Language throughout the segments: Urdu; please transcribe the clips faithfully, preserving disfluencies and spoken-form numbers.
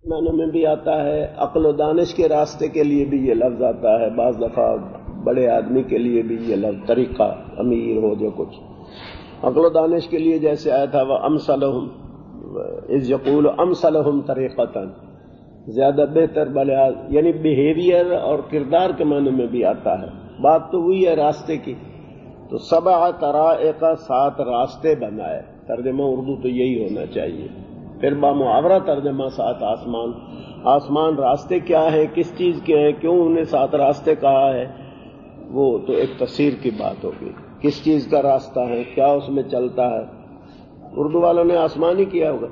معنی میں بھی آتا ہے، عقل و دانش کے راستے کے لیے بھی یہ لفظ آتا ہے، بعض دفعہ بڑے آدمی کے لیے بھی یہ لفظ، طریقہ، امیر ہو جو کچھ عقل و دانش کے لیے جیسے آیا تھا وہ امثلہم اذ یقول امثلہم طریقتاً، زیادہ بہتر بڑے آدمی، یعنی بیہیویئر اور کردار کے معنی میں بھی آتا ہے۔ بات تو ہوئی ہے راستے کی، تو سبع طرائق، سات راستے بنائے، ترجمہ اردو تو یہی ہونا چاہیے۔ پھر بامحاورہ ترجمہ سات آسمان، آسمان راستے کیا ہے، کس چیز کے ہیں، کیوں انہیں سات راستے کہا ہے، وہ تو ایک تفسیر کی بات ہوگی، کس چیز کا راستہ ہے، کیا اس میں چلتا ہے۔ اردو والوں نے آسمان ہی کیا ہوگا،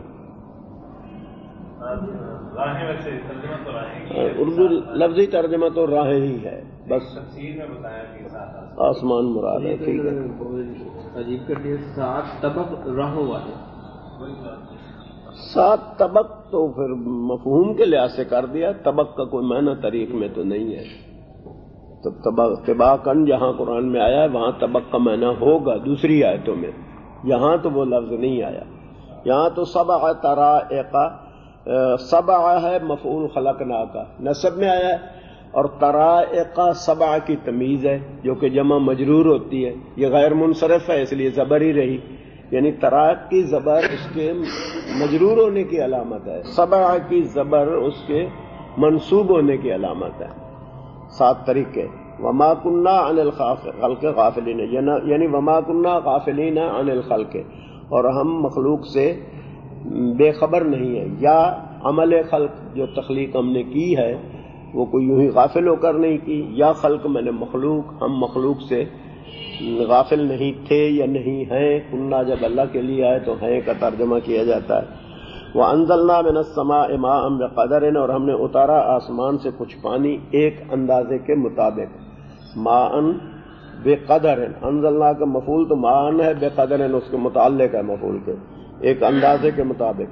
اردو لفظی ترجمہ تو راہیں ہی ہے، بس تفسیر میں بتایا کہ آسمان مراد ہے، ٹھیک ہے۔ عجیب کر دیا، سات طبق راہوں والے، سات طبق تو پھر مفہوم کے لحاظ سے کر دیا، طبق کا کوئی معنی طریق میں تو نہیں ہے، تو طبق طباقاً جہاں قرآن میں آیا ہے وہاں طبق کا معنی ہوگا دوسری آیتوں میں، یہاں تو وہ لفظ نہیں آیا۔ یہاں تو سبع طرائق، سبع ہے مفعول خلقنا کا، نسب میں آیا ہے، اور طرائق سبع کی تمیز ہے جو کہ جمع مجرور ہوتی ہے، یہ غیر منصرف ہے اس لیے زبر ہی رہی، یعنی طرائق کی زبر اس کے مجرور ہونے کی علامت ہے، سبع کی زبر اس کے منصوب ہونے کی علامت ہے۔ سات طریقے، وما كنا عن الخلق غافلین، یعنی وما كنا غافلین عن الخلق، اور ہم مخلوق سے بے خبر نہیں ہے، یا عمل خلق جو تخلیق ہم نے کی ہے وہ کوئی یوں ہی غافل ہو کر نہیں کی، یا خلق میں نے مخلوق، ہم مخلوق سے غافل نہیں تھے یا نہیں ہیں۔ کننا جب اللہ کے لیے آئے تو ہیں کا ترجمہ کیا جاتا ہے۔ وَأَنزَلْنَا مِنَ السَّمَاءِ مَاءً بِقَدَرٍ، اور ہم نے اتارا آسمان سے کچھ پانی ایک اندازے کے مطابق، ماءً بقدر، انزلنا کا مفعول تو ماءً ہے، بقدر اس کے متعلق ہے مفعول کے، ایک اندازے کے مطابق۔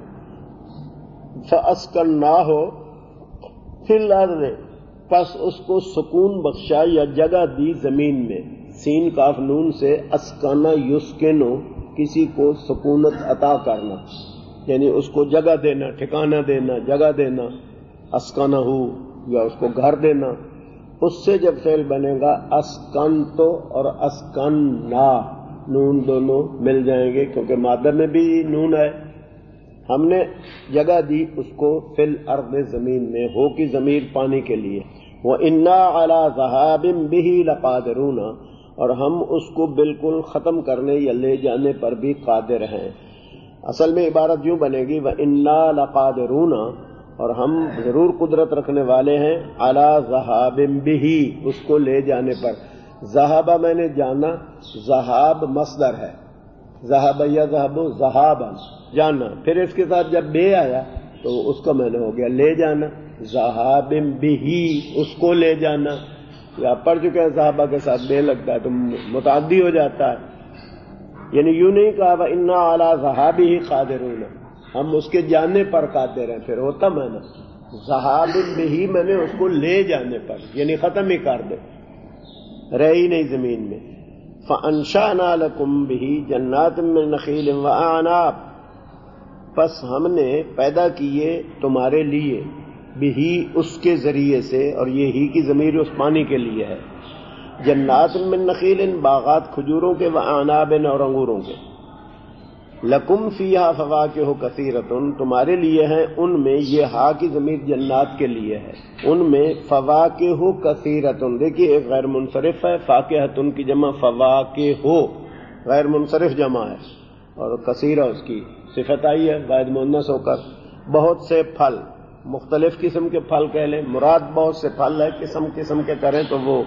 فَأَسْكَنَّاهُ فِي الْأَرْضِ، پس اس کو سکون بخشا یا جگہ دی زمین میں، سین کاف نون سے اسکانہ یسکنو، کسی کو سکونت عطا کرنا، یعنی اس کو جگہ دینا، ٹھکانہ دینا، جگہ دینا، اسکانہ ہو یا اس کو گھر دینا۔ اس سے جب فعل بنے گا اسکن تو اور اسکنا، نون دونوں مل جائیں گے کیونکہ مادہ میں بھی نون ہے، ہم نے جگہ دی اس کو فی الارض، زمین میں، ہو کی ضمیر پانی کے لیے۔ وَإِنَّا عَلَى ذَهَابٍ بِهِ لَقَادِرُونَ، اور ہم اس کو بالکل ختم کرنے یا لے جانے پر بھی قادر ہیں۔ اصل میں عبارت یوں بنے گی وَإِنَّا لَقَادِرُونَ، اور ہم ضرور قدرت رکھنے والے ہیں، عَلَى ذَهَابٍ بِهِ، اس کو لے جانے پر۔ ذہابہ میں نے جانا، ذہاب مصدر ہے، ذہب یذہب ذہابا، جانا، پھر اس کے ساتھ جب بے آیا تو اس کا معنی ہو گیا لے جانا، ذہاب بہی، اس کو لے جانا، یا پڑھ چکے ہیں صحابہ کے ساتھ بے لگتا ہے تو متعدی ہو جاتا ہے، یعنی یوں نہیں کہا وَإِنَّا عَلَىٰ ذَهَابِهِ قَادِرُونَ، ہم اس کے جانے پر قادر ہیں، پھر ہوتا معنی ذہاب بہی، میں نے اس کو لے جانے پر، یعنی ختم ہی کر دے، رہی نہیں زمین میں۔ فَأَنشَأْنَا لَكُمْ بِهِ جَنَّاتٍ مِّن نَخِيلٍ وَأَعْنَابٍ، پس ہم نے پیدا کیے تمہارے لیے، بِهِ اس کے ذریعے سے، اور یہ ہی کی ضمیر اس پانی کے لیے ہے، جنات من نخیل، باغات کھجوروں کے، وَأَعْنَابٍ اور انگوروں کے، لَكُمْ فِيهَا فَوَاكِهُ كَثِيرَةٌ تمہارے لیے ہیں ان میں، یہ ہا کی ضمیر جنات کے لیے ہے، ان میں فواکہ کثیرۃ، دیکھیے ایک غیر منصرف ہے، فاکہۃ کی جمع فواکہ، غیر منصرف جمع ہے، اور کثیرہ اس کی صفت آئی ہے واحد مؤنث ہو کر، بہت سے پھل، مختلف قسم کے پھل کہہ لیں، مراد بہت سے پھل ہے، قسم قسم کے کریں تو وہ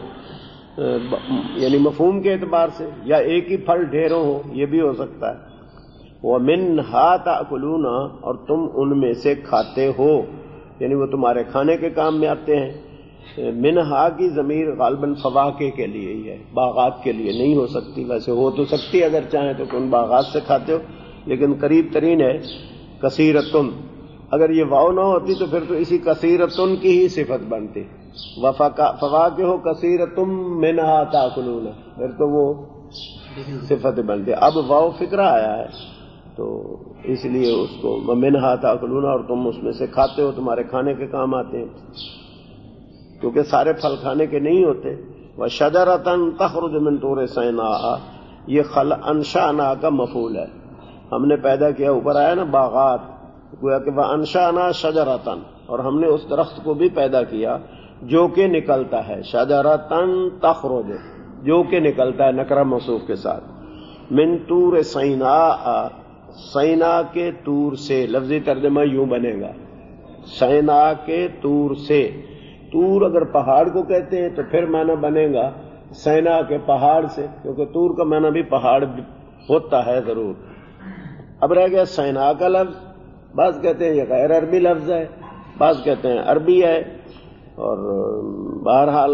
یعنی مفہوم کے اعتبار سے، یا ایک ہی پھل ڈھیروں ہو یہ بھی ہو سکتا ہے۔ وَمِنْهَا تَأْكُلُونَ اور تم ان میں سے کھاتے ہو، یعنی وہ تمہارے کھانے کے کام میں آتے ہیں۔ منہا کی ضمیر غالباً فواکہ کے لیے ہی ہے، باغات کے لیے نہیں ہو سکتی، ویسے ہو تو سکتی اگر چاہیں تو ان باغات سے کھاتے ہو، لیکن قریب ترین ہے کثیرتن، اگر یہ واو نہ ہوتی تو پھر تو اسی کثیرتن کی ہی صفت بنتی، فواکہ کثیرتم منہا تاکلون، پھر تو وہ صفت بنتی۔ اب واو فکرہ آیا ہے، تو اس لیے اس کو وَمِنْهَا تَأْكُلُونَ، اور تم اس میں سے کھاتے ہو، تمہارے کھانے کے کام آتے ہیں، کیونکہ سارے پھل کھانے کے نہیں ہوتے. وَشَجَرَةً تَخْرُجُ مِنْ طُورِ سِينَاءَ، یہ خل انشأنا کا مفعول ہے. ہم نے پیدا کیا، اوپر آیا نا باغات، گویا کہ وَأَنشَأْنَا شَجَرَةً، اور ہم نے اس درخت کو بھی پیدا کیا جو کہ نکلتا ہے. شَجَرَةً تَخْرُجُ، جو کہ نکلتا ہے نکرہ موصوف کے ساتھ. من طور سینا، سینا کے طور سے، لفظی ترجمہ یوں بنے گا سینا کے طور سے. طور اگر پہاڑ کو کہتے ہیں تو پھر معنی بنے گا سینا کے پہاڑ سے، کیونکہ طور کا معنی بھی پہاڑ ہوتا ہے ضرور. اب رہ گیا سینا کا لفظ. بعض کہتے ہیں یہ غیر عربی لفظ ہے، بعض کہتے ہیں عربی ہے، اور بہرحال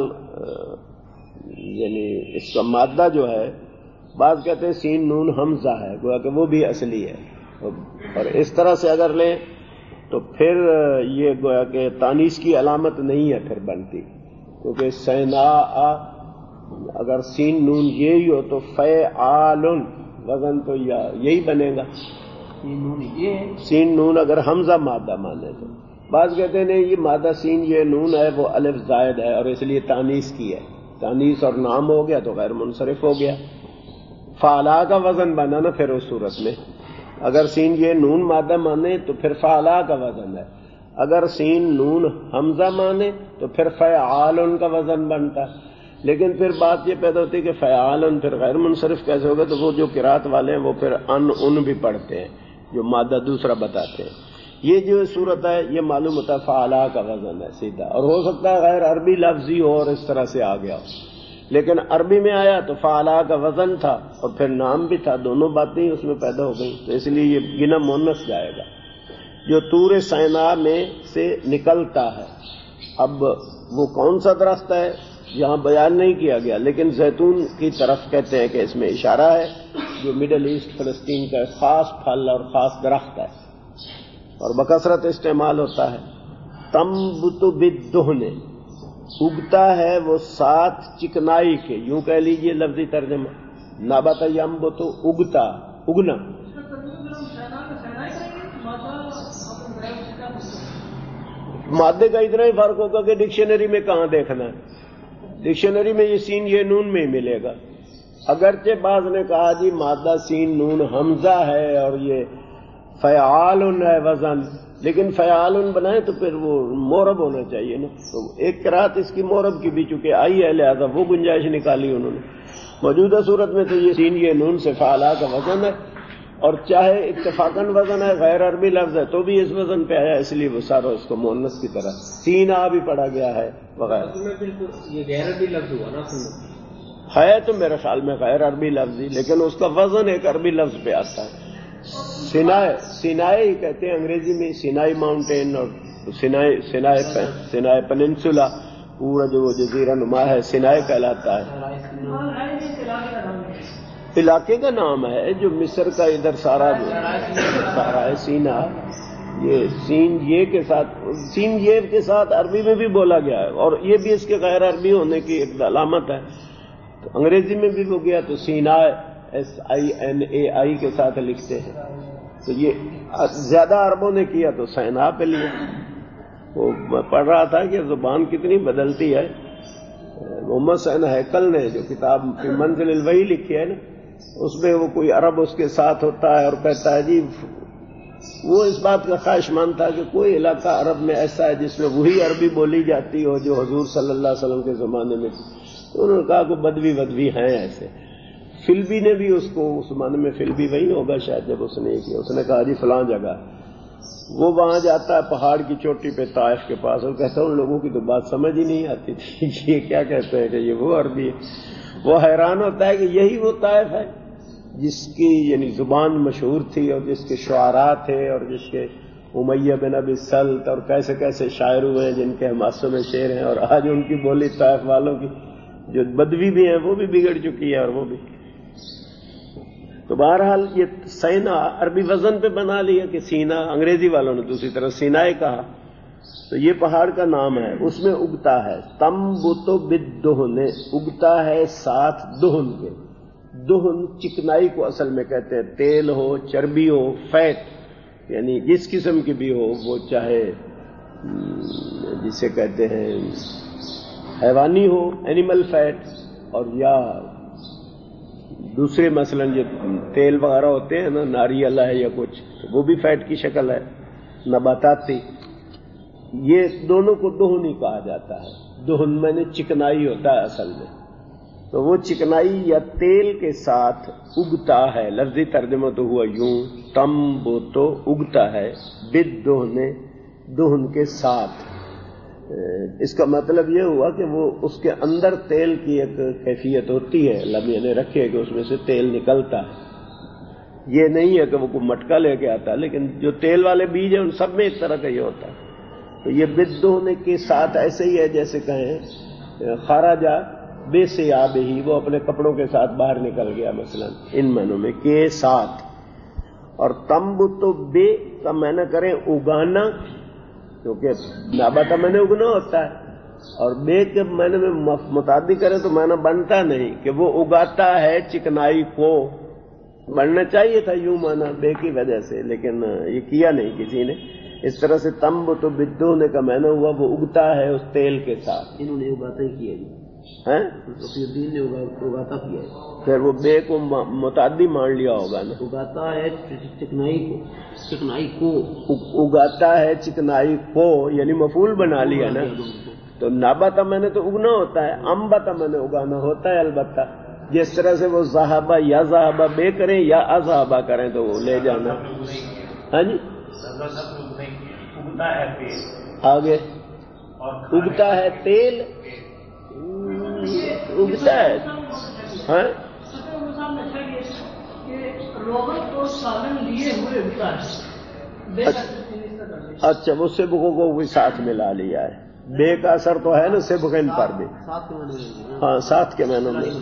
یعنی اس کا مادہ جو ہے، بعض کہتے ہیں سین نون حمزہ ہے، گویا کہ وہ بھی اصلی ہے. اور اس طرح سے اگر لیں تو پھر یہ گویا کہ تانیث کی علامت نہیں ہے پھر بنتی، کیونکہ سینا اگر سین نون یہی ہو تو فعال وزن تو یہی بنے گا. سین نون اگر حمزہ مادہ مانے تو. بعض کہتے ہیں نہیں، یہ مادہ سین یہ نون ہے وہ الف زائد ہے اور اس لیے تانیث کی ہے، تانیث اور نام ہو گیا تو غیر منصرف ہو گیا. فعلا کا وزن بنا نا پھر اس صورت میں، اگر سین یہ نون مادہ مانے تو پھر فعلا کا وزن ہے، اگر سین نون حمزہ مانے تو پھر فعال کا وزن بنتا. لیکن پھر بات یہ پیدا ہوتی ہے کہ فعال پھر غیر منصرف کیسے ہوگا؟ تو وہ جو قرات والے ہیں وہ پھر ان ان بھی پڑھتے ہیں جو مادہ دوسرا بتاتے ہیں. یہ جو صورت ہے یہ معلوم ہوتا ہے فعلا کا وزن ہے سیدھا، اور ہو سکتا ہے غیر عربی لفظ ہی ہو اور اس طرح سے آ گیا ہو، لیکن عربی میں آیا تو فعلا کا وزن تھا اور پھر نام بھی تھا، دونوں باتیں اس میں پیدا ہو گئی، تو اس لیے یہ گنا مونس جائے گا جو طور سینا میں سے نکلتا ہے. اب وہ کون سا درخت ہے یہاں بیان نہیں کیا گیا، لیکن زیتون کی طرف کہتے ہیں کہ اس میں اشارہ ہے، جو مڈل ایسٹ فلسطین کا خاص پھل اور خاص درخت ہے اور بکثرت استعمال ہوتا ہے. تنبت بالدہن، اگتا ہے وہ ساتھ چکنائی کے، یوں کہہ لیجئے لفظی ترجمہ، نبت ینبت اگتا، اگنا. مادے کا اتنا ہی فرق ہوگا کہ ڈکشنری میں کہاں دیکھنا ہے. ڈکشنری میں یہ سین یہ نون میں ہی ملے گا، اگرچہ بعض نے کہا جی مادہ سین نون حمزہ ہے اور یہ فعال ہے وزن، لیکن فعال بنائے تو پھر وہ مورب ہونا چاہیے نا. تو ایک قرات اس کی مورب کی بھی چونکہ آئی ہے، لہذا وہ گنجائش نکالی انہوں نے. موجودہ صورت میں تو یہ سین یہ نون سے فعلا کا وزن ہے، اور چاہے اتفاقاً وزن ہے غیر عربی لفظ ہے تو بھی اس وزن پہ آیا، اس لیے وہ سارا اس کو مؤنث کی طرح سینا بھی پڑھا گیا ہے وغیرہ. یہ غیر عربی لفظ ہوا نا ہے تو میرے خیال میں غیر عربی لفظ ہی، لیکن اس کا وزن ایک عربی لفظ پہ آتا ہے. سینائے سینائے ہی کہتے ہیں انگریزی میں، سینائی ماؤنٹین اور سینائے سینائے سینائے پننسولا، پورا جو وہ جزیرہ نما ہے سینائے کہلاتا ہے. علاقے کا نام ہے جو مصر کا ادھر سارا سارا ہے سینا. یہ سین یہ کے ساتھ سین یہ کے ساتھ عربی میں بھی بولا گیا ہے، اور یہ بھی اس کے غیر عربی ہونے کی ایک علامت ہے. تو انگریزی میں بھی ہو گیا تو سینا ایس آئی این اے آئی کے ساتھ لکھتے ہیں. تو یہ زیادہ عربوں نے کیا تو سینا پہ لیا. وہ میں پڑھ رہا تھا کہ زبان کتنی بدلتی ہے. محمد سین ہیکل نے جو کتاب فی منزل الوحی لکھی ہے نا، اس میں وہ کوئی عرب اس کے ساتھ ہوتا ہے اور کہتا ہے جی وہ اس بات کا خواہش مند تھا کہ کوئی علاقہ عرب میں ایسا ہے جس میں وہی عربی بولی جاتی ہو جو حضور صلی اللہ علیہ وسلم کے زمانے میں تھی. تو انہوں نے کہا کہ بدوی بدوی ہیں ایسے. فلبی نے بھی اس کو اس زمانے میں فلبی وہی ہوگا شاید جب اس نے کیا، اس نے کہا جی فلاں جگہ. وہ وہاں جاتا ہے پہاڑ کی چوٹی پہ طائف کے پاس اور کہتا ہے ان لوگوں کی تو بات سمجھ ہی نہیں آتی تھی، یہ کیا کہتے ہیں کہ یہ وہ عربی ہے. وہ حیران ہوتا ہے کہ یہی وہ طائف ہے جس کی یعنی زبان مشہور تھی اور جس کے شعراء تھے اور جس کے امیہ بن ابی سلط اور کیسے کیسے شاعر ہوئے ہیں جن کے حماسوں میں شعر ہیں، اور آج ان کی بولی طائف والوں کی جو بدوی بھی ہیں وہ بھی بگڑ چکی ہے اور وہ بھی. تو بہرحال یہ سینا عربی وزن پہ بنا لیا کہ سینا، انگریزی والوں نے دوسری طرف سینائے کہا. تو یہ پہاڑ کا نام ہے، اس میں اگتا ہے تنبت بالدہن، اگتا ہے ساتھ دہن کے. دہن چکنائی کو اصل میں کہتے ہیں، تیل ہو، چربی ہو، فیٹ، یعنی جس قسم کی بھی ہو، وہ چاہے جسے کہتے ہیں حیوانی ہو، اینیمل فیٹ، اور یا دوسرے مثلاً جو تیل وغیرہ ہوتے ہیں نا، ناریل ہے یا کچھ، وہ بھی فیٹ کی شکل ہے، نباتاتی، یہ دونوں کو دہن ہی کہا جاتا ہے۔ دہن میں نے چکنائی ہوتا ہے اصل میں، تو وہ چکنائی یا تیل کے ساتھ اگتا ہے۔ لفظی ترجمہ تو ہوا یوں، تم وہ تو اگتا ہے، بد دہن، دہن کے ساتھ۔ اس کا مطلب یہ ہوا کہ وہ اس کے اندر تیل کی ایک کیفیت ہوتی ہے، اللہ نے رکھے کہ اس میں سے تیل نکلتا ہے۔ یہ نہیں ہے کہ وہ کوئی مٹکا لے کے آتا ہے، لیکن جو تیل والے بیج ہیں ان سب میں اس طرح کا یہ ہوتا ہے۔ تو یہ بد ہونے کے ساتھ ایسے ہی ہے جیسے کہیں خارجہ بے سیاب ہی، وہ اپنے کپڑوں کے ساتھ باہر نکل گیا، مثلا ان معنوں میں کے ساتھ۔ اور تمب تو بے کا معنی کریں اگانا، کیونکہ ناباتا معنی اگنا ہوتا ہے، اور بے کے معنی میں متعدی کریں تو معنی بنتا نہیں کہ وہ اگاتا ہے چکنائی کو۔ بننا چاہیے تھا یوں معنی بے کی وجہ سے، لیکن یہ کیا نہیں کسی نے۔ اس طرح سے تمب تو بدو ہونے کا معنی ہوا وہ اگتا ہے اس تیل کے ساتھ۔ انہوں نے اگاتا ہی کیا جی، ہیں نے اگاتا کیا ہے، پھر وہ بے کو متعدی مان لیا ہوگا نا۔ اگاتا ہے چکنائی کو، چکنائی کو اگاتا ہے چکنائی کو، یعنی مفعول بنا لیا نا۔ تو ناباتا میں نے تو اگنا ہوتا ہے، امباتا میں نے اگانا ہوتا ہے البتہ۔ جس طرح سے وہ ذہبہ یا ذہبہ بے کریں یا اذہبہ کریں تو وہ لے جانا۔ ہاں جی، آگے اگتا ہے تیل، اگتا ہے ہاں اچھا، وہ سبغوں کو بھی ساتھ ملا لیا ہے۔ بے کا اثر تو ہے نا سبغن پر بھی، ہاں ساتھ کے معنوں میں۔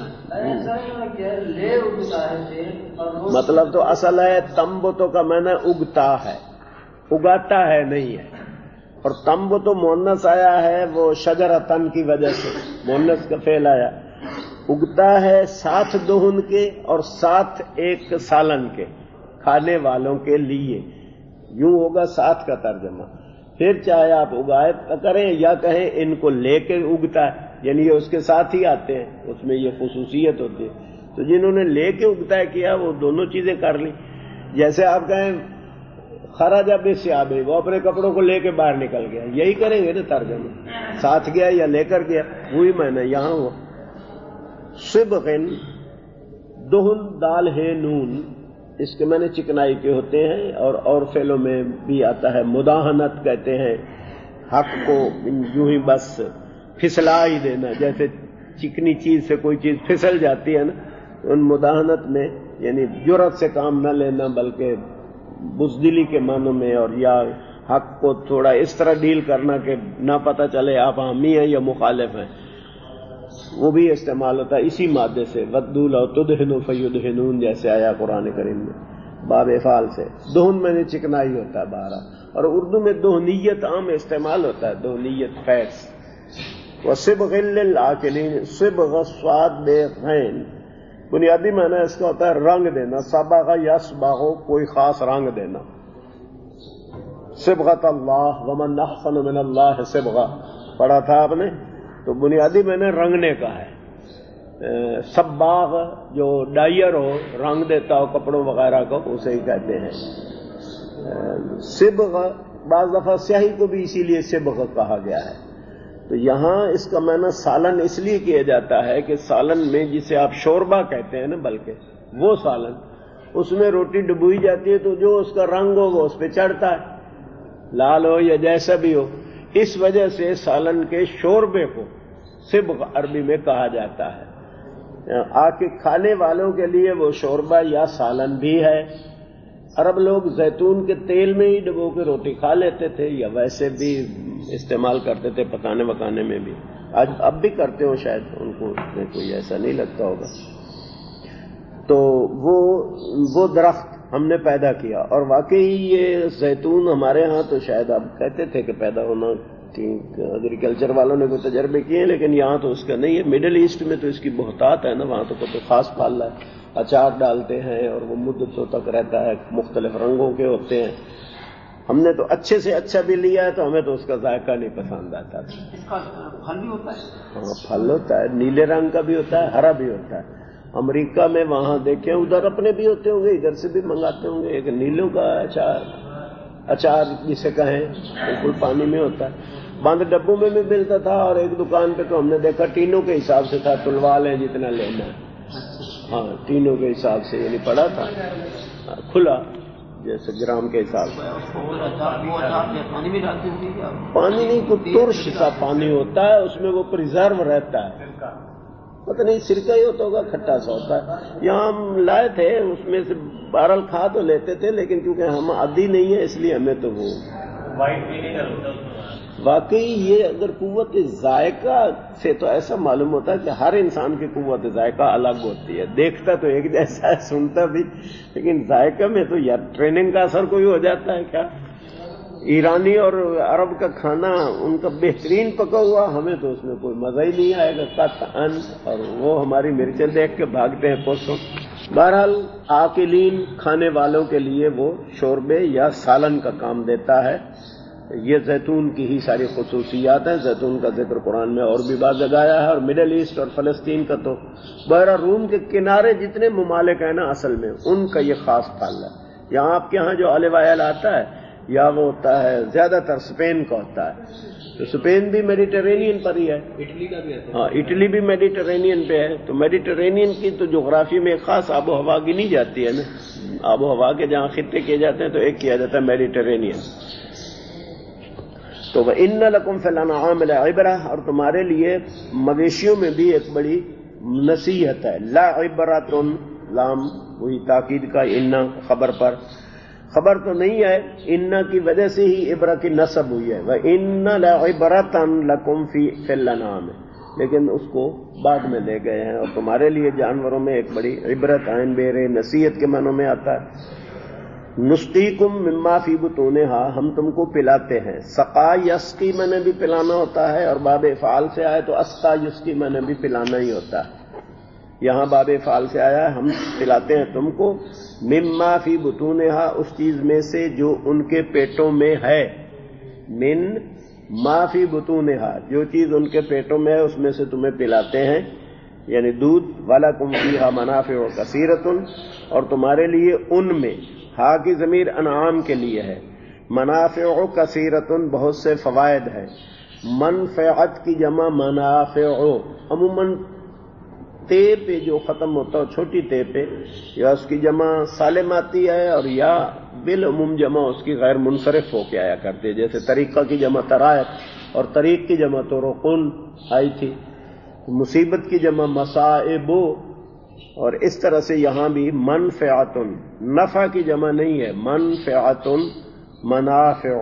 مطلب تو اصل ہے تمبتو کا معنی اگتا ہے، اگاتا ہے نہیں ہے۔ اور تمب تو مونس آیا ہے وہ شجرتن کی وجہ سے، مونس کا فعل آیا۔ اگتا ہے ساتھ دہن کے اور ساتھ ایک سالن کے، کھانے والوں کے لیے، یوں ہوگا ساتھ کا ترجمہ۔ پھر چاہے آپ اگائے کریں یا کہیں ان کو لے کے اگتا ہے، یعنی یہ اس کے ساتھ ہی آتے ہیں، اس میں یہ خصوصیت ہوتی ہے۔ تو جنہوں نے لے کے اگتا ہے کیا وہ دونوں چیزیں کر لی۔ جیسے آپ کہیں خراجہ بے سیاب، وہ اپنے کپڑوں کو لے کے باہر نکل گیا، یہی کریں گے نا ترجمہ، ساتھ گیا یا لے کر گیا، وہی میں نے یہاں ہوا۔ صبغن، دہن دال ہے نون، اس کے معنی چکنائی کے ہوتے ہیں، اور اور فعلوں میں بھی آتا ہے مداہنت کہتے ہیں، حق کو یوں ہی بس پھسلا ہی دینا، جیسے چکنی چیز سے کوئی چیز پھسل جاتی ہے نا، ان مداہنت میں یعنی جرأت سے کام نہ لینا بلکہ بزدلی کے معنوں میں، اور یا حق کو تھوڑا اس طرح ڈیل کرنا کہ نہ پتہ چلے آپ حامی ہیں یا مخالف ہیں، وہ بھی استعمال ہوتا ہے اسی مادے سے، ودوا لو تدہنوا فیدہنون، جیسے آیا قرآن کریم میں باب افعال سے۔ دہن میں نے چکنائی ہوتا ہے بارہ، اور اردو میں دہنیت عام استعمال ہوتا ہے، دہنیت فیس۔ وصبغ للآکلین، صبغ صاد بے غین، بنیادی معنی اس کا ہوتا ہے رنگ دینا، صبغ یصبغ، کوئی خاص رنگ دینا۔ صبغۃ اللہ ومن احسن من اللہ صبغہ پڑھا تھا آپ نے، تو بنیادی میں نے رنگنے کا ہے۔ صباغ جو ڈائر ہو، رنگ دیتا ہو کپڑوں وغیرہ کو، اسے ہی کہتے ہیں صبغ۔ بعض دفعہ سیاہی کو بھی اسی لیے صبغ کہا گیا ہے۔ تو یہاں اس کا معنی سالن اس لیے کیا جاتا ہے کہ سالن میں جسے آپ شوربہ کہتے ہیں نا، بلکہ وہ سالن، اس میں روٹی ڈبوئی جاتی ہے تو جو اس کا رنگ ہو وہ اس پہ چڑھتا ہے، لال ہو یا جیسا بھی ہو۔ اس وجہ سے سالن کے شوربے کو صبغ عربی میں کہا جاتا ہے۔ آ کے کھانے والوں کے لیے وہ شوربہ یا سالن بھی ہے۔ عرب لوگ زیتون کے تیل میں ہی ڈبو کے روٹی کھا لیتے تھے، یا ویسے بھی استعمال کرتے تھے پکانے وکانے میں بھی، آج اب بھی کرتے ہو شاید، ان کو کوئی ایسا نہیں لگتا ہوگا۔ تو وہ وہ درخت ہم نے پیدا کیا. اور واقعی یہ زیتون ہمارے ہاں تو شاید آپ کہتے تھے کہ پیدا ہونا ٹھیک ایگریکلچر والوں نے کوئی تجربے کیے ہیں، لیکن یہاں تو اس کا نہیں ہے. مڈل ایسٹ میں تو اس کی بہتات ہے نا، وہاں تو کوئی خاص پھل ہے، اچار ڈالتے ہیں اور وہ مدتوں تک رہتا ہے، مختلف رنگوں کے ہوتے ہیں. ہم نے تو اچھے سے اچھا بھی لیا ہے تو ہمیں تو اس کا ذائقہ نہیں پسند آتا. اس کا پھل بھی ہوتا ہے؟ ہاں پھل ہوتا ہے، نیلے رنگ کا بھی ہوتا ہے، ہرا بھی ہوتا ہے. امریکہ میں وہاں دیکھیں ادھر اپنے بھی ہوتے ہوں گے، ادھر سے بھی منگاتے ہوں گے. ایک نیلوں کا اچار اچار جسے کہیں بالکل پانی میں ہوتا ہے، بند ڈبوں میں بھی ملتا تھا. اور ایک دکان پہ تو ہم نے دیکھا ٹینوں کے حساب سے تھا، تلوا لیں جتنا لینا ہے. ہاں ٹینوں کے حساب سے، یعنی پڑا تھا کھلا جیسے گرام کے حساب سے. پانی بھی ڈالتے ہیں؟ پانی نہیں، کوئی ترش سا پانی ہوتا ہے، اس میں وہ پریزرو رہتا ہے. پتہ نہیں سرکہ ہی ہوتا ہوگا، کھٹا سا ہوتا ہے. یہاں ہم لائے تھے، اس میں سے بہرحال کھا تو لیتے تھے، لیکن کیونکہ ہم عادی نہیں ہیں اس لیے ہمیں تو وہ واقعی یہ اگر قوت ذائقہ سے تو ایسا معلوم ہوتا ہے کہ ہر انسان کی قوت ذائقہ الگ ہوتی ہے. دیکھتا تو ایک جیسا ہے، سنتا بھی، لیکن ذائقہ میں تو یار ٹریننگ کا اثر کوئی ہو جاتا ہے کیا. ایرانی اور عرب کا کھانا ان کا بہترین پکا ہوا، ہمیں تو اس میں کوئی مزہ ہی نہیں آئے گا قطعاً. اور وہ ہماری مرچیں دیکھ کے بھاگتے ہیں کوسوں. بہرحال عاقلین کھانے والوں کے لیے وہ شوربے یا سالن کا کام دیتا ہے. یہ زیتون کی ہی ساری خصوصیات ہیں. زیتون کا ذکر قرآن میں اور بھی بعض جگہ آیا ہے. اور مڈل ایسٹ اور فلسطین کا تو بہرحال روم کے کنارے جتنے ممالک ہیں نا اصل میں ان کا یہ خاص پھل ہے. یہاں آپ کے ہاں جو آلیو آئل آتا ہے یا وہ ہوتا ہے زیادہ تر اسپین کا ہوتا ہے، تو اسپین بھی میڈیٹرینین پر ہی ہے. اٹلی کا بھی ہاں اٹلی بھی میڈیٹرینین پہ ہے. تو میڈیٹرینین کی تو جغرافی میں ایک خاص آب و ہوا گنی جاتی ہے نا. آب و ہوا کے جہاں خطے کیے جاتے ہیں تو ایک کیا جاتا ہے میڈیٹرینین. تو وَإِنَّ لَكُمْ فِي الْأَنْعَامِ لَعِبْرَةً، اور تمہارے لیے مویشیوں میں بھی ایک بڑی نصیحت ہے. لَعِبْرَةٌ، لام وہی تاکید کا، اِنَّ خبر پر، خبر تو نہیں ہے، اِنَّ کی وجہ سے ہی عبرہ کی نصب ہوئی ہے. وَإِنَّ لَعِبْرَةً لَكُمْ فِي فِي الْأَنْعَامِ، لیکن اس کو بعد میں لے گئے ہیں. اور تمہارے لیے جانوروں میں ایک بڑی عبرت، عین بیر نصیحت کے معنوں میں آتا ہے. نسقیکم مما فی بطونہا، ہم تم کو پلاتے ہیں. سقا یسقی میں نے بھی پلانا ہوتا ہے، اور باب افعال سے آئے تو اسقا یسقی میں نے بھی پلانا ہی ہوتا ہے. یہاں باب افعال سے آیا ہے ہم پلاتے ہیں تم کو. مما فی بطونہا، اس چیز میں سے جو ان کے پیٹوں میں ہے. من ما فی بطونہا، جو چیز ان کے پیٹوں میں ہے اس میں سے تمہیں پلاتے ہیں، یعنی دودھ. وَلَكُمْ فِيهَا مَنَافِعُ كَثِيرَةٌ، اور تمہارے لیے ان میں، ہا کی ضمیر انعام کے لیے ہے. منافع کثیرتن، بہت سے فوائد ہیں. منفعت کی جمع منافع، عموماً تے پہ جو ختم ہوتا ہے چھوٹی تے پہ، یا اس کی جمع سالم آتی ہے، اور یا بالعموم جمع اس کی غیر منصرف ہو کے آیا کرتی ہے. جیسے طریقہ کی جمع طرائق، اور طریق کی جمع طرقن آئی تھی. مصیبت کی جمع مصائب، اور اس طرح سے یہاں بھی منفعتن، نفع کی جمع نہیں ہے، منفعتن منافع.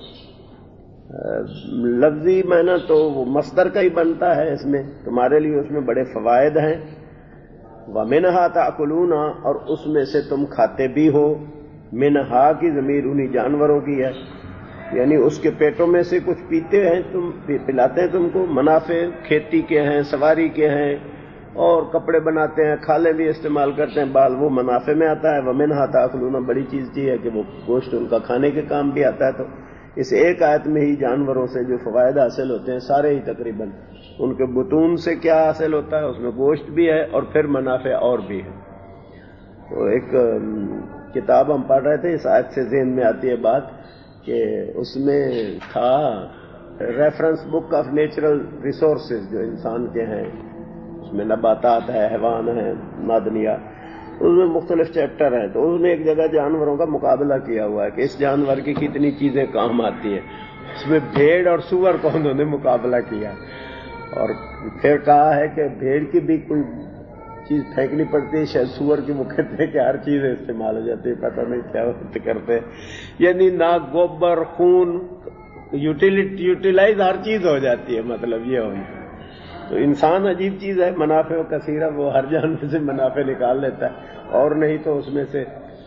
لفظی معنی تو وہ مصدر کا ہی بنتا ہے اس میں. تمہارے لیے اس میں بڑے فوائد ہیں. وَمِنْهَا تَأْكُلُونَ، اور اس میں سے تم کھاتے بھی ہو. منہا کی ضمیر انہی جانوروں کی ہے، یعنی اس کے پیٹوں میں سے کچھ پیتے ہیں تم، پلاتے ہیں تم کو. منافع کھیتی کے ہیں، سواری کے ہیں، اور کپڑے بناتے ہیں، کھالیں بھی استعمال کرتے ہیں، بال وہ منافع میں آتا ہے. وَمِنْهَا تَأْكُلُونَ بڑی چیز یہ ہے کہ وہ گوشت ان کا کھانے کے کام بھی آتا ہے. تو اس ایک آیت میں ہی جانوروں سے جو فوائد حاصل ہوتے ہیں سارے ہی تقریباً، ان کے بطون سے کیا حاصل ہوتا ہے، اس میں گوشت بھی ہے اور پھر منافع اور بھی ہے. تو ایک کتاب ہم پڑھ رہے تھے، اس آیت سے ذہن میں آتی ہے بات کہ اس میں تھا reference book of natural resources جو انسان کے ہیں، اس میں نباتات ہے، حیوان ہے، معدنیات، اس میں مختلف چیپٹر ہیں. تو اس نے ایک جگہ جانوروں کا مقابلہ کیا ہوا ہے کہ اس جانور کی کتنی چیزیں کام آتی ہیں. اس میں بھیڑ اور سور کو انہوں نے مقابلہ کیا، اور پھر کہا ہے کہ بھیڑ کی بھی کوئی چیز پھینکنی پڑتی ہے، شاید سور کی وہ کہتے ہیں کہ ہر چیز استعمال ہو جاتی ہے، پتہ نہیں کیا کرتے، یعنی ناک، گوبر، خون، یوٹیلائز ہر چیز ہو جاتی ہے، مطلب یہ ہوئی. تو انسان عجیب چیز ہے، منافع و کثیرہ، وہ ہر جانور سے منافع نکال لیتا ہے، اور نہیں تو اس میں سے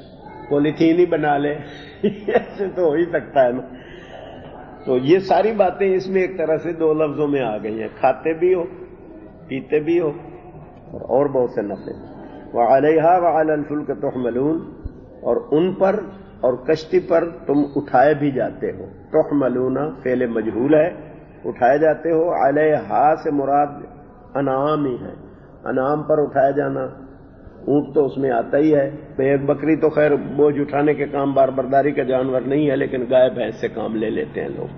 پولیتھین ہی بنا لے، ایسے تو ہو ہی سکتا ہے نا. تو یہ ساری باتیں اس میں ایک طرح سے دو لفظوں میں آ گئی ہیں، کھاتے بھی ہو، پیتے بھی ہو، اور بہت سے نفع. وعلیہا وعلی الفلک تحملون، اور ان پر اور کشتی پر تم اٹھائے بھی جاتے ہو. تحملون فعل مجہول ہے، اٹھائے جاتے ہو. علیہا سے مراد انعام ہی ہے، انعام پر اٹھایا جانا. اونٹ تو اس میں آتا ہی ہے. ایک بکری تو خیر بوجھ اٹھانے کے کام بار برداری کا جانور نہیں ہے، لیکن گائے بھینس سے کام لے لیتے ہیں لوگ.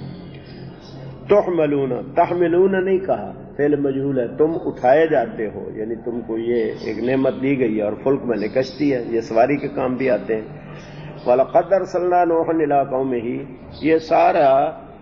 تحملون، تحملون نہیں کہا، فعل مجہول ہے. تم اٹھائے جاتے ہو، یعنی تم کو یہ ایک نعمت دی گئی ہے، اور فلک میں نے کشتی ہے، یہ سواری کے کام بھی آتے ہیں. وَلَقَدْ أَرْسَلْنَا نُوحًا إِلَىٰ قَوْمِهِ، یہ سارا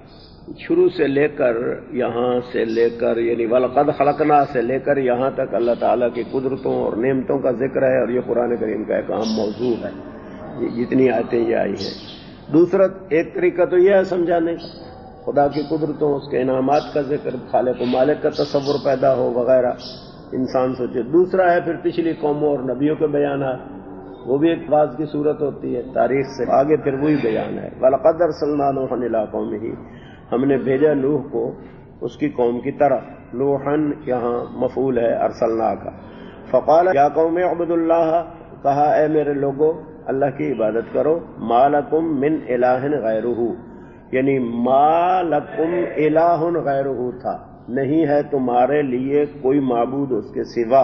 شروع سے لے کر یہاں سے لے کر یعنی وَلَقَدْ خَلَقْنَا سے لے کر یہاں تک اللہ تعالیٰ کی قدرتوں اور نعمتوں کا ذکر ہے، اور یہ قرآن کریم کا ایک اہم موضوع ہے. یہ جتنی آیتیں یہ آئی ہیں. دوسرا ایک طریقہ تو یہ ہے سمجھانے خدا کی قدرتوں، اس کے انعامات کا ذکر، خالق و مالک کا تصور پیدا ہو وغیرہ، انسان سوچے. دوسرا ہے پھر پچھلی قوموں اور نبیوں کے بیانات، وہ بھی ایک باز کی صورت ہوتی ہے تاریخ سے آگے، پھر وہی بیان ہے. وَلَقَدْ أَرْسَلْنَا نُوحًا إِلَىٰ قَوْمِهِ، ہم نے بھیجا نوح کو اس کی قوم کی طرف. نوحًا یہاں مفعول ہے ارسلنا کا. فقال یا قوم اعبدوا اللہ، کہا اے میرے لوگوں اللہ کی عبادت کرو. ما لکم من الہ غیرہ، یعنی ما لکم الہ غیرہ تھا، نہیں ہے تمہارے لیے کوئی معبود اس کے سوا.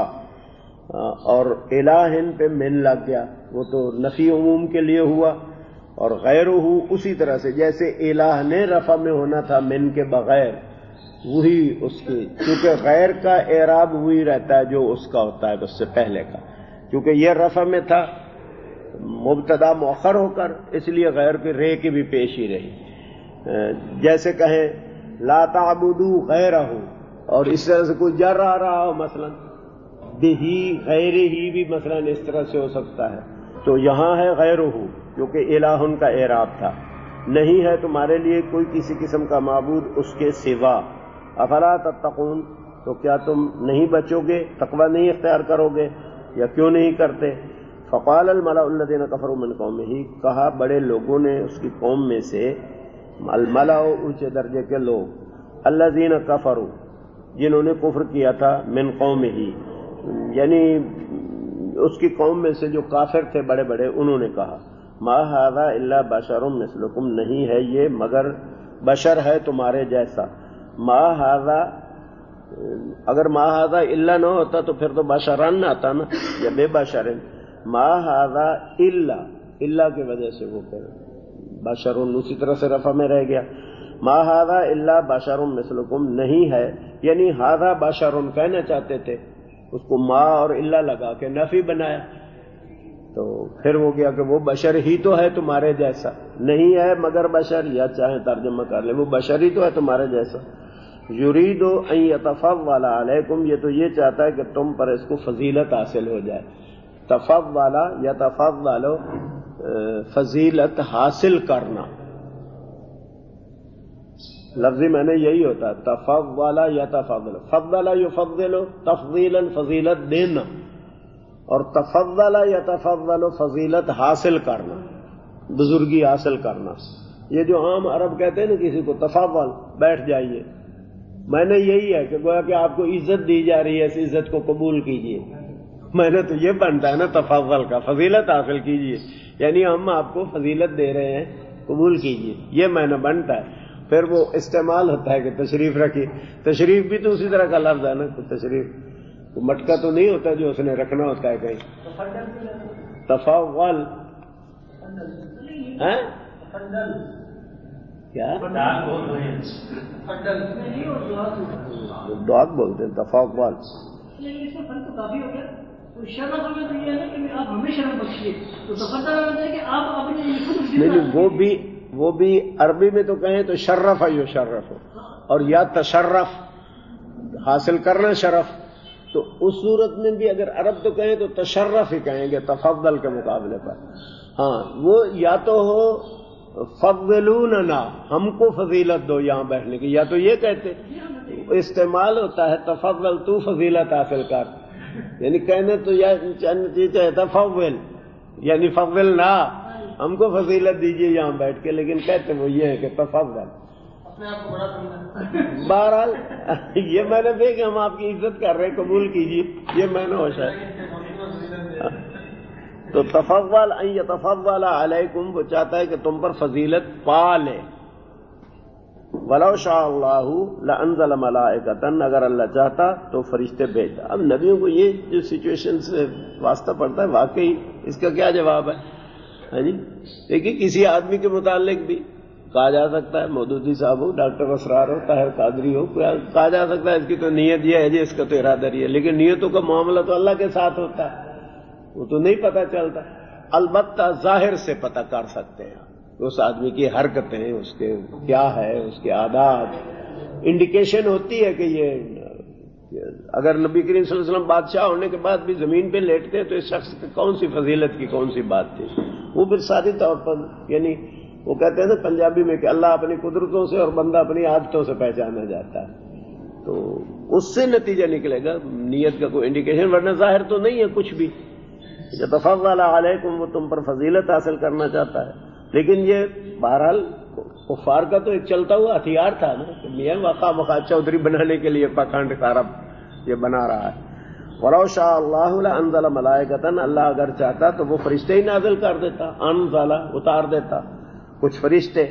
اور الہن پہ من لگ گیا، وہ تو نفی عموم کے لیے ہوا. اور غیرہ اسی طرح سے جیسے الہ نے رفع میں ہونا تھا من کے بغیر، وہی اس کی، کیونکہ غیر کا اعراب وہی رہتا ہے جو اس کا ہوتا ہے اس سے پہلے کا. کیونکہ یہ رفع میں تھا مبتدا مؤخر ہو کر، اس لیے غیر کی رے کی بھی پیش ہی رہی. جیسے کہیں لا تعبدوا غیرہ، اور اس طرح سے کوئی جر آ رہا ہو مثلا بہی غیر ہی بھی مثلا اس طرح سے ہو سکتا ہے. تو یہاں ہے غیرہ کیونکہ الہ کا اعراب تھا. نہیں ہے تمہارے لیے کوئی کسی قسم کا معبود اس کے سوا. افلا تتقون، تو کیا تم نہیں بچو گے، تقوی نہیں اختیار کرو گے، یا کیوں نہیں کرتے؟ فقال الملأ الذين كفروا من قومه، کہا بڑے لوگوں نے اس کی قوم میں سے، الملأ اونچے درجے کے لوگ، الذين كفروا جنہوں نے کفر کیا تھا، من قومه یعنی اس کی قوم میں سے جو کافر تھے بڑے بڑے، انہوں نے کہا ما هذا الا بشر مثلكم، نہیں ہے یہ مگر بشر ہے تمہارے جیسا. ما هذا، اگر ما هذا الا نہ ہوتا تو پھر تو بشران نہ آتا نا، یا بے بشرن. ما هذا الا، الا کی وجہ سے وہ پھر بشرون اسی طرح سے رفع میں رہ گیا. ما هذا الا بشر مثلكم، نہیں ہے یعنی هذا بشر کہنا چاہتے تھے، اس کو ما اور الا لگا کے نفی بنایا، تو پھر وہ گیا کہ وہ بشر ہی تو ہے تمہارے جیسا. نہیں ہے مگر بشر، یا چاہے ترجمہ کر لیں وہ بشر ہی تو ہے تمہارے جیسا. یرید ان یتفضل علیکم، یہ تو یہ چاہتا ہے کہ تم پر اس کو فضیلت حاصل ہو جائے. تفضل یتفضل، فضیلت حاصل کرنا، لفظی میں نے یہی ہوتا ہے تفضل یتفضل. فضل یفضل تفضیلا، فضیلت دینا، اور تفضل یتفضل فضیلت حاصل کرنا، بزرگی حاصل کرنا. یہ جو عام عرب کہتے ہیں نا کسی کو تفضل بیٹھ جائیے، میں نے یہی ہے کہ گویا کہ آپ کو عزت دی جا رہی ہے، اس عزت کو قبول کیجیے. میں نے تو یہ بنتا ہے نا تفضل کا، فضیلت حاصل کیجیے، یعنی ہم آپ کو فضیلت دے رہے ہیں، قبول کیجیے، یہ میں نے بنتا ہے. پھر وہ استعمال ہوتا ہے کہ تشریف رکھیے. تشریف بھی تو اسی طرح کا لفظ ہے نا، تشریف مٹکا تو نہیں ہوتا جو اس نے رکھنا ہوتا ہے کہیں. تفضل کیا دعا بولتے ہیں تفضل. نہیں، وہ بھی وہ بھی عربی میں تو کہیں تو شرف ہے، یو شرف ہو، اور یا تشرف حاصل کرنا شرف، تو اس صورت میں بھی اگر عرب تو کہیں تو تشرف ہی کہیں گے تفضل کے مقابلے پر. ہاں وہ یا تو ہو فضلوننا، ہم کو فضیلت دو یہاں بیٹھنے کی، یا تو یہ کہتے استعمال ہوتا ہے تفضل تو فضیلت حاصل کر، یعنی کہنے تو یا تفضل یعنی فضل نہ، ہم کو فضیلت دیجیے یہاں بیٹھ کے، لیکن کہتے وہ یہ ہے کہ تفضل. بہرحال یہ میں نے دیکھ ہم آپ کی عزت کر رہے ہیں، قبول کیجیے، یہ میں نے ہوشا ہے. تو تفضل ان یتفضل علیکم، وہ چاہتا ہے کہ تم پر فضیلت پا لے. ولو شاء اللہ لانزل ملائکۃ، اگر اللہ چاہتا تو فرشتے بھیجتا. اب نبیوں کو یہ جو سچویشن سے واسطہ پڑتا ہے، واقعی اس کا کیا جواب ہے؟ ہاں جی دیکھیے، کسی آدمی کے متعلق بھی کہا جا سکتا ہے، مودودی صاحب ہو، ڈاکٹر اسرار ہو، طاہر قادری ہو، کہا جا سکتا ہے اس کی تو نیت یہ ہے جی، اس کا تو ارادہ یہ ہے، لیکن نیتوں کا معاملہ تو اللہ کے ساتھ ہوتا ہے، وہ تو نہیں پتہ چلتا. البتہ ظاہر سے پتہ کر سکتے ہیں اس آدمی کی حرکتیں، اس کے کیا ہے، اس کے عادات، انڈیکیشن ہوتی ہے کہ یہ اگر نبی کریم صلی اللہ علیہ وسلم بادشاہ ہونے کے بعد بھی زمین پہ لیٹتے تو اس شخص کی کون سی فضیلت کی کون سی بات تھی. وہ پھر ساری طور پر، یعنی وہ کہتے ہیں نا پنجابی میں کہ اللہ اپنی قدرتوں سے اور بندہ اپنی عادتوں سے پہچانا جاتا ہے، تو اس سے نتیجہ نکلے گا، نیت کا کوئی انڈیکیشن، ورنہ ظاہر تو نہیں ہے کچھ بھی. یتفضل علیکم، وہ تم پر فضیلت حاصل کرنا چاہتا ہے. لیکن یہ بہرحال کفار کا تو ایک چلتا ہوا ہتھیار تھا نا کہ میاں واقع مخا چودھری بنانے کے لیے پاکھنڈ کارب یہ بنا رہا ہے. ولو شاء اللہ لانزل ملائکۃ، اللہ اگر چاہتا تو وہ فرشتے ہی نازل کر دیتا، انزل اتار دیتا کچھ فرشتے.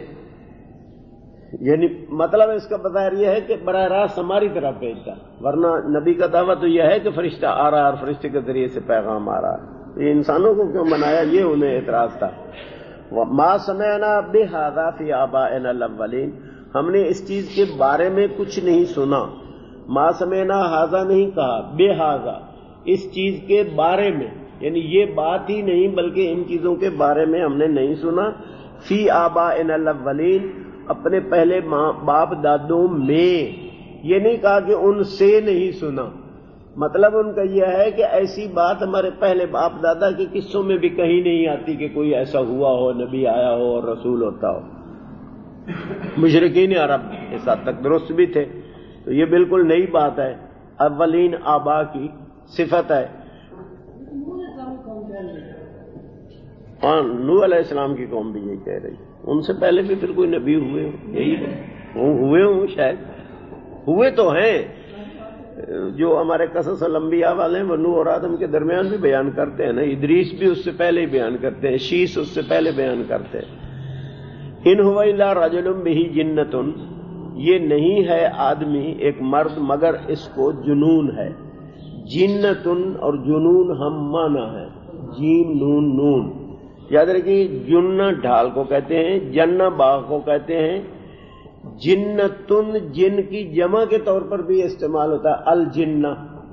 یعنی مطلب اس کا بظاہر یہ ہے کہ براہ راست ہماری طرف بھیجتا، ورنہ نبی کا دعویٰ تو یہ ہے کہ فرشتہ آ رہا ہے اور فرشتے کے ذریعے سے پیغام آ رہا ہے. یہ انسانوں کو کیوں بنایا، یہ انہیں اعتراض تھا. ما سمعنا بہذا فی آبائنا الاولین، ہم نے اس چیز کے بارے میں کچھ نہیں سنا. ما سمعنا ھذا نہیں کہا، بہذا اس چیز کے بارے میں، یعنی یہ بات ہی نہیں بلکہ ان چیزوں کے بارے میں ہم نے نہیں سنا. فی آبائنا الاولین، اپنے پہلے باپ دادوں میں، یہ نہیں کہا کہ ان سے نہیں سنا. مطلب ان کا یہ ہے کہ ایسی بات ہمارے پہلے باپ دادا کے قصوں میں بھی کہیں نہیں آتی کہ کوئی ایسا ہوا ہو، نبی آیا ہو اور رسول ہوتا ہو. مشرکین عرب اس حد تک درست بھی تھے، تو یہ بالکل نئی بات ہے، اولین آبا کی صفت ہے. ہاں نوح علیہ السلام کی قوم بھی یہی کہہ رہی، ان سے پہلے بھی پھر کوئی نبی ہوئے ہوں، یہی ہوئے ہوں شاید، ہوئے تو ہیں. جو ہمارے قصص الانبیاء والے ہیں وہ نوح اور آدم کے درمیان بھی بیان کرتے ہیں نا، ادریس بھی اس سے پہلے ہی بیان کرتے ہیں، شیس اس سے پہلے بیان کرتے ہیں. ان هو الا رجل به جنۃ، یہ نہیں ہے آدمی ایک مرد مگر اس کو جنون ہے. جنۃ اور جنون ہم معنی ہے، جیم نون نون. یاد رکھیے، جن ڈھال کو کہتے ہیں، جن باغ کو کہتے ہیں. جنتن جن کی جمع کے طور پر بھی استعمال ہوتا ہے، الجنہ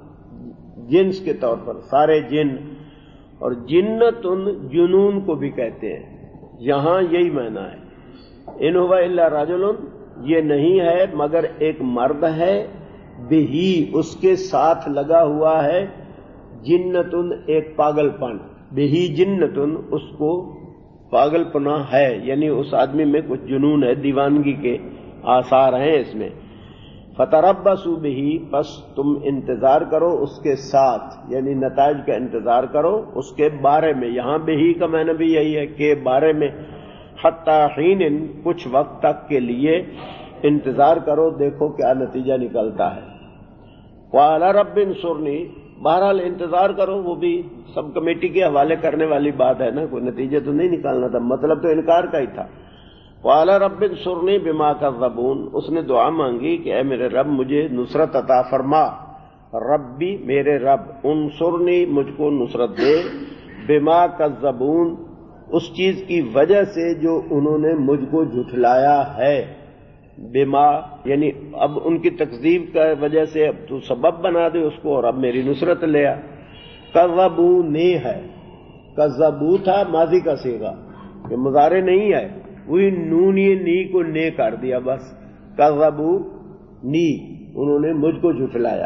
جنس کے طور پر، سارے جن. اور جنتن جنون کو بھی کہتے ہیں، یہاں یہی معنی ہے. ان ہوا الا رجل، یہ نہیں ہے مگر ایک مرد ہے، بہی اس کے ساتھ لگا ہوا ہے، جنتن ایک پاگل پن، بہی جنتن اس کو پاگل پنا ہے، یعنی اس آدمی میں کچھ جنون ہے، دیوانگی کے آثار ہیں اس میں. فتربصوا بہ، بس تم انتظار کرو اس کے ساتھ، یعنی نتائج کا انتظار کرو اس کے بارے میں. یہاں بہی کا معنی بھی یہی ہے کہ بارے میں. حتی حین، کچھ وقت تک کے لیے انتظار کرو، دیکھو کیا نتیجہ نکلتا ہے. وعلی رب انصرنی، بہرحال انتظار کرو، وہ بھی سب کمیٹی کے حوالے کرنے والی بات ہے نا، کوئی نتیجہ تو نہیں نکالنا تھا، مطلب تو انکار کا ہی تھا. وعلی رب انصرنی بما کذبون، اس نے دعا مانگی کہ اے میرے رب مجھے نصرت عطا فرما. ربی میرے رب، انصرنی مجھ کو نصرت دے، بما کذبون اس چیز کی وجہ سے جو انہوں نے مجھ کو جھٹلایا ہے. بما یعنی اب ان کی تکذیب کا وجہ سے اب تو سبب بنا دے اس کو، اور اب میری نصرت لے آ. کذبو نے ہے، کذبو تھا ماضی کا صیغہ، یہ مضارع نہیں ہے، وہی نون یہ نی کو نے کر دیا بس. کذبو نی، انہوں نے مجھ کو جھٹلایا،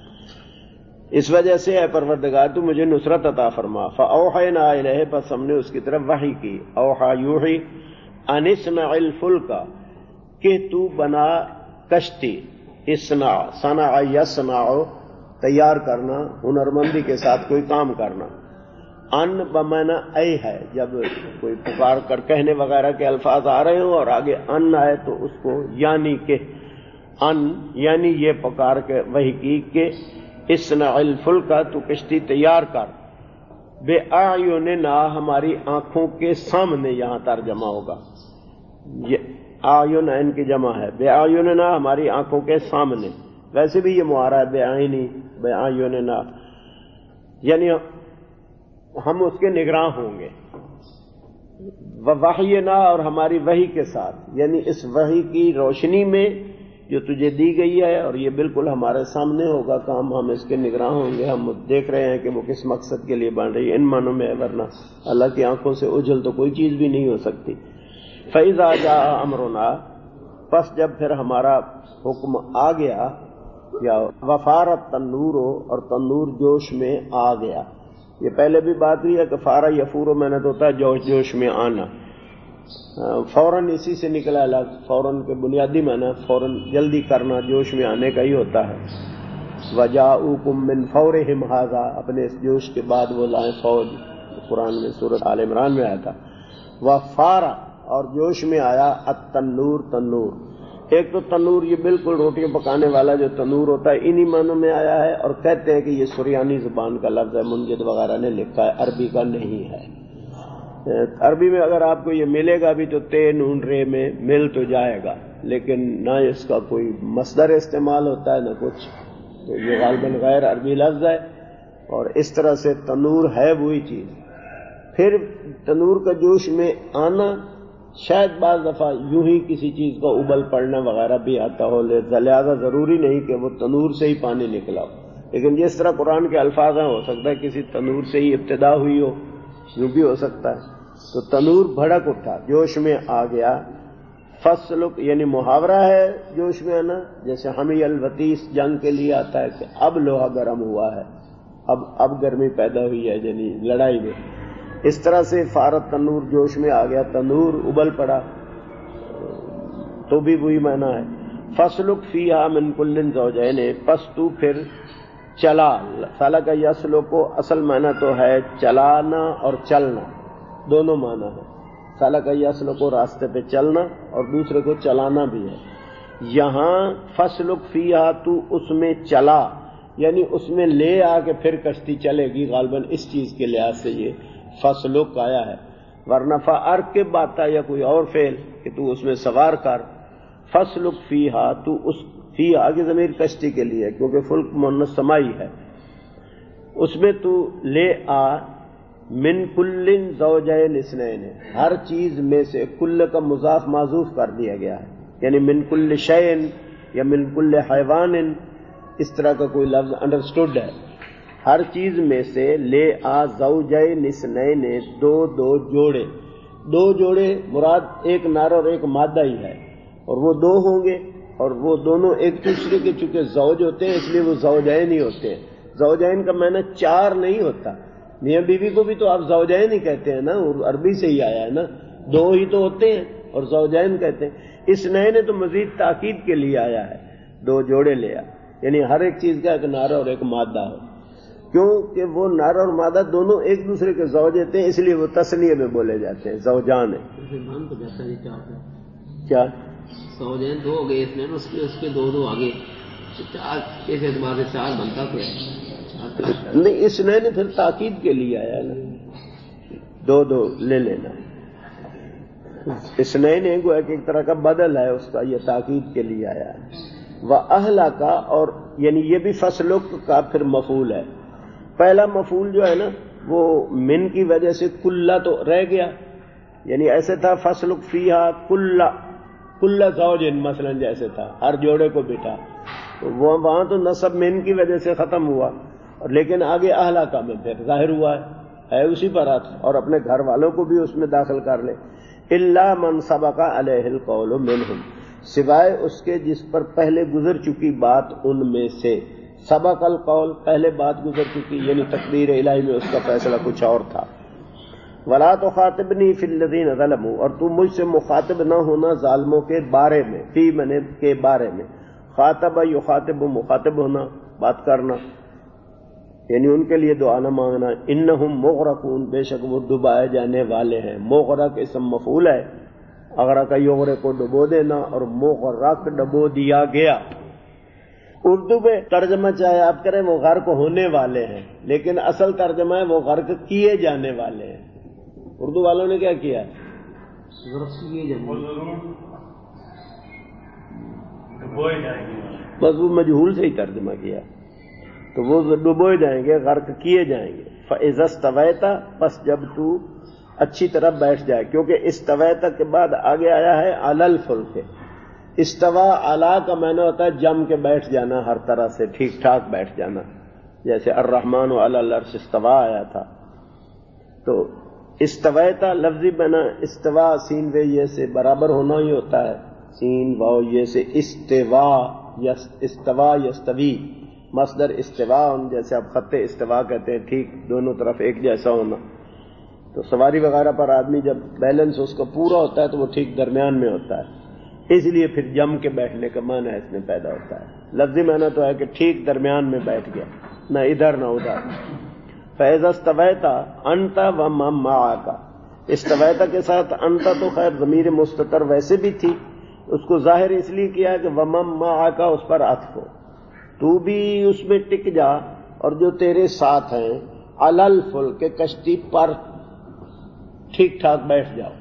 اس وجہ سے اے پروردگار تو مجھے نصرت عطا فرما. فاوحینا الیہ، پس ہم نے اس کی طرف وحی کی. اوحا یوحی، ان اصنع الفلک، کہ تو بنا کشتی. اصنع، صنع یصنع، تیار کرنا، ہنرمندی کے ساتھ کوئی کام کرنا. ان بمانا اے ہے، جب کوئی پکار کر کہنے وغیرہ کے الفاظ آ رہے ہوں اور آگے ان آئے تو اس کو یعنی کہ ان یعنی یہ پکار کے وہی کی کہ اصنع الفلک تو کشتی تیار کر، بے اعیننا ہماری آنکھوں کے سامنے، یہاں ترجمہ ہوگا، یہ اعین ان کی جمع ہے، بے اعیننا ہماری آنکھوں کے سامنے، ویسے بھی یہ معارہ ہے بے عینی بے اعیننا، یعنی ہم اس کے نگراں ہوں گے، وحینا اور ہماری وحی کے ساتھ، یعنی اس وحی کی روشنی میں جو تجھے دی گئی ہے، اور یہ بالکل ہمارے سامنے ہوگا کام، ہم اس کے نگراں ہوں گے، ہم دیکھ رہے ہیں کہ وہ کس مقصد کے لیے بن رہی ہے، ان معنوں میں ہے، ورنہ اللہ کی آنکھوں سے اجل تو کوئی چیز بھی نہیں ہو سکتی۔ فَإِذَا جَاءَ أَمْرُنَا، پس جب پھر ہمارا حکم آ گیا، یا وفارت تنور، اور تنور جوش میں آ گیا، یہ پہلے بھی بات ہوئی ہے کہ فارا یفورو میں نے تو ہوتا ہے جوش جوش میں آنا، فوراً اسی سے نکلا لفظ، فوراً کے بنیادی معنی فوراً جلدی کرنا، جوش میں آنے کا ہی ہوتا ہے۔ وَجَاءُوكُم مِّن فَوْرِهِمْ هَٰذَا، اپنے اس جوش کے بعد وہ لائیں فوج، قرآن میں سورۃ آل عمران میں آیا تھا۔ وَفَارَ، اور جوش میں آیا، التنور، تنور، ایک تو تنور یہ بالکل روٹیاں پکانے والا جو تنور ہوتا ہے انہی معنوں میں آیا ہے، اور کہتے ہیں کہ یہ سریانی زبان کا لفظ ہے، منجد وغیرہ نے لکھا ہے، عربی کا نہیں ہے۔ عربی میں اگر آپ کو یہ ملے گا بھی تو تے نون رے میں مل تو جائے گا، لیکن نہ اس کا کوئی مصدر استعمال ہوتا ہے نہ کچھ، تو یہ غالباً غیر عربی لفظ ہے، اور اس طرح سے تنور ہے وہی چیز۔ پھر تنور کا جوش میں آنا، شاید بعض دفعہ یوں ہی کسی چیز کا ابل پڑنا وغیرہ بھی آتا ہو، لہذا ضروری نہیں کہ وہ تنور سے ہی پانی نکلا ہو، لیکن جس طرح قرآن کے الفاظ ہیں ہو سکتا ہے کسی تنور سے ہی ابتدا ہوئی ہو، یوں بھی ہو سکتا ہے۔ تو تنور بھڑک اٹھا، جوش میں آ گیا، فسلک یعنی محاورہ ہے جوش میں آنا، جیسے حمی الوطیس جنگ کے لیے آتا ہے کہ اب لوہا گرم ہوا ہے، اب اب گرمی پیدا ہوئی ہے، یعنی لڑائی میں، اس طرح سے فارت تنور جوش میں آ گیا، تنور ابل پڑا، تو بھی وہی معنی ہے۔ فسلک فیہا من کل زوجین، پس تو پھر چلا، سالہ کا یسلو کو اصل معنی تو ہے چلانا اور چلنا، دونوں معنی ہے، سالہ کا یسلو کو راستے پہ چلنا اور دوسرے کو چلانا بھی ہے۔ یہاں فسلک فیہا تو اس میں چلا، یعنی اس میں لے آ کے پھر کشتی چلے گی، غالباً اس چیز کے لحاظ سے یہ فسلک آیا ہے، ورنہ فارکب آتا یا کوئی اور فعل کہ تو اس میں سوار کر، فسلک فیہا تو اس، فیہا کی ضمیر کشتی کے لیے کیونکہ فلک مؤنث سمائی ہے، اس میں تو لے آ، من کل زوجین اثنین، ہر چیز میں سے، کل کا مضاف معذوف کر دیا گیا ہے، یعنی من کل شیء یا من کل حیوان، اس طرح کا کوئی لفظ انڈرسٹوڈ ہے، ہر چیز میں سے لے آ زوجین اثنین، دو دو جوڑے، دو جوڑے مراد ایک نر اور ایک مادہ ہی ہے، اور وہ دو ہوں گے، اور وہ دونوں ایک دوسرے کے چونکہ زوج ہوتے ہیں اس لیے وہ زوجین ہی ہوتے ہیں۔ زوجین کا معنی چار نہیں ہوتا، میاں بیوی کو بھی تو آپ زوجین ہی کہتے ہیں نا، عربی سے ہی آیا ہے نا، دو ہی تو ہوتے ہیں اور زوجین کہتے ہیں۔ اس نئے نے تو مزید تاکید کے لیے آیا ہے، دو جوڑے لیا، یعنی ہر ایک چیز کا ایک نر اور ایک مادہ ہو، کیونکہ وہ نر اور مادہ دونوں ایک دوسرے کے زوج ہوتے ہیں، اس لیے وہ تثنیہ میں بولے جاتے ہیں، زوجان ہیں۔ کیا زوجین دو ہو گئے، اس میں اس کے اس کے دو دو آگے، چار اس اعتبار سے چار بنتا تو ہے نہیں، اس نے پھر تاکید کے لیے آیا نا، دو دو لے لینا، اس نئے نے گویا کہ ایک طرح کا بدل ہے اس کا، یہ تاکید کے لیے آیا ہے۔ وَأَهْلَ کا، اور یعنی یہ بھی فسلک کا پھر مفعول ہے، پہلا مفعول جو ہے نا وہ من کی وجہ سے کلّا تو رہ گیا، یعنی ایسے تھا فسلک فیہا کلّا کلّا زوجن مثلا، جیسے تھا ہر جوڑے کو بٹھا، وہ وہاں تو نصب من کی وجہ سے ختم ہوا، لیکن آگے اہلا کا میں پھر ظاہر ہوا ہے ہے اسی پر آتا، اور اپنے گھر والوں کو بھی اس میں داخل کر لے۔ الا من سبق علیہ القول منہم، سوائے اس کے جس پر پہلے گزر چکی بات ان میں سے، سبق القول پہلے بات گزر چکی، یعنی تقدیر الہی میں اس کا فیصلہ کچھ اور تھا۔ ولا تخاطبنی فی الذین ظلموا، اور تو مجھ سے مخاطب نہ ہونا ظالموں کے بارے میں، فی من کے بارے میں، خاطب یخاطب مخاطب ہونا، بات کرنا، یعنی ان کے لیے دعا نہ مانگنا. انہم مغرقون، بے شک وہ ڈبائے جانے والے ہیں. مغرق اسم مفعول ہے، اغرق یغرق کو ڈبو دینا، اور مغرق ڈبو دیا گیا. اردو میں ترجمہ چاہے آپ کریں وہ غرق ہونے والے ہیں، لیکن اصل ترجمہ ہے وہ غرق کیے جانے والے ہیں. اردو والوں نے کیا کیا؟ بس وہ مجہول سے ہی ترجمہ کیا، تو وہ ڈبوئے جائیں گے، غرق کیے جائیں گے. فَإِذَا اسْتَوَيْتَ، پس جب تو اچھی طرح بیٹھ جائے، کیونکہ استویت کے بعد آگے آیا ہے عَلَى الْفُلْكِ. استوا علا کا معنی ہوتا ہے جم کے بیٹھ جانا، ہر طرح سے ٹھیک ٹھاک بیٹھ جانا، جیسے الرحمن علی العرش استوا آیا تھا. تو استویتا لفظی بنا استوا سین و یہ سے برابر ہونا ہی ہوتا ہے، سین واو یہ سے استوا یس استوا یستوی، مصدر استوا جیسے آپ خط استوا کہتے ہیں، ٹھیک دونوں طرف ایک جیسا ہونا. تو سواری وغیرہ پر آدمی جب بیلنس اس کا پورا ہوتا ہے تو وہ ٹھیک درمیان میں ہوتا ہے، اس لیے پھر جم کے بیٹھنے کا معنی اس میں پیدا ہوتا ہے. لفظی معنی تو ہے کہ ٹھیک درمیان میں بیٹھ گیا، نہ ادھر نہ ادھر. فَإِذَا اسْتَوَيْتَ أَنْتَ وَمَن مَّعَكَ، استویتا کے ساتھ انتا تو خیر ضمیر مستتر ویسے بھی تھی، اس کو ظاہر اس لیے کیا کہ وَمَن مَّعَكَ اس پر عطف ہو، تو بھی اس میں ٹک جا اور جو تیرے ساتھ ہیں عَلَى الْفُلْكِ کشتی پر ٹھیک ٹھاک بیٹھ جاؤ.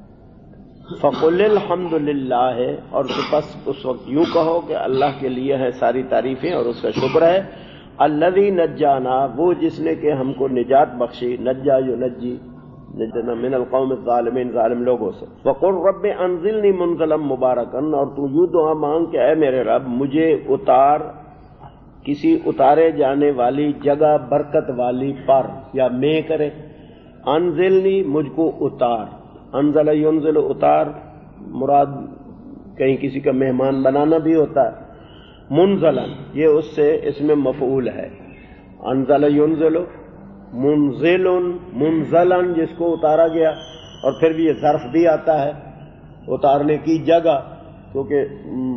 فَقُلِ الْحَمْدُ لِلَّهِ، اور تو بس اس وقت یوں کہو کہ اللہ کے لیے ہے ساری تعریفیں اور اس کا شکر ہے. الذی نجانا، وہ جس نے کہ ہم کو نجات بخشی، نجا ینجی نجنا من القوم الظالمین، ظالم لوگوں سے. وقل رب انزلنی منزلا مبارکا، اور تو یوں دعا مانگ کہ اے میرے رب مجھے اتار کسی اتارے جانے والی جگہ برکت والی پر، یا میں کرے انزلنی مجھ کو اتار. انزل ینزل اتار مراد کہیں کسی کا مہمان بنانا بھی ہوتا ہے. منزلن یہ اس سے اس میں مفعول ہے. انزل ینزل، منزل منزلن جس کو اتارا گیا، اور پھر بھی یہ ظرف بھی آتا ہے اتارنے کی جگہ، کیونکہ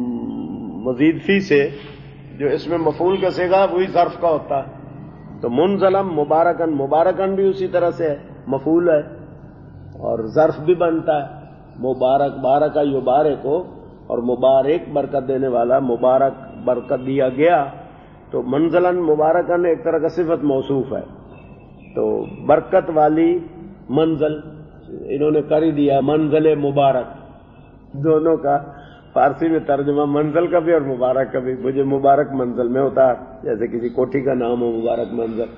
مزید فی سے جو اس میں مفعول کا صیغہ وہی ظرف کا ہوتا ہے. تو منزلن مبارکن، مبارکن بھی اسی طرح سے ہے، مفعول ہے اور ظرف بھی بنتا ہے. مبارک بارکا یبارک کو، اور مبارک برکت دینے والا، مبارک برکت دیا گیا. تو منزلن مبارکن ایک طرح کا صفت موصوف ہے، تو برکت والی منزل انہوں نے کر ہی دیا، منزل مبارک. دونوں کا فارسی میں ترجمہ منزل کا بھی اور مبارک کا بھی. مجھے مبارک منزل میں ہوتا ہے، جیسے کسی کوٹھی کا نام ہو مبارک منزل.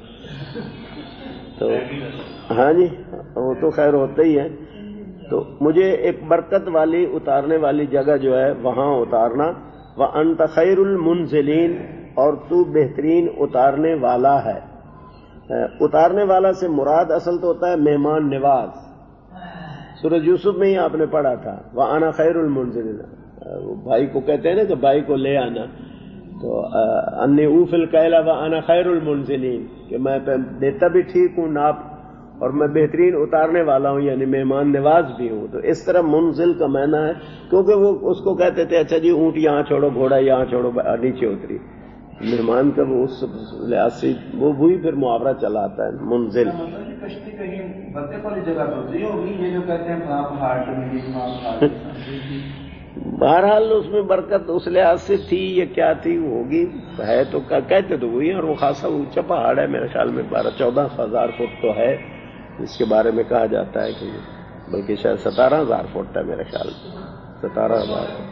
تو ہاں جی وہ تو خیر ہوتا ہی ہے. تو مجھے ایک برکت والی اتارنے والی جگہ جو ہے وہاں اتارنا. وَأَنْتَ خَيْرُ الْمُنزِلِينَ، اور تو بہترین اتارنے والا ہے. اتارنے والا سے مراد اصل تو ہوتا ہے مہمان نواز. سورۃ یوسف میں ہی آپ نے پڑھا تھا وَأَنَا خَيْرُ الْمُنزِلِينَ، بھائی کو کہتے ہیں نا کہ بھائی کو لے آنا، تو انی اوفی الکیل وَأَنَا خَيْرُ الْمُنزِلِينَ، کہ میں دیتا بھی ٹھیک ہوں ناپ، اور میں بہترین اتارنے والا ہوں، یعنی مہمان نواز بھی ہوں. تو اس طرح منزل کا معنی ہے، کیونکہ وہ اس کو کہتے تھے اچھا جی اونٹ یہاں چھوڑو، گھوڑا یہاں چھوڑو، نیچے اتری. مہمان کا وہ اس لحاظ سے وہ وہی پھر محاورہ چلا آتا ہے منزل. کشتی کہیں برکت والی جگہ پر ہوگی، یہ جو کہتے ہیں پہاڑ. بہرحال اس میں برکت اس لحاظ سے تھی یا کیا تھی ہوگی، ہے تو کہتے تو وہی، اور وہ خاصا اونچا پہاڑ ہے میرے خیال میں بارہ چودہ ہزار فٹ تو ہے، اس کے بارے میں کہا جاتا ہے کہ بلکہ شاید ستارہ ہزار فٹ ہے میرے خیال میں، ستارہ ہزار فٹ.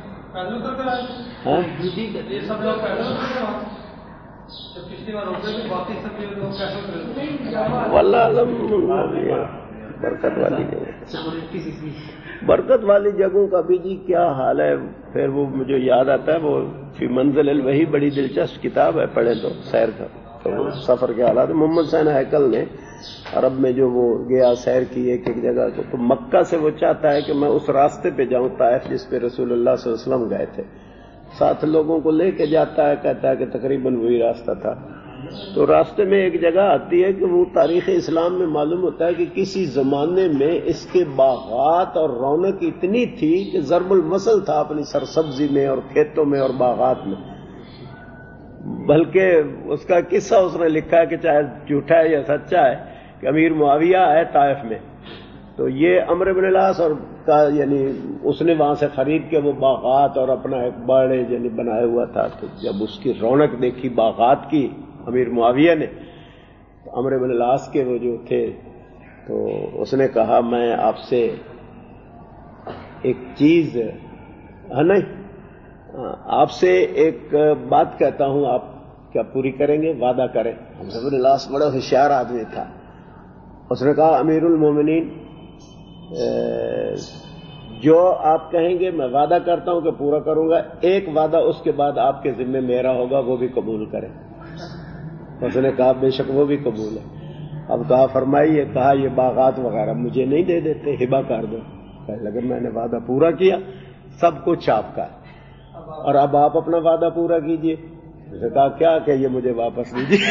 واللہ علم. برکت والی جگہ، برکت والی جگہوں کا بھی جی کیا حال ہے. پھر وہ مجھے یاد آتا ہے وہ فی منزل الوحی، بڑی دلچسپ کتاب ہے، پڑھیں تو سیر کا تو سفر کے حالات. محمد حسین ہیکل نے عرب میں جو وہ گیا سیر کی ایک ایک جگہ کو، تو مکہ سے وہ چاہتا ہے کہ میں اس راستے پہ جاؤں طائف جس پہ رسول اللہ صلی اللہ علیہ وسلم گئے تھے. ساتھ لوگوں کو لے کے جاتا ہے، کہتا ہے کہ تقریباً وہی راستہ تھا. تو راستے میں ایک جگہ آتی ہے کہ وہ تاریخ اسلام میں معلوم ہوتا ہے کہ کسی زمانے میں اس کے باغات اور رونق اتنی تھی کہ ضرب المثل تھا اپنی سرسبزی میں اور کھیتوں میں اور باغات میں. بلکہ اس کا قصہ اس نے لکھا ہے کہ چاہے جھوٹا ہے یا سچا ہے کہ امیر معاویہ ہے طائف میں، تو یہ عمرو بن العاص اور کا یعنی اس نے وہاں سے خرید کے وہ باغات اور اپنا ایک بڑے یعنی بنایا ہوا تھا، تو جب اس کی رونق دیکھی باغات کی امیر معاویہ نے، تو عمرو بن العاص کے وہ جو تھے تو اس نے کہا میں آپ سے ایک چیز ہے نہیں آپ سے ایک بات کہتا ہوں، آپ کیا پوری کریں گے؟ وعدہ کریں۔ عمرو بن العاص بڑا ہوشیار آدمی تھا، اس نے کہا امیر المومنین جو آپ کہیں گے میں وعدہ کرتا ہوں کہ پورا کروں گا، ایک وعدہ اس کے بعد آپ کے ذمے میرا ہوگا، وہ بھی قبول کریں۔ اس نے کہا بے شک وہ بھی قبول ہے۔ اب کہا فرمائیے، کہا یہ باغات وغیرہ مجھے نہیں دے دیتے، ہبہ کر دو۔ کہنے لگے میں نے وعدہ پورا کیا، سب کچھ آپ کا ہے، اور اب آپ اپنا وعدہ پورا کیجئے۔ اس نے کہا کیا کہ یہ مجھے واپس دیجیے۔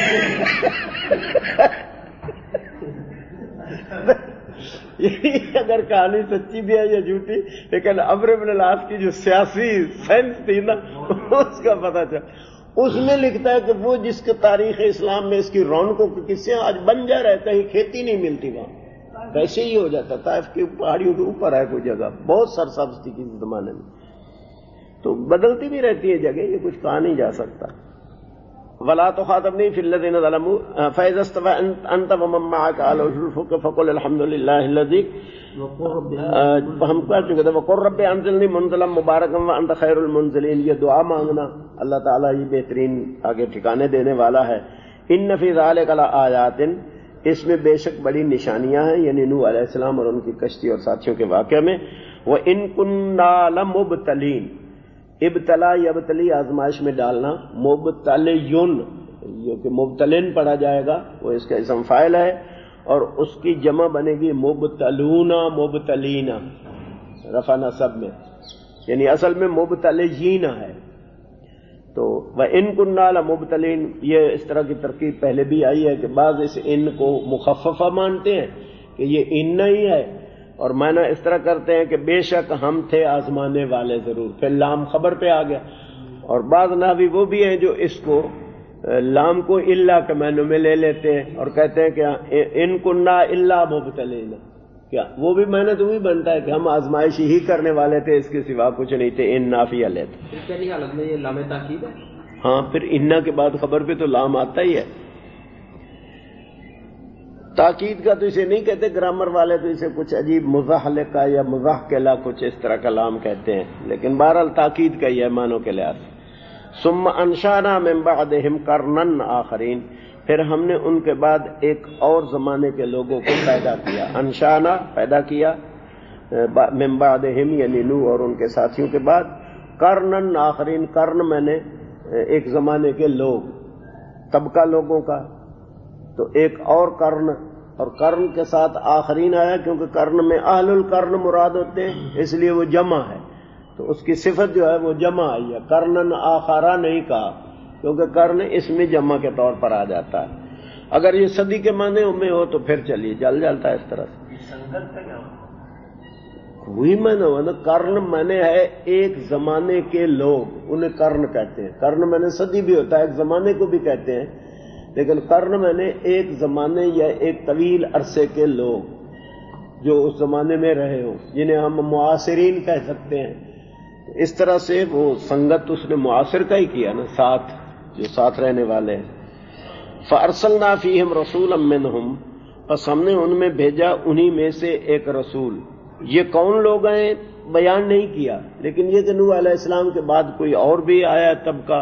اگر کہانی سچی بھی ہے یا جھوٹی، لیکن عمرو بن العاص کی جو سیاسی سینس تھی نا اس کا پتہ چلا۔ اس میں لکھتا ہے کہ وہ جس کے تاریخ اسلام میں اس کی رونقوں کے قصے آج بنجر ہے، کہیں کھیتی نہیں ملتی وہاں، ویسے ہی ہو جاتا۔ طائف کی پہاڑیوں کے اوپر ہے کوئی جگہ، بہت سرسبز تھی کسی زمانے میں، تو بدلتی بھی رہتی ہے جگہ، یہ کچھ کہا نہیں جا سکتا۔ وَلَا تُخَاطِبْنِي فِي الَّذِينَ ظَلَمُوا فَإِذَا اسْتَوَيْتَ أَنْتَ وَمَن مَّعَكَ عَلَى الْفُلْكِ فَقُلِ الْحَمْدُ لِلَّهِ الَّذِي ہم کہہ چکے تھے وَقُلْ رَبِّ أَنزِلْنِي مُنزِلًا مُبَارَكًا وَأَنتَ خَيْرُ الْمُنزِلِينَ، یہ دعا مانگنا اللہ تعالیٰ یہ بہترین آگے ٹھکانے دینے والا ہے۔ إِنَّ فِي ذَلِكَ لَآيَاتٍ، اس میں بے شک بڑی نشانیاں ہیں، یعنی نوح علیہ السلام اور ان کی کشتی اور ساتھیوں کے واقعے میں۔ وَإِن كُنَّا لَمُبْتَلِينَ، ابتلا یبتلی آزمائش میں ڈالنا، مبتلیون یہ کہ مبتلین پڑھا جائے گا، وہ اس کا اسم فاعل ہے، اور اس کی جمع بنے گی مبتلون مبتلین رفع نصب میں، یعنی اصل میں مبتلیین ہے۔ تو وَإِن كُنَّا لَمُبْتَلِينَ، یہ اس طرح کی ترکیب پہلے بھی آئی ہے کہ بعض اس ان کو مخففہ مانتے ہیں کہ یہ ان ہی ہے، اور معنی اس طرح کرتے ہیں کہ بے شک ہم تھے آزمانے والے ضرور، پھر لام خبر پہ آ گیا۔ اور بعض نحوی وہ بھی ہیں جو اس کو لام کو الا کے معنی میں لے لیتے ہیں اور کہتے ہیں کہ ان کننا الا مبتلین، کیا وہ بھی معنی تو وہی بنتا ہے کہ ہم آزمائش ہی کرنے والے تھے، اس کے سوا کچھ نہیں تھے۔ ان نافیہ لیتے پہلی حالت میں یہ لام تاکید ہے، ہاں پھر انا کے بعد خبر پہ تو لام آتا ہی ہے۔ تاکید کا تو اسے نہیں کہتے گرامر والے، تو اسے کچھ عجیب مزاحلے کا یا مزاحکلا کچھ اس طرح کا لام کہتے ہیں، لیکن بہرحال تاکید کا ہی ہے معنوں کے لحاظ سے۔ ثم انشانا من بعدہم قرنن آخرین، پھر ہم نے ان کے بعد ایک اور زمانے کے لوگوں کو پیدا کیا۔ انشانا پیدا کیا، من بعدہم یعنی نوح اور ان کے ساتھیوں کے بعد، قرنن آخرین، قرن میں نے ایک زمانے کے لوگ، طبقہ لوگوں کا، تو ایک اور قرن، اور قرن کے ساتھ آخرین آیا کیونکہ قرن میں اہل القرن مراد ہوتے ہیں، اس لیے وہ جمع ہے، تو اس کی صفت جو ہے وہ جمع آئی ہے، قرنن آخرہ نہیں کہا کیونکہ قرن اس میں جمع کے طور پر آ جاتا ہے۔ اگر یہ صدی کے معنی میں ہو تو پھر چلیے جل جاتا ہے اس طرح سے۔ وہی معنی ہوا نا، قرن معنی ہے ایک زمانے کے لوگ، انہیں قرن کہتے ہیں۔ قرن معنی صدی بھی ہوتا ہے، ایک زمانے کو بھی کہتے ہیں، لیکن قرن میں نے ایک زمانے یا ایک طویل عرصے کے لوگ جو اس زمانے میں رہے ہوں، جنہیں ہم معاصرین کہہ سکتے ہیں۔ اس طرح سے وہ سنگت اس نے معاصر کا ہی کیا نا، ساتھ جو ساتھ رہنے والے ہیں۔ فَأَرْسَلْنَا فِيهِمْ رَسُولًا مِّنْهُمْ، پس ہم نے ان میں بھیجا انہی میں سے ایک رسول۔ یہ کون لوگ ہیں بیان نہیں کیا، لیکن یہ کہ نوح علیہ السلام کے بعد کوئی اور بھی آیا طبقہ،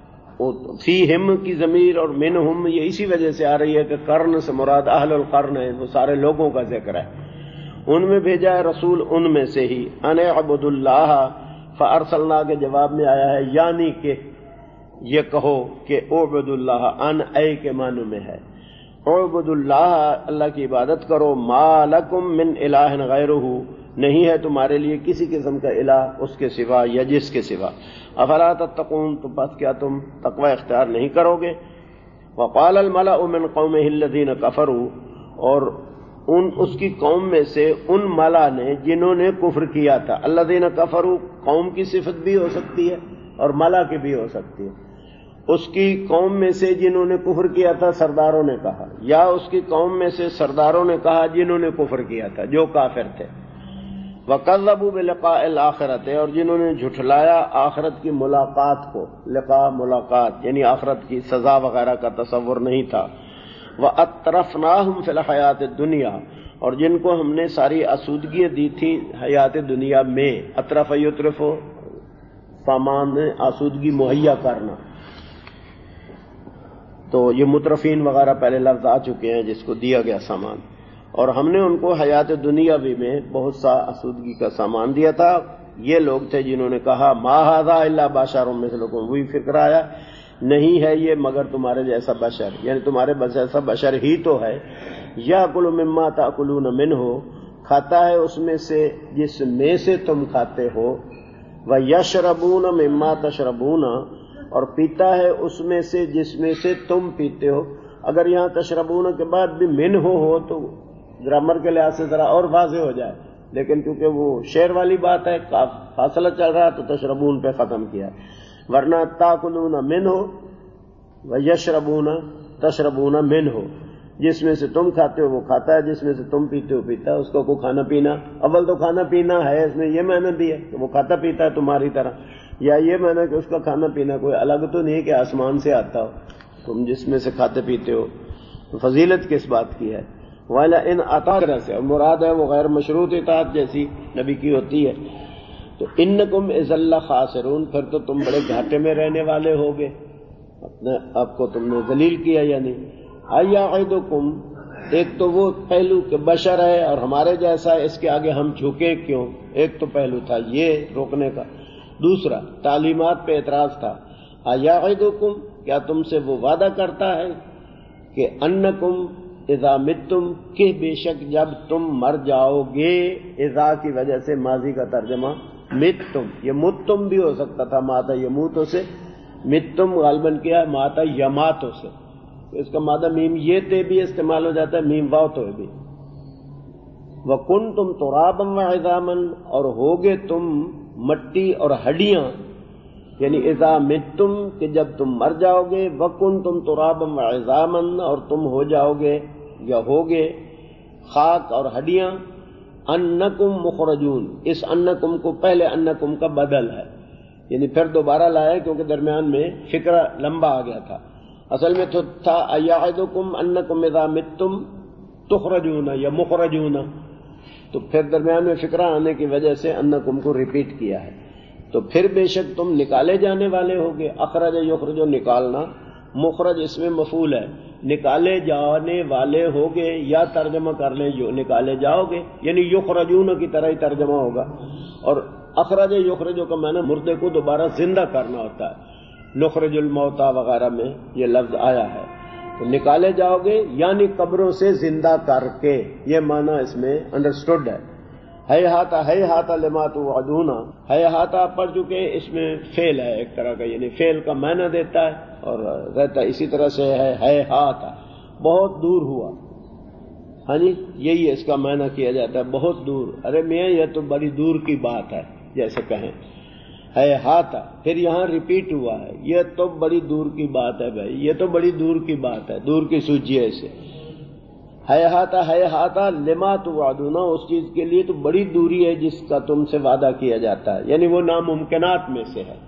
فیہم کی ضمیر اور منہم یہ اسی وجہ سے آ رہی ہے کہ قرن سے مراد اہل القرن ہے، وہ سارے لوگوں کا ذکر ہے۔ ان میں بھیجا ہے رسول ان میں سے ہی، ان اعبدوا اللہ، فارسلنا کے جواب میں آیا ہے یعنی کہ یہ کہو کہ اعبدوا اللہ، ان اے کے معنی میں ہے، اعبدوا اللہ، اللہ کی عبادت کرو، ما لکم من الہ غیرہ، نہیں ہے تمہارے لیے کسی قسم کا الہ اس کے سوا یا جس کے سوا، افلا تتقون، تو بس کیا تم تقوی اختیار نہیں کرو گے۔ وقال الملأ من قومه الذين كفروا، اور ان اس کی قوم میں سے ان ملا نے جنہوں نے کفر کیا تھا۔ الذين كفروا قوم کی صفت بھی ہو سکتی ہے اور ملا کی بھی ہو سکتی ہے۔ اس کی قوم میں سے جنہوں نے کفر کیا تھا سرداروں نے کہا، یا اس کی قوم میں سے سرداروں نے کہا جنہوں نے کفر کیا تھا، جو کافر تھے۔ وَكَذَّبُوا بِلِقَاءِ الْآخِرَةِ، اور جنہوں نے جھٹلایا آخرت کی ملاقات کو، لقاء ملاقات یعنی آخرت کی سزا وغیرہ کا تصور نہیں تھا۔ وَأَتْرَفْنَاهُمْ فِي الْحَيَاةِ الدُّنْيَا، اور جن کو ہم نے ساری آسودگی دی تھی حیات دنیا میں، اطرف یطرف سامان آسودگی مہیا کرنا، تو یہ مترفین وغیرہ پہلے لفظ آ چکے ہیں جس کو دیا گیا سامان، اور ہم نے ان کو حیات دنیاوی میں بہت سا آسودگی کا سامان دیا تھا۔ یہ لوگ تھے جنہوں نے کہا ما ھذا الا بشر مثلکم، وہی فکر آیا نہیں ہے یہ مگر تمہارے جیسا بشر، یعنی تمہارے جیسا بشر ہی تو ہے۔ یاکل مما تاکلون منہ، کھاتا ہے اس میں سے جس میں سے تم کھاتے ہو، ویشربون مما تشربون، اور پیتا ہے اس میں سے جس میں سے تم پیتے ہو۔ اگر یہاں تشربون کے بعد بھی منہ ہو تو گرامر کے لحاظ سے ذرا اور واضح ہو جائے، لیکن کیونکہ وہ شعر والی بات ہے، فاصلہ چل رہا ہے تو تشربون پہ ختم کیا، ورنہ تاکلون منہ ویشربون تشربون منہ، جس میں سے تم کھاتے ہو وہ کھاتا ہے، جس میں سے تم پیتے ہو پیتا ہے۔ اس کو کوئی کھانا پینا، اول تو کھانا پینا ہے، اس میں یہ معنی بھی ہے کہ وہ کھاتا پیتا ہے تمہاری طرح، یا یہ معنی کہ اس کا کھانا پینا کوئی الگ تو نہیں کہ آسمان سے آتا ہو، تم جس میں سے کھاتے پیتے ہو۔ تو فضیلت کس بات کی ہے؟ والا ان عطا سے، اور مراد ہے وہ غیر مشروط اطاعت جیسی نبی کی ہوتی ہے۔ تو انکم اذا لخاسرون، پھر تو تم بڑے گھاٹے میں رہنے والے ہوگے، اپنے آپ کو تم نے ذلیل کیا یا نہیں۔ ایعدکم، ایک تو وہ پہلو کہ بشر ہے اور ہمارے جیسا ہے، اس کے آگے ہم جھکے کیوں، ایک تو پہلو تھا یہ روکنے کا۔ دوسرا تعلیمات پہ اعتراض تھا، ایعدکم، کیا تم سے وہ وعدہ کرتا ہے کہ انکم اذا متم، کہ بے شک جب تم مر جاؤ گے، اذا کی وجہ سے ماضی کا ترجمہ متم، یہ متم بھی ہو سکتا تھا ماتا یموتو سے، متم غالباً کیا ہے ماتا یماتو سے، اس کا مادہ میم یہ تے بھی استعمال ہو جاتا ہے، میم واو تو بھی۔ وَكُنْتُمْ تُرَابًا وَعِظَامًا، اور ہوگے تم مٹی اور ہڈیاں، یعنی اذا متم کہ جب تم مر جاؤ گے، وَكُنْتُمْ تُرَابًا وَعِظَامًا، اور تم ہو جاؤ گے یا ہوگے خاک اور ہڈیاں، انکم مخرجون، اس انکم کو پہلے انکم کا بدل ہے، یعنی پھر دوبارہ لایا کیونکہ درمیان میں فکرہ لمبا آ گیا تھا۔ اصل میں تو تھا ایعدکم انکم اذا متم تخرجون یا مخرجون، تو پھر درمیان میں فکرہ آنے کی وجہ سے انکم کو ریپیٹ کیا ہے۔ تو پھر بے شک تم نکالے جانے والے ہوگے، اخرج یخرجو نکالنا، مخرج اس میں مفعول ہے، نکالے جانے والے ہوگے، یا ترجمہ کر لیں جو نکالے جاؤ گے، یعنی یخرجون کی طرح ہی ترجمہ ہوگا۔ اور اخرج یخرجو کا معنی مردے کو دوبارہ زندہ کرنا ہوتا ہے، نخرج الموتى وغیرہ میں یہ لفظ آیا ہے، تو نکالے جاؤ گے یعنی قبروں سے زندہ کر کے، یہ معنی اس میں انڈرسٹوڈ ہے۔ ہے ہاتھا ہے ہاتھا لما توعدون، ہے ہاتھا پڑھ چکے، اس میں فعل ہے ایک طرح کا، یعنی فعل کا معنی دیتا ہے اور رہتا اسی طرح سے ہے ہے ہاتھا، بہت دور ہوا، ہاں جی یہی اس کا معنی کیا جاتا ہے، بہت دور، ارے میاں یہ تو بڑی دور کی بات ہے جیسے کہیں، ہے ہاتھا، پھر یہاں ریپیٹ ہوا ہے، یہ تو بڑی دور کی بات ہے بھائی، یہ تو بڑی دور کی بات ہے، دور کی سوچیے اسے، ہے ہاتھا ہے ہاتھا لما توعدون، اس چیز کے لیے تو بڑی دوری ہے جس کا تم سے وعدہ کیا جاتا ہے، یعنی وہ ناممکنات میں سے ہے۔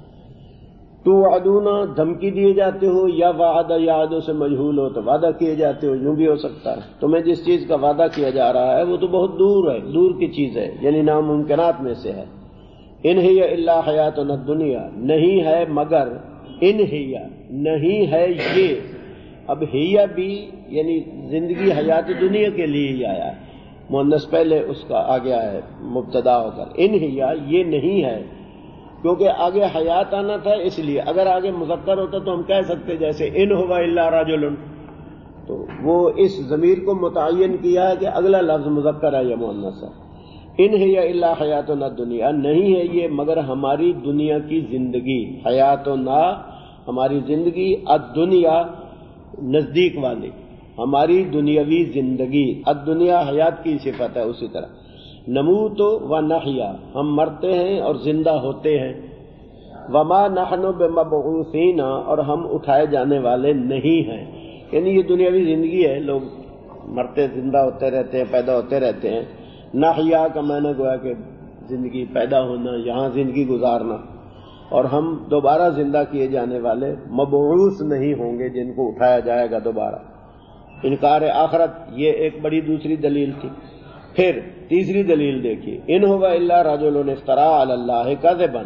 توعدون دھمکی دیے جاتے ہو، یا وعدہ یعدو سے مجہول ہو تو وعدہ کیے جاتے ہو، یوں بھی ہو سکتا ہے، تمہیں جس چیز کا وعدہ کیا جا رہا ہے وہ تو بہت دور ہے، دور کی چیز ہے، یعنی ناممکنات میں سے ہے۔ ان ہی الا حیاتنا الدنیا، نہیں ہے مگر، ان ہی نہیں ہے یہ، اب ہیا بھی یعنی زندگی حیات دنیا کے لیے ہی آیا ہے، مؤنث پہلے اس کا آ گیا ہے مبتدا ہو کر، ان ہیا یہ نہیں ہے، کیونکہ آگے حیات آنا تھا اس لیے، اگر آگے مذکر ہوتا تو ہم کہہ سکتے جیسے ان ہوا الا رجل، تو وہ اس ضمیر کو متعین کیا ہے کہ اگلا لفظ مذکر ہے یا مؤنث ہے۔ ان ہی الا حیاتنا الدنیا، نہیں ہے یہ مگر ہماری دنیا کی زندگی، حیاتنا ہماری زندگی، الدنیا نزدیک والی، ہماری دنیاوی زندگی، الدنیا حیات کی صفت ہے، اسی طرح نموت و نحیا، ہم مرتے ہیں اور زندہ ہوتے ہیں، وما نحن بمبعوثین، اور ہم اٹھائے جانے والے نہیں ہیں. یعنی یہ دنیاوی زندگی ہے، لوگ مرتے زندہ ہوتے رہتے ہیں، پیدا ہوتے رہتے ہیں. نحیا کا معنی گویا کہ زندگی پیدا ہونا، یہاں زندگی گزارنا، اور ہم دوبارہ زندہ کیے جانے والے مبعوث نہیں ہوں گے جن کو اٹھایا جائے گا دوبارہ. انکار آخرت یہ ایک بڑی دوسری دلیل تھی. پھر تیسری دلیل دیکھیے، ان هو الا رجل افترى علی اللہ کذبا،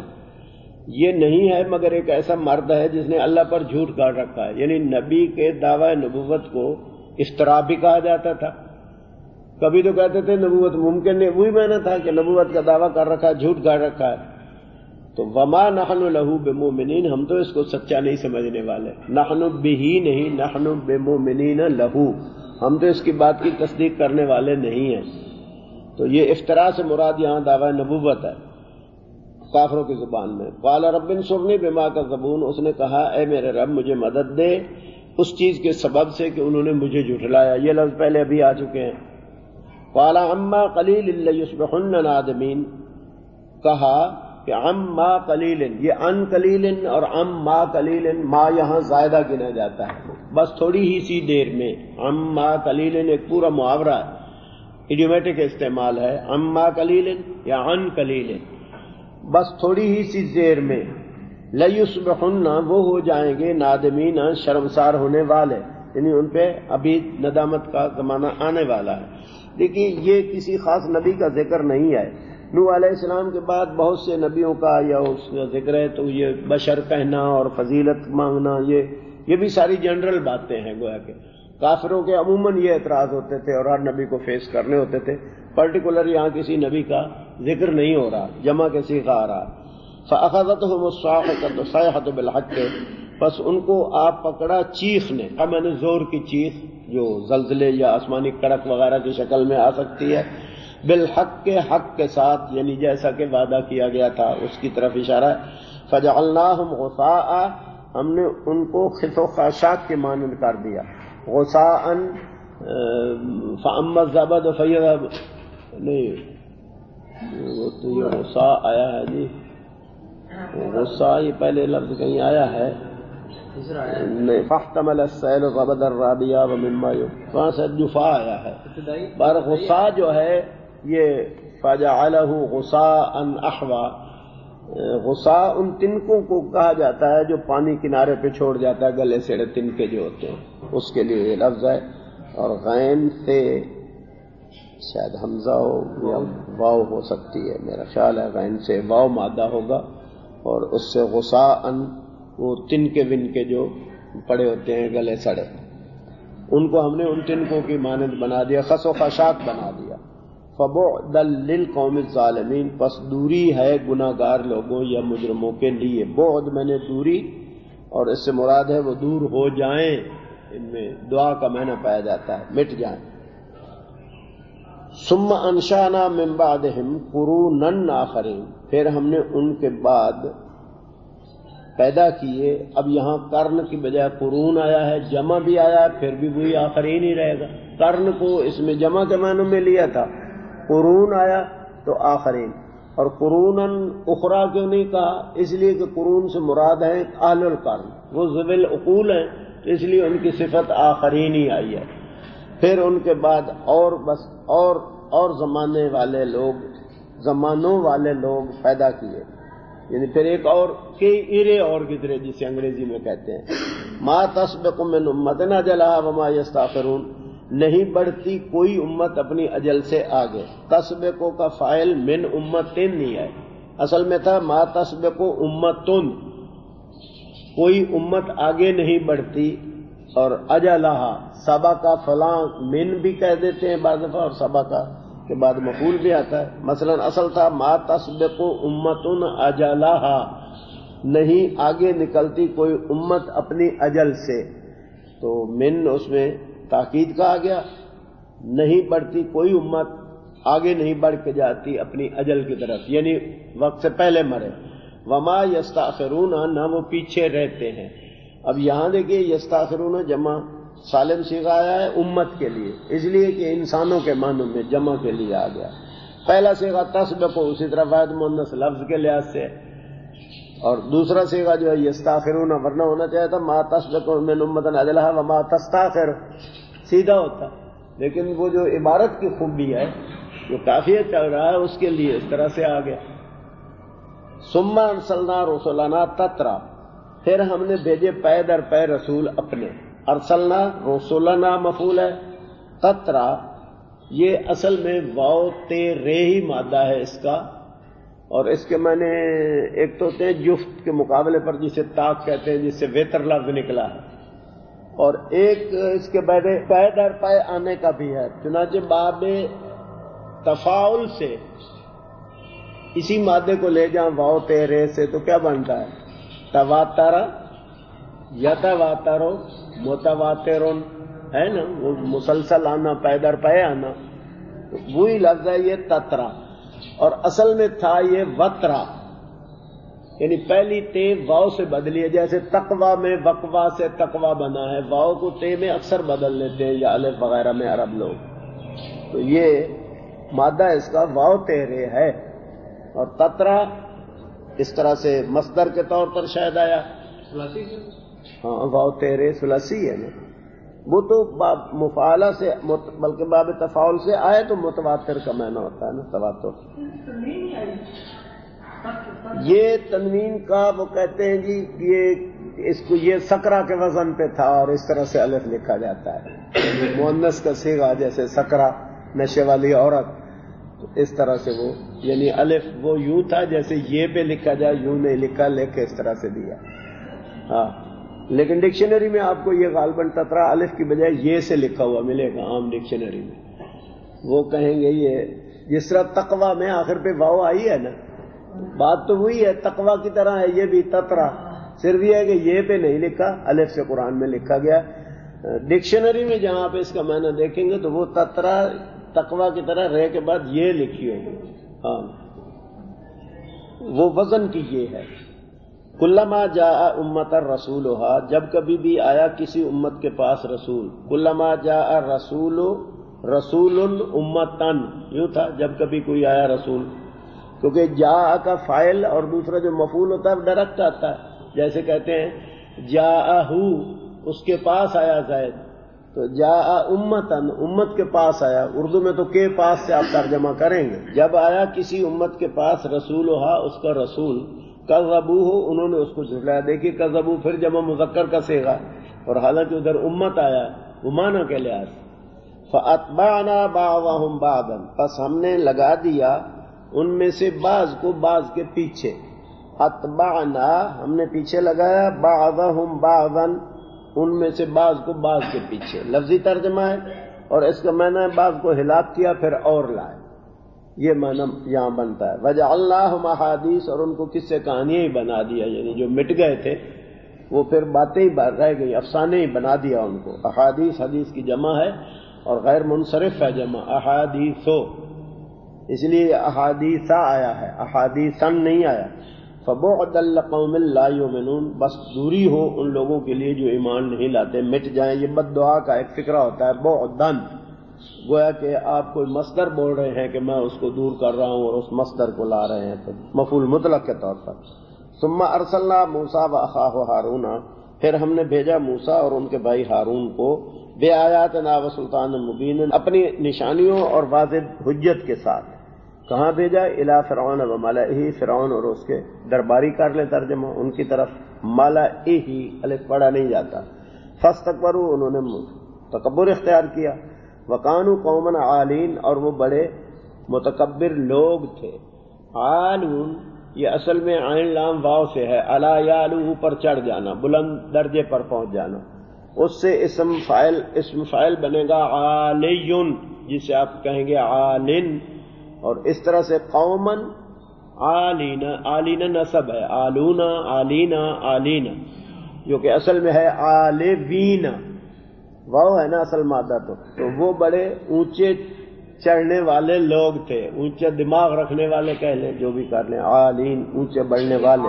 یہ نہیں ہے مگر ایک ایسا مرد ہے جس نے اللہ پر جھوٹ گاڑ رکھا ہے. یعنی نبی کے دعوی نبوت کو افترا بھی کہا جاتا تھا. کبھی تو کہتے تھے نبوت ممکن نہیں، وہی معنی تھا کہ نبوت کا دعویٰ کر رکھا ہے، جھوٹ گاڑ رکھا ہے. تو وما نحن لہ بمؤمنین، ہم تو اس کو سچا نہیں سمجھنے والے. نحن بہ نہیں، نحن بمؤمنین لہ، ہم تو اس کی بات کی تصدیق کرنے والے نہیں ہیں. تو یہ افتراء سے مراد یہاں دعویٰ نبوت ہے کافروں کی زبان میں. قال رب انصرنی بما کذبون، اس نے کہا اے میرے رب مجھے مدد دے اس چیز کے سبب سے کہ انہوں نے مجھے جھٹلایا. یہ لفظ پہلے ابھی آ چکے ہیں. قال عما قلیل لیصبحن نادمین، کہا کہ عما قلیل، یہ ان قلیل اور عما قلیل، ما یہاں زائدہ گنا جاتا ہے، بس تھوڑی ہی سی دیر میں. عما قلیل ایک پورا محاورہ ہے، ایڈیومیٹک استعمال ہے. عما قلیل یا عن قلیل، بس تھوڑی ہی سی دیر میں. لیصبحن، وہ ہو جائیں گے نادمین، شرمسار ہونے والے، یعنی ان پہ ابھی ندامت کا زمانہ آنے والا ہے. دیکھیے یہ کسی خاص نبی کا ذکر نہیں ہے. نوح علیہ السلام کے بعد بہت سے نبیوں کا یا اس کا ذکر ہے، تو یہ بشر کہنا اور فضیلت مانگنا یہ یہ بھی ساری جنرل باتیں ہیں. گویا کہ کافروں کے عموماً یہ اعتراض ہوتے تھے اور ہر نبی کو فیس کرنے ہوتے تھے. پرٹیکولر یہاں کسی نبی کا ذکر نہیں ہو رہا، جمع کے صیغہ آ رہا. فَأَخَذَتْهُمُ الصَّاعِقَةُ الصَّيْحَةُ بِالْحَقِّ، بس ان کو آپ پکڑا چیخ نے. اب میں نے زور کی چیخ جو زلزلے یا آسمانی کڑک وغیرہ کی شکل میں آ سکتی ہے، بالحق کے حق کے ساتھ، یعنی جیسا کہ وعدہ کیا گیا تھا اس کی طرف اشارہ ہے. فَجَعَلْنَاهُمْ غُثَاءً، ہم نے ان کو خس و خاشاک کے مانند کر دیا. غثاءً فَأَمَّا الزَّبَدُ فَيَذْهَبُ، نہیں وہ تو یہ غصہ آیا ہے جی، غصہ یہ پہلے لفظ کہیں آیا ہے نہیں. فاحتمل السیل زبدا رابیا ومما یؤفک، وہاں سے جفا آیا ہے. بار غصہ جو ہے یہ فجعلہ غصاء احوا، غصہ ان تنکوں کو کہا جاتا ہے جو پانی کنارے پہ چھوڑ جاتا ہے، گلے سیڑے تنکے جو ہوتے ہیں اس کے لیے یہ لفظ ہے. اور غین سے شاید حمزہ ہو یا واو ہو سکتی ہے، میرا خیال ہے غین سے واو مادہ ہوگا، اور اس سے غصاء وہ تنکے ون کے جو پڑے ہوتے ہیں گلے سڑے، ان کو ہم نے ان تنکوں کی مانند بنا دیا، خس و خاشاک بنا دیا. فبعدا للقوم الظالمین، پس دوری ہے گناہ گار لوگوں یا مجرموں کے لیے. بعد میں نے دوری، اور اس سے مراد ہے وہ دور ہو جائیں، ان میں دعا کا معنی پایا جاتا ہے، مٹ جائیں. ثم انشانا من بعدہم قرونا آخرین، پھر ہم نے ان کے بعد پیدا کیے. اب یہاں قرن کی بجائے قرون آیا ہے، جمع بھی آیا ہے، پھر بھی وہی آخرین ہی رہے گا. قرن کو اس میں جمع کے معنوں میں لیا تھا، قرون آیا تو آخرین. اور قروناً اخرى کیوں نہیں کہا؟ اس لیے کہ قرون سے مراد ہے اہل القرن، وہ ذوی العقول ہیں، اس لیے ان کی صفت آخرین ہی آئی ہے. پھر ان کے بعد اور بس اور اور زمانے والے لوگ، زمانوں والے لوگ پیدا کیے، یعنی پھر ایک اور کئی ایرے اور گزرے، جسے انگریزی میں کہتے ہیں. ما تسبق من امت اجلها وما یستاخرون، نہیں بڑھتی کوئی امت اپنی اجل سے آگے. تسبقو کا فاعل من امتن نہیں ہے، اصل میں تھا ما تسبقو امتن، کوئی امت آگے نہیں بڑھتی. اور اجلہا سبا کا فلاں من بھی کہہ دیتے ہیں بعض دفعہ، اور سبا کا کے بعد مفعول بھی آتا ہے. مثلا اصل تھا ما تسبق امتن اجلہا، نہیں آگے نکلتی کوئی امت اپنی اجل سے، تو من اس میں تاکید کا آ گیا، نہیں بڑھتی کوئی امت آگے نہیں بڑھ کے جاتی اپنی اجل کی طرف، یعنی وقت سے پہلے مرے. وما یستاخرون، نہ وہ پیچھے رہتے ہیں. اب یہاں دیکھیے یستاخرون جمع سالم صیغہ آیا ہے امت کے لیے، اس لیے کہ انسانوں کے معنوں میں جمع کے لیے آ گیا. پہلا صیغہ تسبق، اسی طرح واحد مؤنث لفظ کے لحاظ سے اور دوسرا صیغہ جو ہے یستاخرون، ورنہ ہونا چاہیے تھا ما تسبق من امۃ اجلھا وما تستاخر، سیدھا ہوتا، لیکن وہ جو عبارت کی خوبی ہے جو قافیہ چل رہا ہے اس کے لیے اس طرح سے آ گیا۔ ثم ارسلنا رسلنا تترا، پھر ہم نے بھیجے پے در پے رسول اپنے۔ ارسلنا رسولنا مفعول ہے، تترا یہ اصل میں واو تے رے ہی مادہ ہے اس کا، اور اس کے معنی ایک تو ہوتے ہیں جفت کے مقابلے پر جسے تاک کہتے ہیں، جس سے ویتر لفظ نکلا ہے، اور ایک اس کے بعد پے در پے آنے کا بھی ہے۔ چنانچہ باب تفاعل سے اسی مادے کو لے جائیں واو تے رے سے تو کیا بنتا ہے؟ تواترا یتواترو متواترون، ہے نا، وہ مسلسل آنا، پے در پے آنا، وہی لفظ ہے یہ تترا، اور اصل میں تھا یہ وترا، یعنی پہلی تے واو سے بدلی ہے، جیسے تقوی میں وقوا سے تقوی بنا ہے، واو کو تے میں اکثر بدل لیتے ہیں یا الف وغیرہ میں عرب لوگ، تو یہ مادہ اس کا واو تے رے ہے، اور تترا اس طرح سے مصدر کے طور پر شاید آیا، ہاں واو تے رے ثلاثی ہے نا، وہ تو باب مفعلہ سے بلکہ باب تفاعل سے آئے تو متواتر کا معنی ہوتا ہے نا، تواتر۔ یہ تنوین کا وہ کہتے ہیں جی یہ اس کو یہ سکرا کے وزن پہ تھا اور اس طرح سے الف لکھا جاتا ہے، مؤنث کا صیغہ جیسے سکرا نشے والی عورت، تو اس طرح سے وہ یعنی الف وہ یوں تھا جیسے یہ پہ لکھا جائے، یوں نہیں لکھا، لکھ کے اس طرح سے دیا، ہاں، لیکن ڈکشنری میں آپ کو یہ غالباً تترا الف کی بجائے یہ سے لکھا ہوا ملے گا عام ڈکشنری میں، وہ کہیں گے یہ جس طرح تقوی میں آخر پہ واو آئی ہے نا، بات تو وہی ہے، تقوی کی طرح ہے یہ بھی تترا، صرف یہ ہے کہ یہ پہ نہیں لکھا، الف سے قرآن میں لکھا گیا۔ ڈکشنری میں جہاں آپ اس کا معنی دیکھیں گے تو وہ تترا تقوی کی طرح رے کے بعد یہ لکھی ہوگی، ہاں، وہ وزن کی یہ ہے۔ کلما جاء امۃ رسولھا، جب کبھی بھی آیا کسی امت کے پاس رسول، کلما جاء رسول رسول امتن، یوں تھا جب کبھی کوئی آیا رسول، کیونکہ جاء کا فاعل اور دوسرا جو مفعول ہوتا ہے ڈائریکٹ آتا ہے، جیسے کہتے ہیں جاءہ اس کے پاس آیا زید، تو جاء امتن امت کے پاس آیا، اردو میں تو کے پاس سے آپ ترجمہ کریں گے، جب آیا کسی امت کے پاس رسولھا اس کا رسول، کذبوہ انہوں نے اس کو جھٹلایا، دیکھیے کذبو پھر جمع مذکر کا صیغہ، اور حالانکہ ادھر امت آیا وہ معنی کے لحاظ، فاتبعنا بعضهم بعضا، پس ہم نے لگا دیا ان میں سے بعض کو بعض کے پیچھے، اتبعنا ہم نے پیچھے لگایا، بعضهم بعضا ان میں سے بعض کو بعض کے پیچھے، لفظی ترجمہ ہے، اور اس کا معنی ہے بعض کو ہلاک کیا پھر اور لائے، یہ معنی یہاں بنتا ہے۔ وجعلناہم احادیث، اور ان کو کس سے کہانیاں ہی بنا دیا، یعنی جو مٹ گئے تھے وہ پھر باتیں ہی رہ گئی، افسانے ہی بنا دیا ان کو۔ احادیث حدیث کی جمع ہے اور غیر منصرف ہے جمع، احادیثو، اس لیے احادیثہ آیا ہے، احادیثن نہیں آیا۔ فبعدا لقوم لا یؤمنون، بس دوری ہو ان لوگوں کے لیے جو ایمان نہیں لاتے، مٹ جائیں، یہ بد دعا کا ایک فقرہ ہوتا ہے، بعدن، گویا کہ آپ کوئی مصدر بول رہے ہیں کہ میں اس کو دور کر رہا ہوں اور اس مصدر کو لا رہے ہیں، تو مفعول مطلق کے طور پر۔ ثم ارسلنا موسیٰ واخاہ ہارون، پھر ہم نے بھیجا موسیٰ اور ان کے بھائی ہارون کو، بے آیاتنا و سلطان مبین، اپنی نشانیوں اور واضح حجت کے ساتھ۔ کہاں بھیجا؟ الی فرعون و ملئہ، فرعون اور اس کے درباری کر لے ترجمہ، ان کی طرف، ملئہ الف پڑھا نہیں جاتا، فاستکبروا انہوں نے تکبر اختیار کیا، وکانوا قوما عالین، اور وہ بڑے متکبر لوگ تھے۔ عالون یہ اصل میں عین لام واو سے ہے، علا یعلو اوپر چڑھ جانا، بلند درجے پر پہنچ جانا، اس سے اسم فاعل اسم فاعل بنے گا عالیون، جسے آپ کہیں گے عالن، اور اس طرح سے قومن عالین، عالین نسب ہے، آلونا عالینا عالین، جو کہ اصل میں ہے عالوین، واو ہے نا اصل مادہ، تو تو وہ بڑے اونچے چڑھنے والے لوگ تھے، اونچے دماغ رکھنے والے کہہ لیں، جو بھی کر لیں، عالین اونچے بڑھنے والے،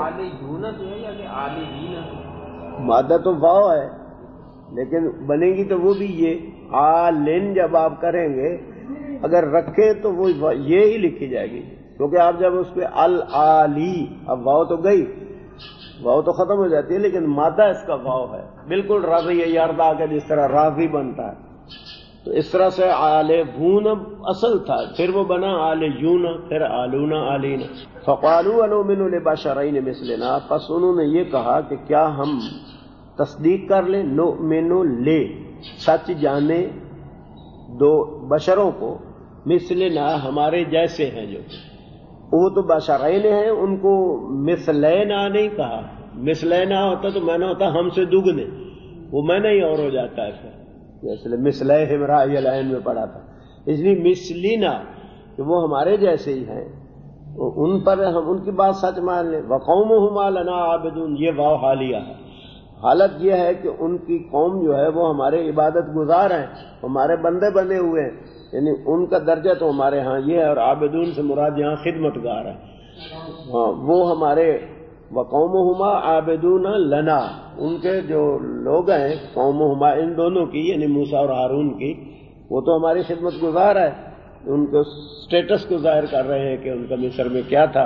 مادہ تو واو ہے لیکن بنے گی تو وہ بھی یہ عالن، جب آپ کریں گے اگر رکھیں تو وہ یہ ہی لکھی جائے گی، کیونکہ آپ جب اس پہ العالی، اب واو تو گئی، واو تو ختم ہو جاتی ہے لیکن مادہ اس کا واو ہے، بالکل راضی یاردا کا جس طرح راضی بنتا ہے، تو اس طرح سے آل بون اصل تھا، پھر وہ بنا آل یون، پھر آلونا آلینا۔ فقالوا انؤمن لبشرین مثلنا، پس انہوں نے یہ کہا کہ کیا ہم تصدیق کر لیں، نؤمن لے سچ جانے دو بشروں کو، مثلنا ہمارے جیسے ہیں، جو وہ تو بشرین ہیں، ان کو مثلینا نہیں کہا، مثلینا ہوتا تو میں نے ہوتا ہم سے دگنے، وہ میں نہیں اور ہو جاتا ہے، پھر جیسے مثلہم رائی العین میں پڑھا تھا، اس لیے مثلینا کہ وہ ہمارے جیسے ہی ہیں، ان پر ہم ان کی بات سچ مان لیں۔ وقومہما لنا عابدون، یہ واو حالیہ ہے، حالت یہ ہے کہ ان کی قوم جو ہے وہ ہمارے عبادت گزار ہیں، ہمارے بندے بنے ہوئے ہیں، یعنی ان کا درجہ تو ہمارے ہاں یہ ہے، اور عابدون سے مراد یہاں خدمت گار ہے، ہاں وہ ہمارے وقومہما عابدون لنا، ان کے جو لوگ ہیں قومہما ان دونوں کی یعنی موسیٰ اور ہارون کی، وہ تو ہماری خدمت گزار ہے، ان کے سٹیٹس کو ظاہر کر رہے ہیں کہ ان کا مصر میں کیا تھا۔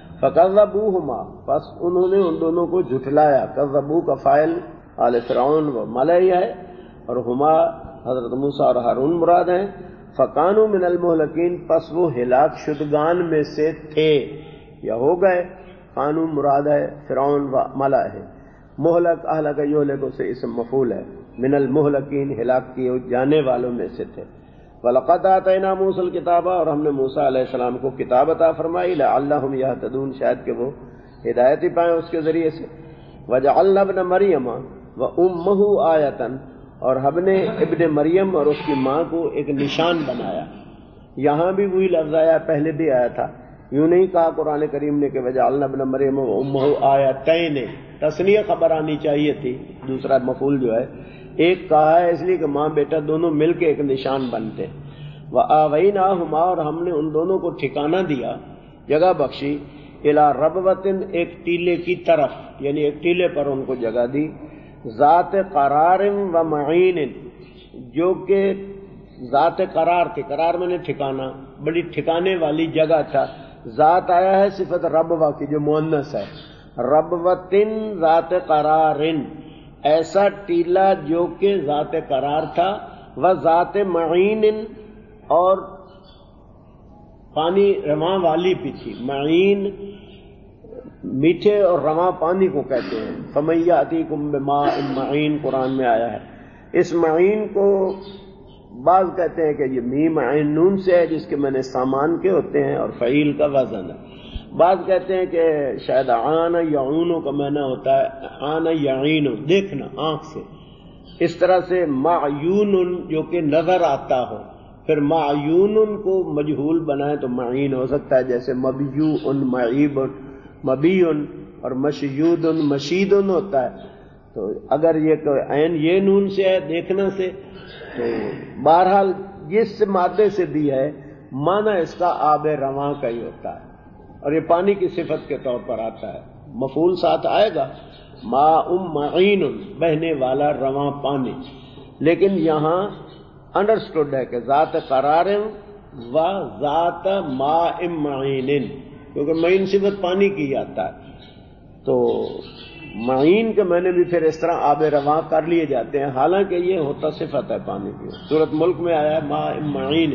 فکذبوہما، پس انہوں نے ان دونوں کو جھٹلایا، کذبو کا فاعل آل فرعون و ملئی ہے، اور ہما حضرت موسیٰ اور ہارون مراد ہیں۔ فکانوا من المہلکین، پس وہ ہلاک شدگان میں سے تھے یا ہو گئے، قانون مراد ہے فرعون و ملا ہے، مہلک اہلک یہلک سے اسم مفعول ہے، من المہلکین ہلاک کیے جانے والوں میں سے تھے۔ وَلَقَدْ آتَيْنَا مُوسَى الْكِتَابَ، اور ہم نے موسیٰ علیہ السلام کو کتاب عطا فرمائی، لَعَلَّهُمْ يَهْتَدُونَ، شاید کہ وہ ہدایت ہی پائیں اس کے ذریعے سے۔ وَجَعَلْنَا ابْنَ مَرْيَمَ وَأُمَّهُ آیَةً، اور ہم نے ابن مریم اور اس کی ماں کو ایک نشان بنایا، یہاں بھی وہی لفظ آیا، پہلے بھی آیا تھا، یوں نہیں کہا قرآن کریم نے کہ وَجَعَلْنَا ابْنَ مَرْيَمَ وَأُمَّهُ آیَتَيْنِ، تثنیہ خبر آنی چاہیے تھی، دوسرا مفعول جو ہے ایک کہا ہے اس لیے کہ ماں بیٹا دونوں مل کے ایک نشان بنتے۔ وَآوَيْنَاهُمَا، اور ہم نے ان دونوں کو ٹھکانہ دیا، جگہ بخشی، اِلَىٰ رَبْوَةٍ، ایک ٹیلے کی طرف، یعنی ایک ٹیلے پر ان کو جگہ دی، ذات قرار و معین، جو کہ ذات قرار تھی، قرار میں نے ٹھکانہ، بڑی ٹھکانے والی جگہ تھا، ذات آیا ہے صفت ربوہ کی جو مؤنث ہے، ربوتن ذات قرار، ایسا ٹیلا جو کہ ذات قرار تھا، و ذات معین، اور پانی رواں والی بھی تھی، معین میٹھے اور رواں پانی کو کہتے ہیں۔ فَمَن يَأْتِيكُم بِمَاءٍ مَّعِينٍ قرآن میں آیا ہے، اس معین کو بعض کہتے ہیں کہ یہ میم عین نون سے ہے جس کے معنی سامان کے ہوتے ہیں اور فعیل کا وزن ہے، بعض کہتے ہیں کہ شاید آنا یعونو کا معنی ہوتا ہے آنا یعینو، دیکھنا آنکھ سے، اس طرح سے معیون جو کہ نظر آتا ہو، پھر معیون کو مجہول بنائے تو معین ہو سکتا ہے، جیسے مبیون معیب مبیون اور مشیود مشید ہوتا ہے، تو اگر یہ عین یہ نون سے ہے دیکھنا سے، تو بہرحال جس مادے سے دی ہے معنی اس کا آب رواں کا ہی ہوتا ہے، اور یہ پانی کی صفت کے طور پر آتا ہے، مفعول ساتھ آئے گا، ماء معین، بہنے والا رواں پانی، لیکن یہاں انڈرسٹوڈ ہے کہ ذات قرار و ذات ماء معین، کیونکہ معین صفت پانی کی ہی آتا ہے، تو معین کے معنی بھی پھر اس طرح آب رواں کر لیے جاتے ہیں، حالانکہ یہ ہوتا صفت ہے پانی کی۔ سورۃ ملک میں آیا ہے ماء معین،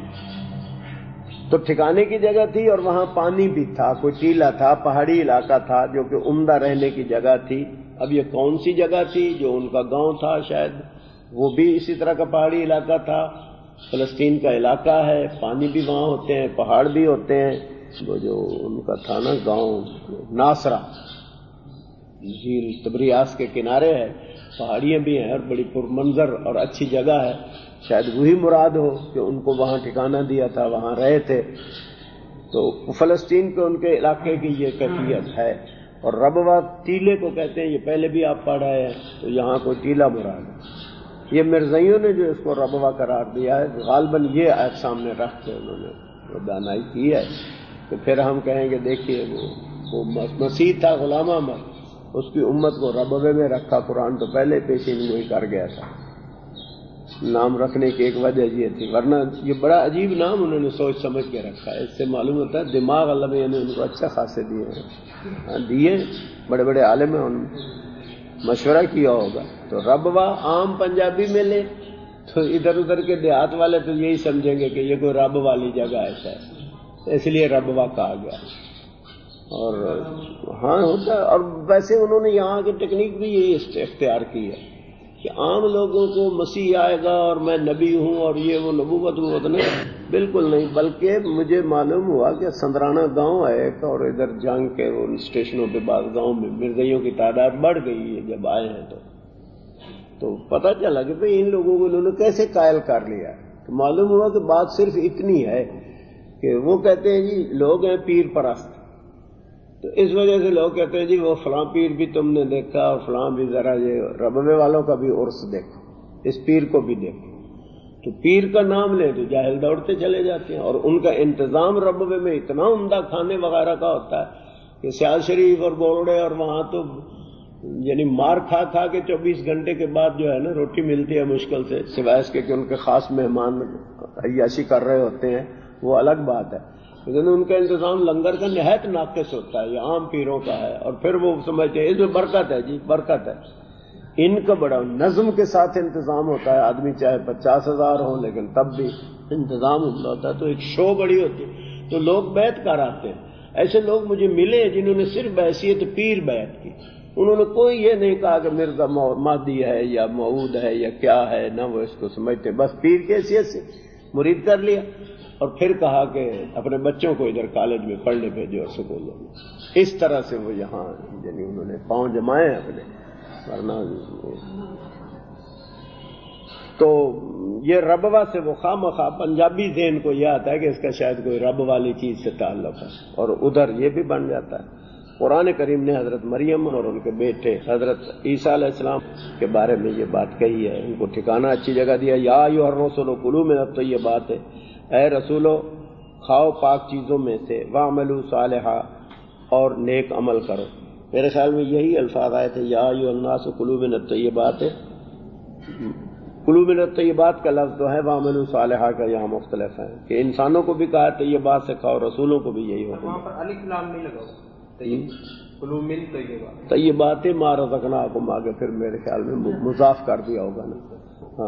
تو ٹھکانے کی جگہ تھی اور وہاں پانی بھی تھا، کوئی ٹیلا تھا، پہاڑی علاقہ تھا جو کہ عمدہ رہنے کی جگہ تھی۔ اب یہ کون سی جگہ تھی؟ جو ان کا گاؤں تھا شاید، وہ بھی اسی طرح کا پہاڑی علاقہ تھا، فلسطین کا علاقہ ہے، پانی بھی وہاں ہوتے ہیں، پہاڑ بھی ہوتے ہیں، وہ جو ان کا تھا نا گاؤں ناصرہ، جھیل تبریاس کے کنارے ہے، پہاڑیاں بھی ہیں اور بڑی پرمنظر اور اچھی جگہ ہے، شاید وہی مراد ہو کہ ان کو وہاں ٹھکانہ دیا تھا، وہاں رہے تھے، تو فلسطین کے ان کے علاقے کی یہ کیفیت ہے۔ اور ربوہ ٹیلے کو کہتے ہیں، یہ پہلے بھی آپ پڑھ رہے ہیں، تو یہاں کوئی ٹیلا مراد ہے، یہ مرزائیوں نے جو اس کو ربوہ قرار دیا ہے، غالباً یہ آیت سامنے رکھ کے انہوں نے وہ دانائی کی ہے، تو پھر ہم کہیں گے دیکھیے وہ مسیح تھا غلام احمد، اس کی امت کو ربوے میں رکھا، قرآن تو پہلے پیشین گوئی کر گیا تھا۔ نام رکھنے کی ایک وجہ یہ تھی، ورنہ یہ بڑا عجیب نام انہوں نے سوچ سمجھ کے رکھا ہے. اس سے معلوم ہوتا ہے دماغ اللہ نے ان کو اچھا خاصے دیے ہیں، دیے بڑے بڑے عالم ہیں، ان مشورہ کیا ہوگا. تو ربوا عام پنجابی میں لے تو ادھر ادھر کے دیہات والے تو یہی سمجھیں گے کہ یہ کوئی رب والی جگہ ہے شاید، اس لیے ربوا کہا گیا. اور ہاں ہوتا ہے. اور ویسے انہوں نے یہاں کی ٹیکنیک بھی یہی اختیار کی ہے کہ عام لوگوں کو مسیح آئے گا اور میں نبی ہوں اور یہ وہ نبوت وبوت نہیں، بالکل نہیں. بلکہ مجھے معلوم ہوا کہ سندرانہ گاؤں ہے ایک، اور ادھر جنگ کے ان اسٹیشنوں پہ بعض گاؤں میں مرزائیوں کی تعداد بڑھ گئی ہے جب آئے ہیں تو تو پتہ چلا کہ بھئی ان لوگوں کو انہوں نے کیسے قائل کر لیا. تو معلوم ہوا کہ بات صرف اتنی ہے کہ وہ کہتے ہیں جی لوگ ہیں پیر پرست، تو اس وجہ سے لوگ کہتے ہیں جی وہ فلاں پیر بھی تم نے دیکھا اور فلاں بھی، ذرا یہ ربوے والوں کا بھی عرس دیکھو، اس پیر کو بھی دیکھو. تو پیر کا نام لے تو جاہل دوڑتے چلے جاتے ہیں. اور ان کا انتظام ربوے میں اتنا عمدہ کھانے وغیرہ کا ہوتا ہے کہ سیال شریف اور بولڑے، اور وہاں تو یعنی مار کھا کھا کے چوبیس گھنٹے کے بعد جو ہے نا روٹی ملتی ہے مشکل سے، سوائے اس کے کہ ان کے خاص مہمان عیاشی کر رہے ہوتے ہیں، وہ الگ بات ہے. لیکن ان کا انتظام لنگر کا نہایت ناقص ہوتا ہے، یہ عام پیروں کا ہے. اور پھر وہ سمجھتے ہیں اس میں برکت ہے، جی برکت ہے. ان کا بڑا نظم کے ساتھ انتظام ہوتا ہے. آدمی چاہے پچاس ہزار ہو لیکن تب بھی انتظام ہوتا ہے. تو ایک شو بڑی ہوتی ہے، تو لوگ بیعت کر آتے ہیں. ایسے لوگ مجھے ملے جنہوں نے صرف بحیثیت پیر بیعت کی. انہوں نے کوئی یہ نہیں کہا کہ مرزا مہدی ہے یا موعود ہے یا کیا ہے، نہ وہ اس کو سمجھتے، بس پیر کی حیثیت سے مرید کر لیا. اور پھر کہا کہ اپنے بچوں کو ادھر کالج میں پڑھنے بھیجو اور سکولوں میں. اس طرح سے وہ یہاں یعنی انہوں نے پاؤں جمائے اپنے. ورنہ تو یہ ربوا سے وہ خواہ مخواہ پنجابی ذہن کو یہ آتا ہے کہ اس کا شاید کوئی رب والی چیز سے تعلق ہے، اور ادھر یہ بھی بن جاتا ہے. قرآن کریم نے حضرت مریم اور ان کے بیٹے حضرت عیسیٰ علیہ السلام کے بارے میں یہ بات کہی ہے. ان کو ٹھکانہ اچھی جگہ دیا. یا ایھا الرسل کلوا من الطیبات، اے رسولو کھاؤ پاک چیزوں میں سے، واعملوا صالحا اور نیک عمل کرو. میرے خیال میں یہی الفاظ آئے تھے، یا ایھا الناس کلوا من الطیبات. کلوا من الطیبات کا لفظ تو ہے، واعملوا صالحا کا یہاں مختلف ہے کہ انسانوں کو بھی کہا طیبات سے کھاؤ، رسولوں کو بھی یہی حکم. وہاں پر الف لام نہیں لگا کلوا من طیبات، طیبات ما رزقناکم آگے پھر میرے خیال میں مضاف کر دیا ہوگا نا. ہاں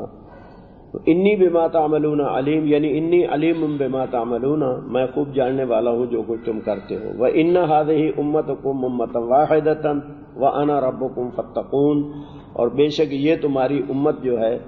انی بما تعملون علیم، یعنی انی علیم بما تعملون، میں خوب جاننے والا ہوں جو کچھ تم کرتے ہو. وان هذه امتکم امۃ واحدۃ وانا ربکم فاتقون، اور بے شک یہ تمہاری امت جو ہے،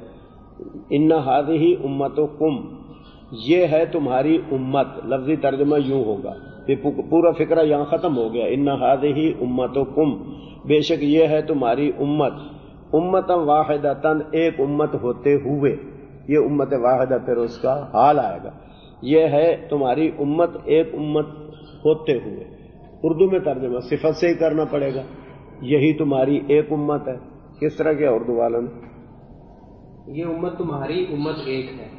ان هذه امتکم، یہ ہے تمہاری امت. لفظی ترجمہ یوں ہوگا، پورا فکرہ یہاں ختم ہو گیا. ان هذه امتکم، بے شک یہ ہے تمہاری امت. امۃ واحدۃ، ایک امت ہوتے ہوئے. یہ امت واحدہ پھر اس کا حال آئے گا. یہ ہے تمہاری امت، ایک امت ہوتے ہوئے. اردو میں ترجمہ صفت سے ہی کرنا پڑے گا. یہی تمہاری ایک امت ہے. کس طرح کیا اردو والوں نے؟ یہ امت تمہاری امت ایک ہے.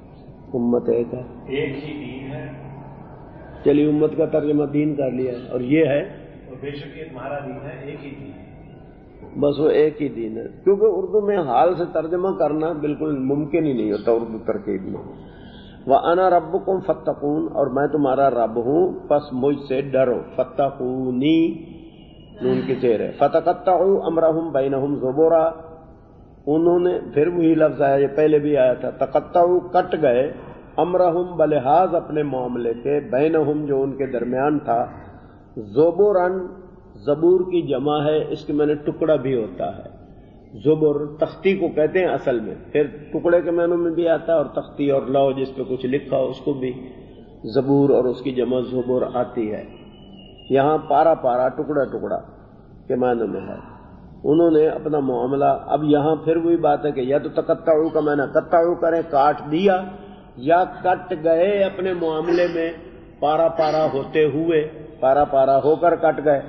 امت ایک ہے، ایک ہی دین ہے. چلیے امت کا ترجمہ دین کر لیا ہے. اور یہ ہے اور بے شک یہ تمہارا دین ہے، ایک ہی دین ہے. بس وہ ایک ہی دین ہے. کیونکہ اردو میں حال سے ترجمہ کرنا بالکل ممکن ہی نہیں ہوتا اردو ترکیب میں. وَأَنَا رَبُّكُمْ فَاتَّقُونَ، اور میں تمہارا رب ہوں پس مجھ سے ڈرو. فَاتَّقُونِی نون کی زیر ہے. فَتَقَطَّعُوا أَمْرَهُمْ بَيْنَهُمْ زُبُرًا، انہوں نے پھر وہی لفظ آیا، یہ پہلے بھی آیا تھا. تقطعوا کٹ گئے، امرہم بلحاظ اپنے معاملے کے، بینہم جو ان کے درمیان تھا. زبرن زبور کی جمع ہے، اس کے معنی ٹکڑا بھی ہوتا ہے. زبر تختی کو کہتے ہیں اصل میں، پھر ٹکڑے کے معنوں میں بھی آتا ہے، اور تختی اور لوح جس پہ کچھ لکھا ہو اس کو بھی زبور اور اس کی جمع زبر آتی ہے. یہاں پارا پارا ٹکڑا ٹکڑا کے معنوں میں ہے. انہوں نے اپنا معاملہ، اب یہاں پھر وہی بات ہے کہ یا تو تقطعوا کا معنی قطعوا کریں کاٹ دیا، یا کٹ گئے اپنے معاملے میں پارا پارا ہوتے ہوئے، پارا پارا ہو کر کٹ گئے،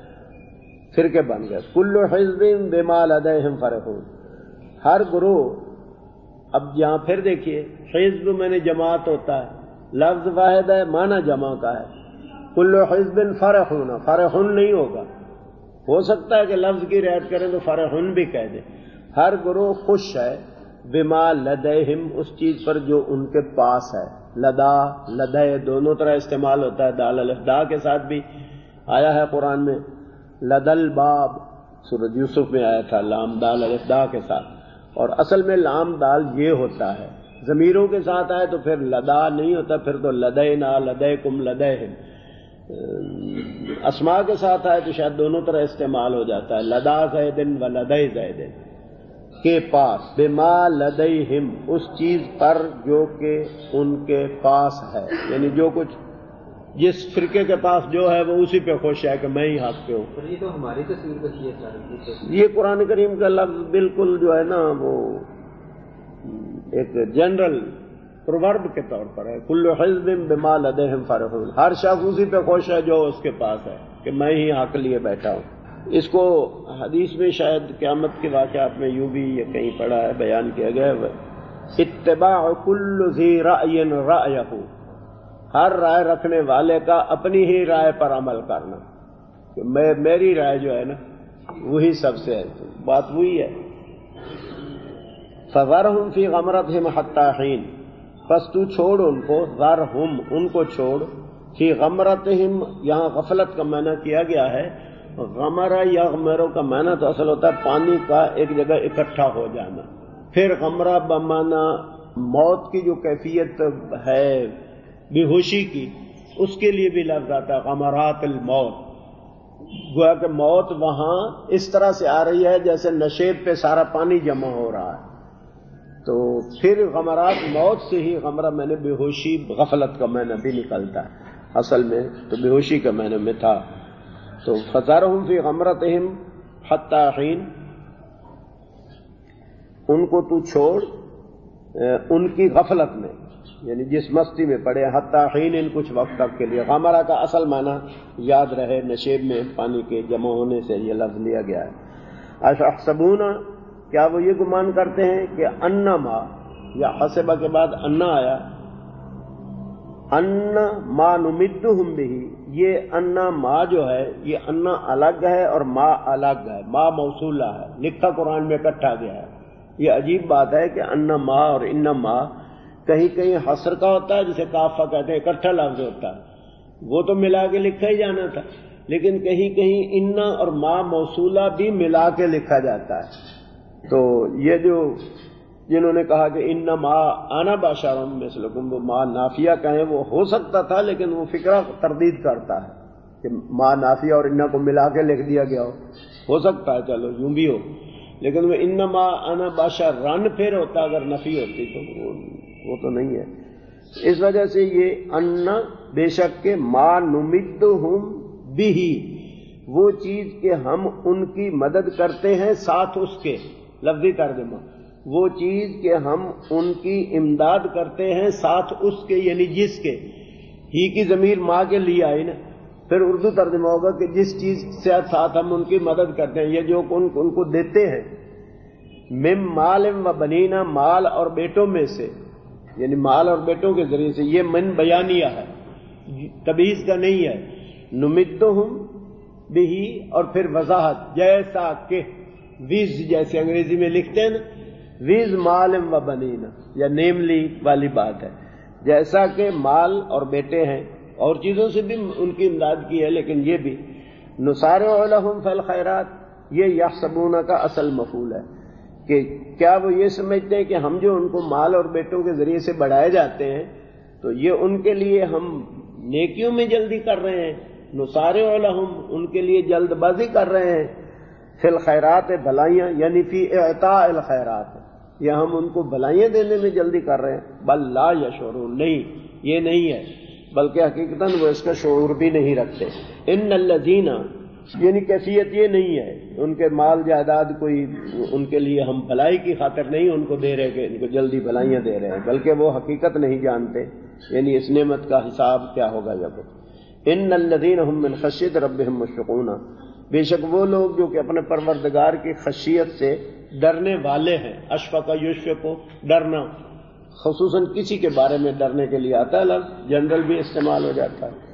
فرقے بن گئے. کل حزب بما لدیہم فرحون، ہر گروہ. اب یہاں پھر دیکھیے، حزب میں نے جماعت ہوتا ہے، لفظ واحد ہے، معنی جمع کا ہے. کل حزب فرحون، فرحون نہیں ہوگا. ہو سکتا ہے کہ لفظ کی رعایت کریں تو فرحون بھی کہہ دیں. ہر گروہ خوش ہے، بما لدیہم اس چیز پر جو ان کے پاس ہے. لدا لدے دونوں طرح استعمال ہوتا ہے، دال الف دا کے ساتھ بھی آیا ہے قرآن میں، لدل باب سورۃ یوسف میں آیا تھا لام دال الف دا کے ساتھ، اور اصل میں لام دال یہ ہوتا ہے. ضمیروں کے ساتھ آئے تو پھر لدا نہیں ہوتا، پھر تو لدینا لدیکم لدیہم. اسماء کے ساتھ آئے تو شاید دونوں طرح استعمال ہو جاتا ہے، لدا زیدن و لدی زیدن کے پاس. بما لدیہم اس چیز پر جو کہ ان کے پاس ہے، یعنی جو کچھ جس فرقے کے پاس جو ہے وہ اسی پہ خوش ہے کہ میں ہی حق پہ ہوں. یہ تو ہماری تصویر کشی ہے. یہ قرآن کریم کا لفظ بالکل جو ہے نا وہ ایک جنرل پروورب کے طور پر ہے، کل حزب بما لدیہم فرحون. ہر شخص اسی پہ خوش ہے جو اس کے پاس ہے کہ میں ہی حق لیے بیٹھا ہوں. اس کو حدیث میں شاید قیامت کے واقعات میں یوں بھی یہ کہیں پڑھا ہے، بیان کیا گیا ہے، اتباع کل ذی رأی رأیہ، ہر رائے رکھنے والے کا اپنی ہی رائے پر عمل کرنا، کہ میں میری رائے جو ہے نا وہی سب سے ہے. بات وہی ہے. فذرہم فی غمرتہم حتی حین، پس تو چھوڑ ان کو، ذرہم ان کو چھوڑ، فی غمرتہم یہاں غفلت کا معنی کیا گیا ہے. غمرہ یا غمروں کا معنی تو اصل ہوتا ہے پانی کا ایک جگہ اکٹھا ہو جانا. پھر غمرہ بمعنی موت کی جو کیفیت ہے بے ہوشی کی، اس کے لیے بھی لفظ آتا ہے غمرات الموت. گویا کہ موت وہاں اس طرح سے آ رہی ہے جیسے نشیب پہ سارا پانی جمع ہو رہا ہے. تو پھر غمرات موت سے ہی غمرہ میں نے بے ہوشی غفلت کا معنی بھی نکلتا ہے، اصل میں تو بے ہوشی کا معنی میں تھا. تو فذرہم فی غمرتہم حتی حین، ان کو تو چھوڑ ان کی غفلت میں، یعنی جس مستی میں پڑے، حتی حین ان کچھ وقت تک کے لیے. غمرہ کا اصل معنی یاد رہے نشیب میں پانی کے جمع ہونے سے یہ لفظ لیا گیا ہے. اشحسبون، کیا وہ یہ گمان کرتے ہیں کہ انما، یا حسبہ کے بعد انا آیا، ان ما نمدہم بہ، یہ انا ما جو ہے یہ انا الگ ہے اور ما الگ ہے، ما موصولہ ہے، لکھا قرآن میں اکٹھا گیا ہے. یہ عجیب بات ہے کہ انا ما اور ان ما کہیں کہیں حصر کا ہوتا ہے، جسے کافہ کہتے ہیں اکٹھا لفظ ہوتا ہے، وہ تو ملا کے لکھا ہی جانا تھا. لیکن کہیں کہیں ان اور ما موصولہ بھی ملا کے لکھا جاتا ہے. تو یہ جو جنہوں نے کہا کہ ان ما انا بشر مثلکم، وہ ما نافیہ کہیں، وہ ہو سکتا تھا، لیکن وہ فقرہ تردید کرتا ہے کہ ما نافیہ اور ان کو ملا کے لکھ دیا گیا ہو. ہو سکتا ہے چلو یوں بھی ہو، لیکن وہ ان ما انا بشر رن پھر ہوتا اگر نفی ہوتی تو وہ, وہ تو نہیں ہے. اس وجہ سے یہ ان بے شک کے ما نمدہم بہ، وہ چیز کہ ہم ان کی مدد کرتے ہیں ساتھ اس کے، لفظی ترجمہ، وہ چیز کہ ہم ان کی امداد کرتے ہیں ساتھ اس کے، یعنی جس کے، ہی کی ضمیر ماں کے لیے آئی نا. پھر اردو ترجمہ ہوگا کہ جس چیز سے ساتھ ہم ان کی مدد کرتے ہیں، یہ جو ان, ان کو دیتے ہیں، مم مال و بنینا، مال اور بیٹوں میں سے، یعنی مال اور بیٹوں کے ذریعے سے. یہ من بیانیہ ہے، تبعیض کا نہیں ہے. نمدہم بہی، اور پھر وضاحت، جیسا کہ، ویز جیسے انگریزی میں لکھتے ہیں نا، ویز مال و بنینا، یا نیملی والی بات ہے. جیسا کہ مال اور بیٹے ہیں، اور چیزوں سے بھی ان کی امداد کی ہے، لیکن یہ بھی نسارع لہم فی الخیرات، یہ یحسبون کا اصل مفعول ہے کہ کیا وہ یہ سمجھتے ہیں کہ ہم جو ان کو مال اور بیٹوں کے ذریعے سے بڑھائے جاتے ہیں تو یہ ان کے لیے ہم نیکیوں میں جلدی کر رہے ہیں. نسارع لہم، ان کے لیے جلد بازی کر رہے ہیں. فی الخیرات، بھلائیاں، یعنی فی اعطاء الخیرات، یا ہم ان کو بھلائیاں دینے میں جلدی کر رہے ہیں. بل لا یشعرون، نہیں یہ نہیں ہے، بلکہ حقیقتاً وہ اس کا شعور بھی نہیں رکھتے. ان الذین، یعنی کیفیت یہ نہیں ہے ان کے مال جائیداد کوئی ان کے لیے ہم بھلائی کی خاطر نہیں ان کو دے رہے کہ ان کو جلدی بھلائیاں دے رہے ہیں، بلکہ وہ حقیقت نہیں جانتے، یعنی اس نعمت کا حساب کیا ہوگا جب. ان الذین هم من خشیت ربهم مشفقون، بے شک وہ لوگ جو کہ اپنے پروردگار کی خشیت سے ڈرنے والے ہیں. اشفق یشفق، ڈرنا، خصوصاً کسی کے بارے میں ڈرنے کے لیے آتا ہے لفظ، جنرل بھی استعمال ہو جاتا ہے.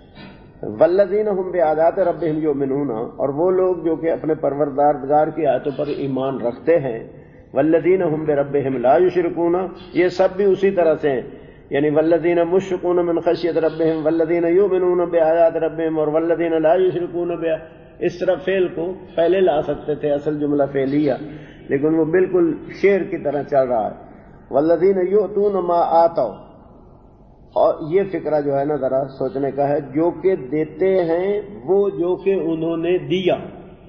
والذین هم بآیات ربهم یؤمنون، اور وہ لوگ جو کہ اپنے پروردگار کی آیتوں پر ایمان رکھتے ہیں. والذین هم بربهم لا یشرکون، یہ سب بھی اسی طرح سے ہیں، یعنی والذین مشفقون من خشیت ربهم والذین یؤمنون بآیات ربهم اور والذین لا یشرکون بها، اس طرح فعل کو پہلے لا سکتے تھے، اصل جملہ فعلیہ، لیکن وہ بالکل شعر کی طرح چل رہا ہے۔ والذین یؤتون ما آتوا، اور یہ فکرہ جو ہے نا ذرا سوچنے کا ہے، جو کہ دیتے ہیں وہ جو کہ انہوں نے دیا،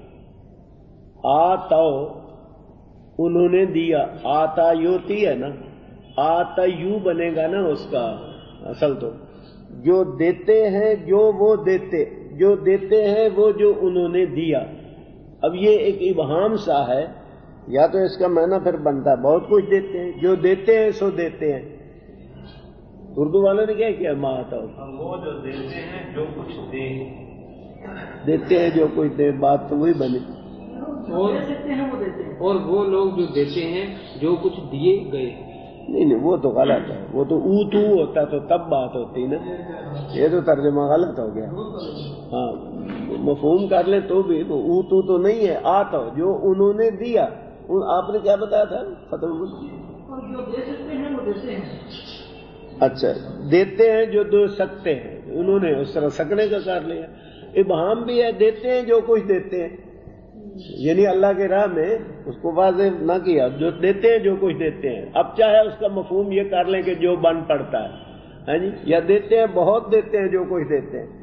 آتو انہوں نے دیا، آتا یوتی ہے نا، آتا یو بنے گا نا اس کا اصل، تو جو دیتے ہیں جو وہ دیتے جو دیتے ہیں وہ جو انہوں نے دیا۔ اب یہ ایک ابہام سا ہے، یا تو اس کا معنی پھر بنتا ہے بہت کچھ دیتے ہیں، جو دیتے ہیں سو دیتے ہیں۔ اردو والوں نے کیا کیا، ماں آتا ہو، وہ جو دیتے ہیں جو کچھ دے، دیتے ہیں جو کچھ دے، بات تو وہی بنی۔ اور اور وہ لوگ جو دیتے ہیں جو کچھ دیے گئے، نہیں نہیں وہ تو غلط ہے، وہ تو او تو ہوتا تو تب بات ہوتی نا، یہ تو ترجمہ غلط ہو گیا۔ ہاں مفہوم کر لیں تو بھی وہ او تو تو نہیں ہے، آتا جو انہوں نے دیا۔ آپ نے کیا بتایا تھا ختم؟ جو دے سکتے ہیں وہ دیتے ہیں۔ اچھا، دیتے ہیں جو دے سکتے ہیں، انہوں نے اس طرح سکنے کا کر لیا۔ ابہام بھی ہے، دیتے ہیں جو کچھ دیتے ہیں، یعنی اللہ کے راہ میں اس کو واضح نہ کیا، جو دیتے ہیں جو کچھ دیتے ہیں۔ اب چاہے اس کا مفہوم یہ کر لیں کہ جو بن پڑتا ہے، ہاں جی، یا دیتے ہیں بہت دیتے ہیں جو کچھ دیتے ہیں۔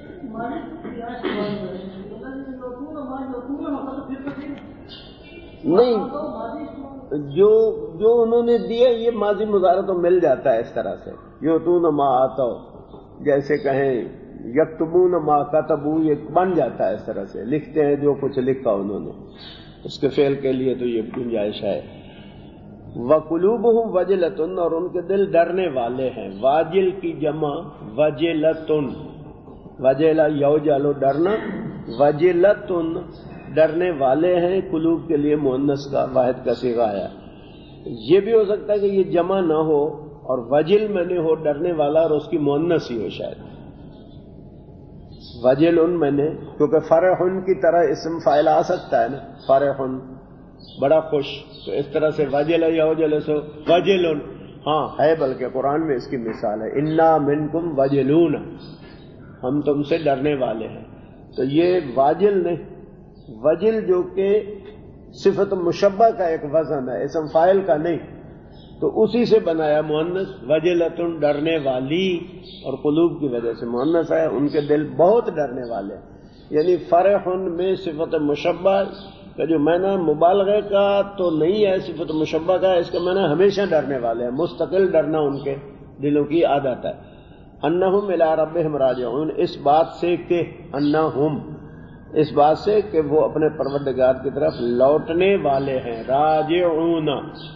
نہیں، جو جو انہوں نے دیا یہ ماضی مضارع تو مل جاتا ہے اس طرح سے، یؤتون ما آتوا، جیسے کہیں یکتبون ما کتبوا، یہ بن جاتا ہے اس طرح سے، لکھتے ہیں جو کچھ لکھا انہوں نے، اس کے فعل کے لیے تو یہ گنجائش ہے۔ وقلوبہم وجلۃ، اور ان کے دل ڈرنے والے ہیں، واجل کی جمع وجلۃ، وجلہ یوجل ڈرنا، وجلۃ ڈرنے والے ہیں، قلوب کے لیے مؤنث کا واحد کا صیغہ ہے۔ یہ بھی ہو سکتا ہے کہ یہ جمع نہ ہو اور وجل میں نے ہو ڈرنے والا اور اس کی مؤنث ہی ہو شاید، وجل ان میں نے، کیونکہ فرح کی طرح اسم فاعل آ سکتا ہے نا، فرح بڑا خوش، تو اس طرح سے وجل یا وجل سو وجل، ہاں ہے، بلکہ قرآن میں اس کی مثال ہے، انا منکم وجلون، ہم تم سے ڈرنے والے ہیں۔ تو یہ واجل نہیں، وجل جو کہ صفت مشبہ کا ایک وزن ہے، اسم فاعل کا نہیں، تو اسی سے بنایا مؤنث، وجلتن ڈرنے والی، اور قلوب کی وجہ سے مؤنث ہے، ان کے دل بہت ڈرنے والے، یعنی فرح میں صفت مشبہ کا جو معنی مبالغے کا تو نہیں ہے، صفت مشبہ کا اس کا معنی ہمیشہ ڈرنے والے ہیں، مستقل ڈرنا ان کے دلوں کی عادت ہے۔ انہم الی ربہم راجعون، اس بات سے کہ انہم، اس بات سے کہ وہ اپنے پروردگار کی طرف لوٹنے والے ہیں، راجعون۔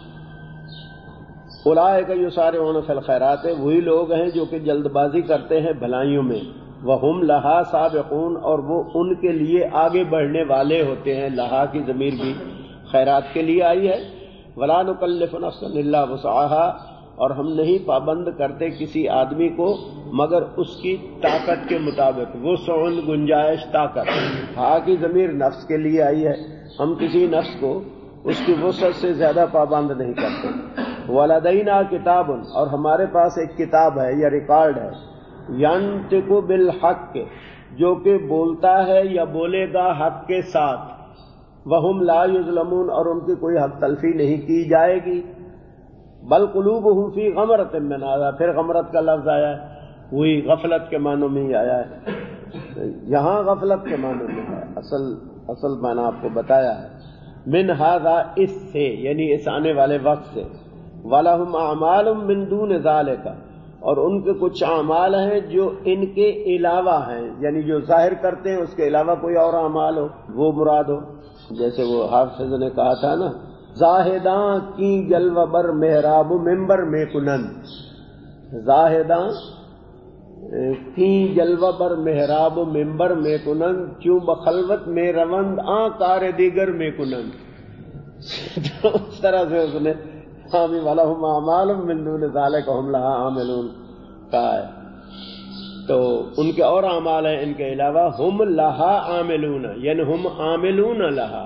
اولئک یسارعون فی الخیرات، وہی لوگ ہیں جو کہ جلد بازی کرتے ہیں بھلائیوں میں، وہم لہا سابقون، اور وہ ان کے لیے آگے بڑھنے والے ہوتے ہیں، لہا کی ضمیر بھی خیرات کے لیے آئی ہے۔ ولا نکلف نفسا الا وسعها، اور ہم نہیں پابند کرتے کسی آدمی کو مگر اس کی طاقت کے مطابق، وسع گنجائش، طاقت، ہا کی ضمیر نفس کے لیے آئی ہے، ہم کسی نفس کو اس کی وسعت سے زیادہ پابند نہیں کرتے۔ ولدینا کتاب، اور ہمارے پاس ایک کتاب ہے یا ریکارڈ ہے، ینطق بالحق، جو کہ بولتا ہے یا بولے گا حق کے ساتھ، وہم لا یظلمون، اور ان کی کوئی حق تلفی نہیں کی جائے گی۔ بل قلوبہم فی غمرۃ من ھذا، پھر غمرت کا لفظ آیا ہے، وہی غفلت کے معنوں میں ہی آیا ہے، یہاں غفلت کے معنوں میں ہے، اصل اصل معنی آپ کو بتایا ہے، من ھذا، اس سے، یعنی اس آنے والے وقت سے، وَلَهُمْ أَعْمَالٌ مِّن دُونِ ذَلِكَ، اور ان کے کچھ اعمال ہیں جو ان کے علاوہ ہیں، یعنی جو ظاہر کرتے ہیں اس کے علاوہ کوئی اور اعمال ہو وہ مراد ہو، جیسے وہ حافظ نے کہا تھا نا، زاہداں کی جلوہ بر محراب ممبر میں کنند، زاہداں کی جلوہ بر محراب ممبر میں کنند، کیوں بخلوت میں روند آں کار دیگر میں کنند، تو اس طرح سے اس نے ہامی وَلَهُمْ أَعْمَالٌ مِّن دُونِ ذَلِكَ وَهُمْ لَهَا عَامِلُونَ کہا ہے، تو ان کے اور اعمال ہیں ان کے علاوہ، ہم لہا عاملون، یعنی ہم عاملون لہا،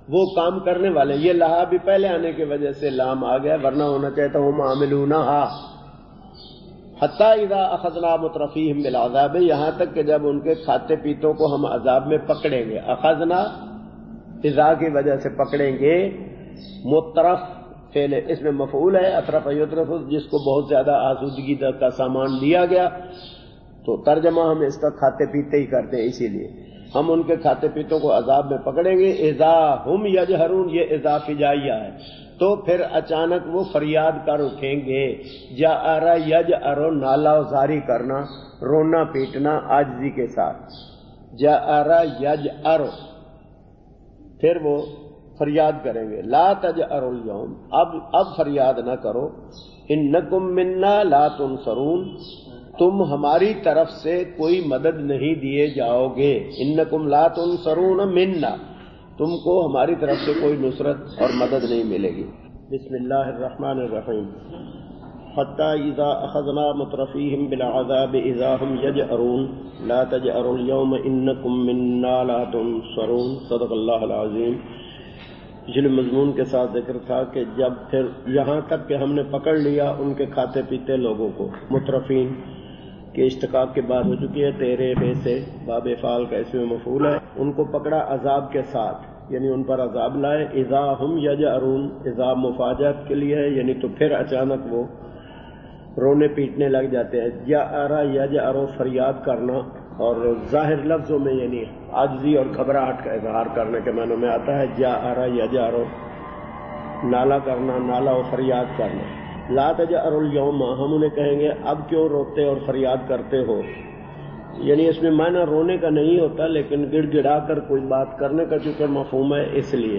وہ کام کرنے والے. یہ لہا بھی پہلے آنے کی وجہ سے لام آ گیا, ورنہ ہونا چاہتا ہم عاملونہا. حتی اذا اخذنا مترفیہم بالعذاب, یہاں تک کہ جب ان کے کھاتے پیتوں کو ہم عذاب میں پکڑیں گے. اخذنا اذا کی وجہ سے پکڑیں گے. مترف فعل اس میں مفعول ہے, اطرف یطرف, جس کو بہت زیادہ آسودگی کا سامان دیا گیا, تو ترجمہ ہم اس کا کھاتے پیتے ہی کرتے ہیں. اسی لیے ہم ان کے کھاتے پیتوں کو عذاب میں پکڑیں گے. اذا ہم یجہرون, یہ اذا فجائیہ ہے, تو پھر اچانک وہ فریاد کر اٹھیں گے. جأر یجأر, نالا زاری کرنا, رونا پیٹنا عاجزی کے ساتھ. جأر یجأر, پھر وہ فریاد کریں گے. لا تجأروا اليوم, اب اب فریاد نہ کرو. انکم منا لا تنصرون, تم ہماری طرف سے کوئی مدد نہیں دیے جاؤ گے. انکم لا تنصرون منا, تم کو ہماری طرف سے کوئی نصرت اور مدد نہیں ملے گی. بسم اللہ الرحمن الرحیم. حتی اذا اخذنا مترفیہم بالعذاب اذا ہم یجأرون لا تجأروا اليوم انکم منا لا تنصرون. صدق اللہ العظیم. پچھلے مضمون کے ساتھ ذکر تھا کہ جب پھر یہاں تک کہ ہم نے پکڑ لیا ان کے کھاتے پیتے لوگوں کو, مترفین کے اشتقاق کے بعد ہو چکی ہے تیرے بے سے, باب فعال کا اس میں مفعول ہے. ان کو پکڑا عذاب کے ساتھ, یعنی ان پر عذاب لائے. اذا ہم یجأرون, اذا مفاجات کے لیے ہے, یعنی تو پھر اچانک وہ رونے پیٹنے لگ جاتے ہیں. جأر یجأر, فریاد کرنا, اور ظاہر لفظوں میں یعنی عاجزی اور گھبراہٹ کا اظہار کرنے کے معنوں میں آتا ہے. جأر یجأر, نالا کرنا, نالا و فریاد کرنا. لا تجأروا اليوم, ہم انہیں کہیں گے اب کیوں روتے اور فریاد کرتے ہو, یعنی اس میں معنی رونے کا نہیں ہوتا لیکن گڑ گڑا کر کوئی بات کرنے کا چونکہ مفہوم ہے, اس لیے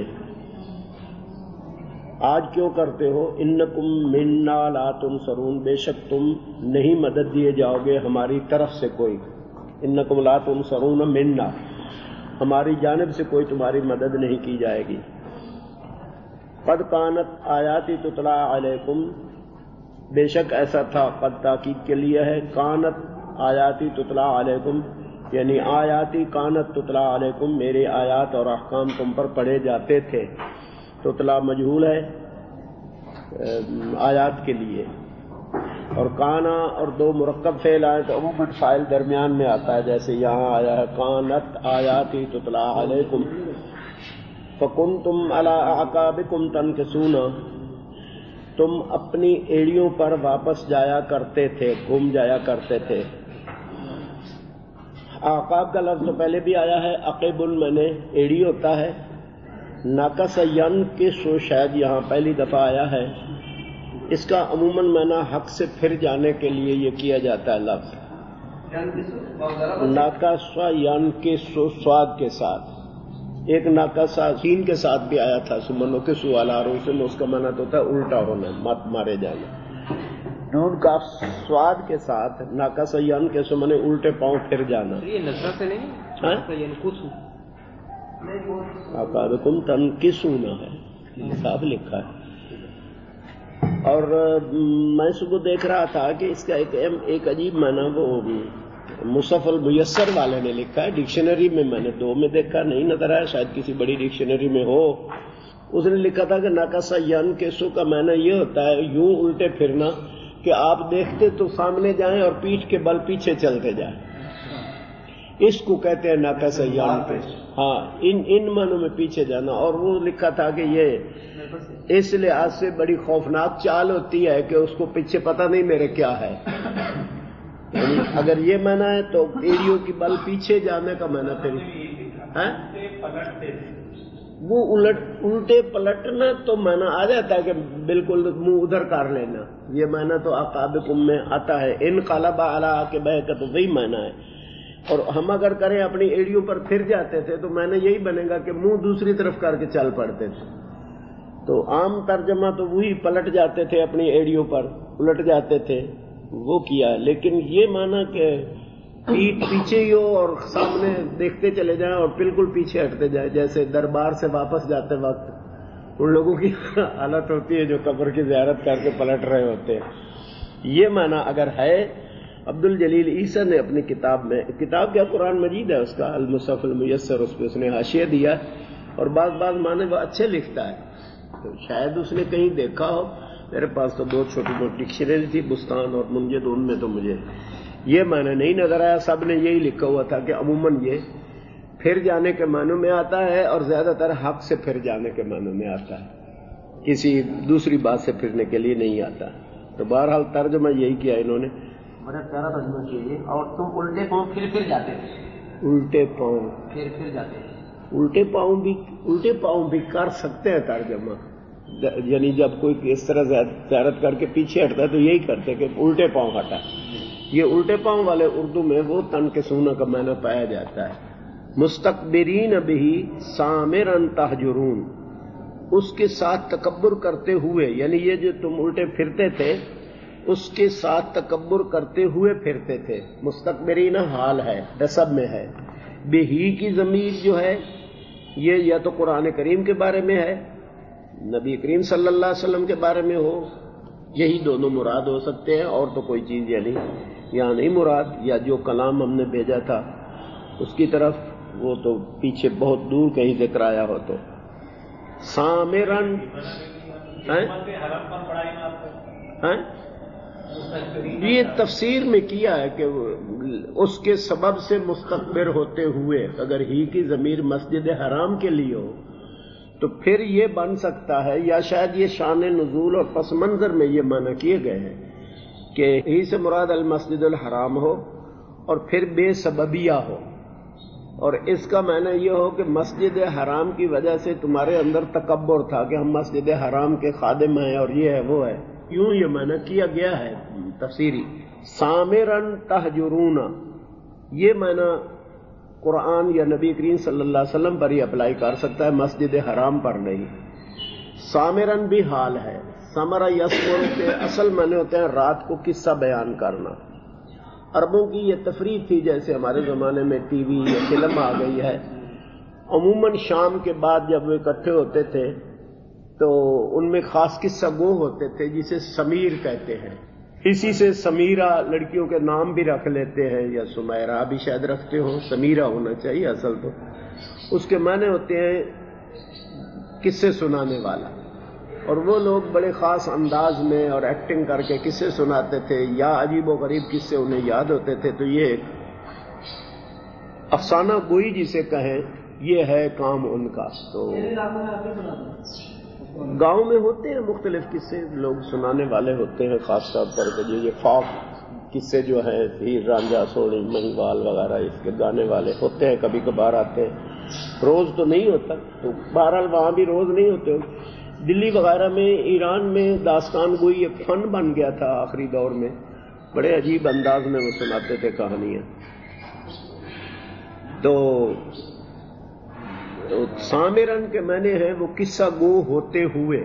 آج کیوں کرتے ہو. انکم منا لا تنصرون, بے شک تم نہیں مدد دیے جاؤ گے ہماری طرف سے کوئی. انکم لا تنصرون منا, ہماری جانب سے کوئی تمہاری مدد نہیں کی جائے گی. قد کانت آیاتی تتلا علیکم, بے شک ایسا تھا, قد تاکید کے لیے ہے. کانت آیاتی تتلا علیکم, یعنی آیاتی کانت تتلا علیکم, میرے آیات اور احکام تم پر پڑھے جاتے تھے. تتلا مجہول ہے آیات کے لیے, اور کانا اور دو مرکب فعل آئے تو عموماً فاعل درمیان میں آتا ہے, جیسے یہاں آیا ہے کانت آیاتی تتلا علیکم. فکنتم علی اعقابکم تنکسون, تم اپنی ایڑیوں پر واپس جایا کرتے تھے, گھوم جایا کرتے تھے. اعقاب کا لفظ تو پہلے بھی آیا ہے, عقب المنے ایڑی ہوتا ہے. ناقص ین کے سو شاید یہاں پہلی دفعہ آیا ہے. اس کا عموماً معنی حق سے پھر جانے کے لیے یہ کیا جاتا ہے لفظ. ناقص ین کے سو سواد کے ساتھ, ایک ناقصہ سین کے ساتھ بھی آیا تھا, سمنوں کے سوالاروں سے, اس کا معنی تو ہوتا ہے الٹا ہونا, مت مارے جانا. نون کا سواد کے ساتھ ناقص ین کے سو منے الٹے پاؤں پھر جانا. یہ نصرت سے نہیں, اعقابکم تنکسون ہے, حساب لکھا ہے. اور میں صبح دیکھ رہا تھا کہ اس کا ایک ایک عجیب معنی وہ مصحف المیسر والے نے لکھا ہے. ڈکشنری میں میں نے دو میں دیکھا, نہیں نظر آیا, شاید کسی بڑی ڈکشنری میں ہو. اس نے لکھا تھا کہ ناقصہ ین کے سو کا معنی یہ ہوتا ہے یوں الٹے پھرنا کہ آپ دیکھتے تو سامنے جائیں اور پیٹھ کے بل پیچھے چلتے جائیں. اس کو کہتے ہیں ناقصہ ین کے سو. ہاں, ان ان معنوں میں پیچھے جانا. اور وہ لکھا تھا کہ یہ اس لحاظ سے بڑی خوفناک چال ہوتی ہے کہ اس کو پیچھے پتہ نہیں میرے کیا ہے. یعنی اگر یہ معنی ہے تو ایڑیوں کی بل پیچھے جانے کا معنی پھر وہ الٹ الٹے پلٹنا تو معنی آ جاتا ہے کہ بالکل منہ ادھر کر لینا. یہ معنی تو اعقابکم میں آتا ہے. انقلب علی عقبیہ کا تو وہی معنی ہے. اور ہم اگر کریں اپنی ایڑیوں پر پھر جاتے تھے تو معنی یہی بنے گا کہ منہ دوسری طرف کر کے چل پڑتے تھے. تو عام ترجمہ تو وہی پلٹ جاتے تھے, اپنی ایڑیوں پر الٹ جاتے تھے, وہ کیا. لیکن یہ معنی کہ پیٹ پیچھے ہی ہو اور سامنے دیکھتے چلے جائیں اور بالکل پیچھے ہٹتے جائیں, جیسے دربار سے واپس جاتے وقت ان لوگوں کی حالت ہوتی ہے جو قبر کی زیارت کر کے پلٹ رہے ہوتے ہیں. یہ معنی اگر ہے, عبد الجلیل عیسیٰ نے اپنی کتاب میں, کتاب کیا قرآن مجید ہے اس کا, المصحف المیسر, اس پہ اس نے حاشیہ دیا اور بعض بعض معنی وہ اچھے لکھتا ہے، تو شاید اس نے کہیں دیکھا ہو. میرے پاس تو دو چھوٹی موٹی ڈکشنری تھی، بستان اور منجد، ان میں تو مجھے یہ معنی نہیں نظر آیا. سب نے یہی لکھا ہوا تھا کہ عموماً یہ پھر جانے کے معنوں میں آتا ہے اور زیادہ تر حق سے پھر جانے کے معنوں میں آتا ہے، کسی دوسری بات سے پھرنے کے لیے نہیں آتا. تو بہرحال ترجمہ یہی کیا انہوں نے. بڑا پیارا ترجمہ کیجیے. اور تم الٹے پاؤں پھر پھر جاتے تھے. الٹے پاؤں پھر پھر جاتے تھے. الٹے پاؤں بھی الٹے پاؤں بھی کر سکتے ہیں ترجمہ، یعنی جب کوئی اس طرح زیارت کر کے پیچھے ہٹتا ہے تو یہی کرتے کہ الٹے پاؤں ہٹا. یہ الٹے پاؤں والے اردو میں وہ تن کے سونا کا معنی پایا جاتا ہے. مستکبرین بہ سامرن تہجرون، اس کے ساتھ تکبر کرتے ہوئے، یعنی یہ جو تم الٹے پھرتے تھے اس کے ساتھ تکبر کرتے ہوئے پھرتے تھے. مستکبرین حال ہے، نسب میں ہے. بہی کی ضمیر جو ہے یہ یا تو قرآن کریم کے بارے میں ہے، نبی کریم صلی اللہ علیہ وسلم کے بارے میں ہو، یہی دونوں مراد ہو سکتے ہیں، اور تو کوئی چیز یعنی یہاں نہیں مراد. یا جو کلام ہم نے بھیجا تھا اس کی طرف، وہ تو پیچھے بہت دور کہیں ذکر آیا ہو. تو سامرن یہ تفسیر میں کیا ہے کہ اس کے سبب سے مستکبر ہوتے ہوئے، اگر ہی کی ضمیر مسجد حرام کے لیے ہو تو پھر یہ بن سکتا ہے، یا شاید یہ شان نزول اور پس منظر میں یہ معنی کیے گئے ہیں کہ ہی سے مراد المسجد الحرام ہو اور پھر بے سببیہ ہو، اور اس کا معنی یہ ہو کہ مسجد حرام کی وجہ سے تمہارے اندر تکبر تھا کہ ہم مسجد حرام کے خادم ہیں اور یہ ہے وہ ہے. یوں یہ معنی کیا گیا ہے تفسیری. سامرن تہجرون، یہ معنی قرآن یا نبی کریم صلی اللہ علیہ وسلم پر ہی اپلائی کر سکتا ہے، مسجد حرام پر نہیں. سامرن بھی حال ہے. سمرا یسمر کے اصل معنی ہوتے ہیں رات کو قصہ بیان کرنا. عربوں کی یہ تفریح تھی، جیسے ہمارے زمانے میں ٹی وی یا فلم آ گئی ہے. عموماً شام کے بعد جب وہ اکٹھے ہوتے تھے تو ان میں خاص قصہ گو ہوتے تھے جسے سمیر کہتے ہیں. اسی سے سمیرہ لڑکیوں کے نام بھی رکھ لیتے ہیں، یا سمیرہ بھی شاید رکھتے ہوں، سمیرہ ہونا چاہیے اصل تو. اس کے معنی ہوتے ہیں قصے سنانے والا، اور وہ لوگ بڑے خاص انداز میں اور ایکٹنگ کر کے قصے سناتے تھے، یا عجیب و غریب قصے انہیں یاد ہوتے تھے. تو یہ افسانہ گوئی جسے کہیں، یہ ہے کام ان کا. تو گاؤں میں ہوتے ہیں مختلف قصے، لوگ سنانے والے ہوتے ہیں، خاص طور پر کہ یہ فاک قصے جو ہیں، ہیر رانجھا سوڑی مہیوال وغیرہ، اس کے گانے والے ہوتے ہیں، کبھی کبھار آتے ہیں. روز تو نہیں ہوتا، تو بہرحال وہاں بھی روز نہیں ہوتے. دلی وغیرہ میں، ایران میں داستان گوئی ایک فن بن گیا تھا آخری دور میں، بڑے عجیب انداز میں وہ سناتے تھے کہانیاں. تو سامرن کے معنی ہیں وہ قصہ گو ہوتے ہوئے.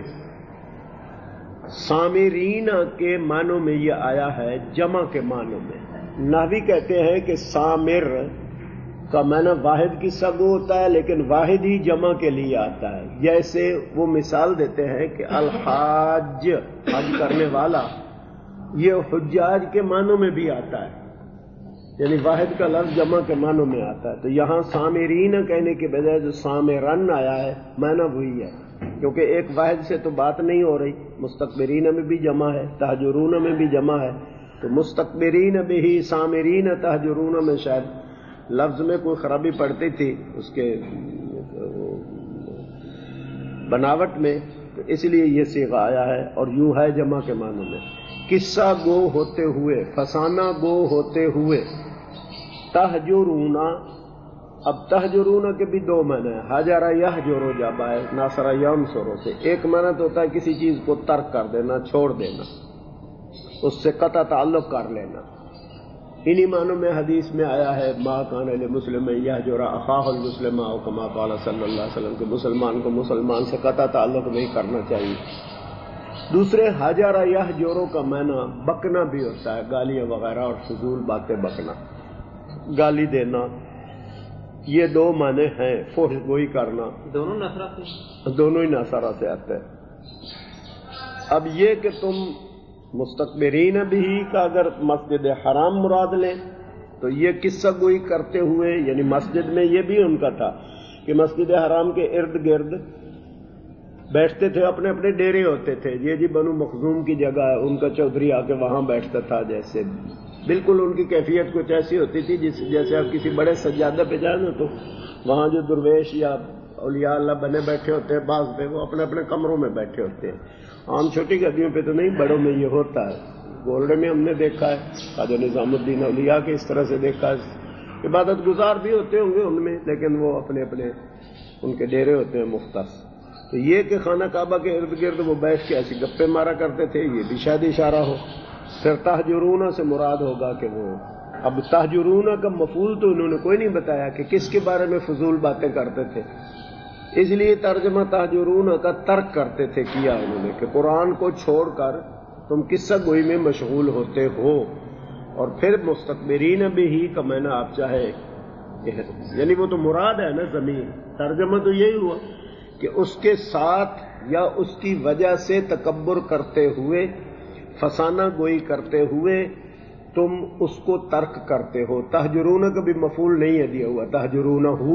سامرین کے معنوں میں یہ آیا ہے جمع کے معنوں میں. نحوی کہتے ہیں کہ سامر کا معنی واحد قصہ گو ہوتا ہے، لیکن واحد ہی جمع کے لیے آتا ہے. جیسے وہ مثال دیتے ہیں کہ الحاج، حج کرنے والا، یہ حجاج کے معنوں میں بھی آتا ہے، یعنی واحد کا لفظ جمع کے معنوں میں آتا ہے. تو یہاں سامرین کہنے کے بجائے جو سامرن آیا ہے معنی وہی ہے، کیونکہ ایک واحد سے تو بات نہیں ہو رہی. مستکبرین میں بھی جمع ہے، تہجرون میں بھی جمع ہے. تو مستکبرین بھی سامرین تہجرون میں شاید لفظ میں کوئی خرابی پڑتی تھی اس کے بناوٹ میں، تو اس لیے یہ صیغہ آیا ہے، اور یوں ہے جمع کے معنوں میں. قصہ گو ہوتے ہوئے، فسانہ گو ہوتے ہوئے. تہجرون، اب تہجرون کے بھی دو معنی ہیں. حجر یہجر جب آئے ناصر ینصر سے، ایک معنی تو ہوتا ہے کسی چیز کو ترک کر دینا، چھوڑ دینا، اس سے قطع تعلق کر لینا. انہی معنوں میں حدیث میں آیا ہے ما کان لمسلم یہجر اخاہ المسلم او کما قال صلی اللہ علیہ وسلم، کہ مسلمان کو مسلمان سے قطع تعلق نہیں کرنا چاہیے. دوسرے حجر یہجر کا معنی بکنا بھی ہوتا ہے، گالیاں وغیرہ اور فضول باتیں بکنا، گالی دینا. یہ دو معنی ہیں. فحش گوئی کرنا، دونوں نصرہ سے دونوں ہی نصارہ سے آتے ہیں. اب یہ کہ تم مستکبرین بھی کا اگر مسجد حرام مراد لیں تو یہ قصہ گوئی کرتے ہوئے، یعنی مسجد میں یہ بھی ان کا تھا، کہ مسجد حرام کے ارد گرد بیٹھتے تھے، اپنے اپنے ڈیرے ہوتے تھے، یہ جی بنو مخزوم کی جگہ ہے، ان کا چودھری آ کے وہاں بیٹھتا تھا، جیسے بالکل ان کی کیفیت کچھ ایسی ہوتی تھی جس جیسے آپ کسی بڑے سجادہ پہ جائیں نا تو وہاں جو درویش یا اولیاء اللہ بنے بیٹھے ہوتے ہیں بعض پہ، وہ اپنے اپنے کمروں میں بیٹھے ہوتے ہیں. عام چھوٹی گدیوں پہ تو نہیں، بڑوں میں یہ ہوتا ہے. گولڈے میں ہم نے دیکھا ہے، خواجہ نظام الدین اولیاء کے اس طرح سے دیکھا ہے. عبادت گزار بھی ہوتے ہوں گے ان میں، لیکن وہ اپنے اپنے ان کے ڈیرے ہوتے ہیں مختص. تو یہ کہ خانہ کعبہ کے ارد گرد وہ بیٹھ کے ایسی گپے مارا کرتے تھے، یہ بھی شاید اشارہ ہو. پھر تہجرون سے مراد ہوگا کہ وہ اب تہجرون کا مفعول تو انہوں نے کوئی نہیں بتایا کہ کس کے بارے میں فضول باتیں کرتے تھے، اس لیے ترجمہ تہجرون کا ترک کرتے تھے کیا انہوں نے کہ قرآن کو چھوڑ کر تم قصہ گوئی میں مشغول ہوتے ہو. اور پھر مستکبرین بھی کا میں نے آپ چاہے یعنی وہ تو مراد ہے نا زمین. ترجمہ تو یہی ہوا کہ اس کے ساتھ یا اس کی وجہ سے تکبر کرتے ہوئے، فسانہ گوئی کرتے ہوئے تم اس کو ترک کرتے ہو. تہجرون کا بھی مفعول نہیں ہے دیا ہوا، تہجرون ہو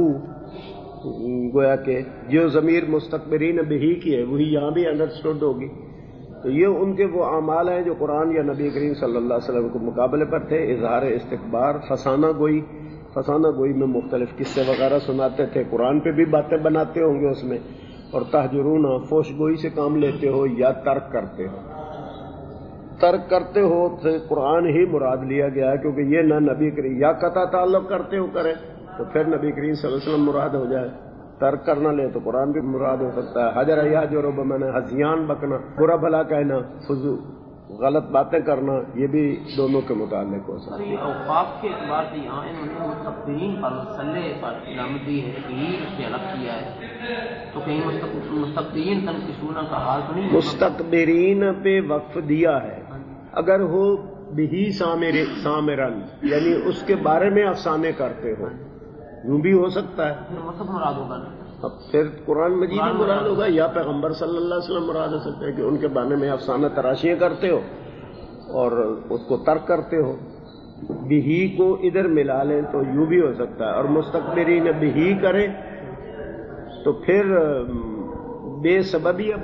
گویا کہ جو ضمیر مستکبرین بھی کی ہے وہی یہاں بھی انڈرسٹوڈ ہوگی. تو یہ ان کے وہ اعمال ہیں جو قرآن یا نبی کریم صلی اللہ علیہ وسلم کے مقابلے پر تھے. اظہار استکبار، فسانہ گوئی، فسانہ گوئی میں مختلف قصے وغیرہ سناتے تھے، قرآن پہ بھی باتیں بناتے ہوں گے اس میں. اور تہجرون فوش گوئی سے کام لیتے ہو یا ترک کرتے ہو. ترک کرتے ہو تو قرآن ہی مراد لیا گیا ہے، کیونکہ یہ نہ نبی کریم یا قطع تعلق کرتے ہو کرے تو پھر نبی کریم صلی اللہ علیہ وسلم مراد ہو جائے. ترک کرنا لے تو قرآن بھی مراد ہو سکتا ہے. حجر یحجر بمعنی ہذیان بکنا، برا بھلا کہنا، فضول غلط باتیں کرنا، یہ بھی دونوں کے متعلق ہو سکتا ہے. یہ اوقاف کے اعتبار سے یہاں انہوں نے مستقبرین پر مسلح پر علامت دی ہے کہ یہ اس نے الگ کیا ہے، تو کہیں مستقبرین تنقصون کا حال تو نہیں؟ مستقبرین پہ وقف دیا ہے. اگر ہو بھی سامرن یعنی اس کے بارے میں افسانے کرتے ہو، یوں بھی ہو سکتا ہے. پھر مطلب مراد ہوگا نا، اب پھر قرآن مجید ہی مراد ہوگا یا پیغمبر صلی اللہ علیہ وسلم مراد ہو سکتا ہے کہ ان کے بارے میں افسانہ تراشیاں کرتے ہو اور اس کو ترک کرتے ہو. بھی کو ادھر ملا لیں تو یوں بھی ہو سکتا ہے. اور مستقبرین بھی کریں تو پھر بے سببی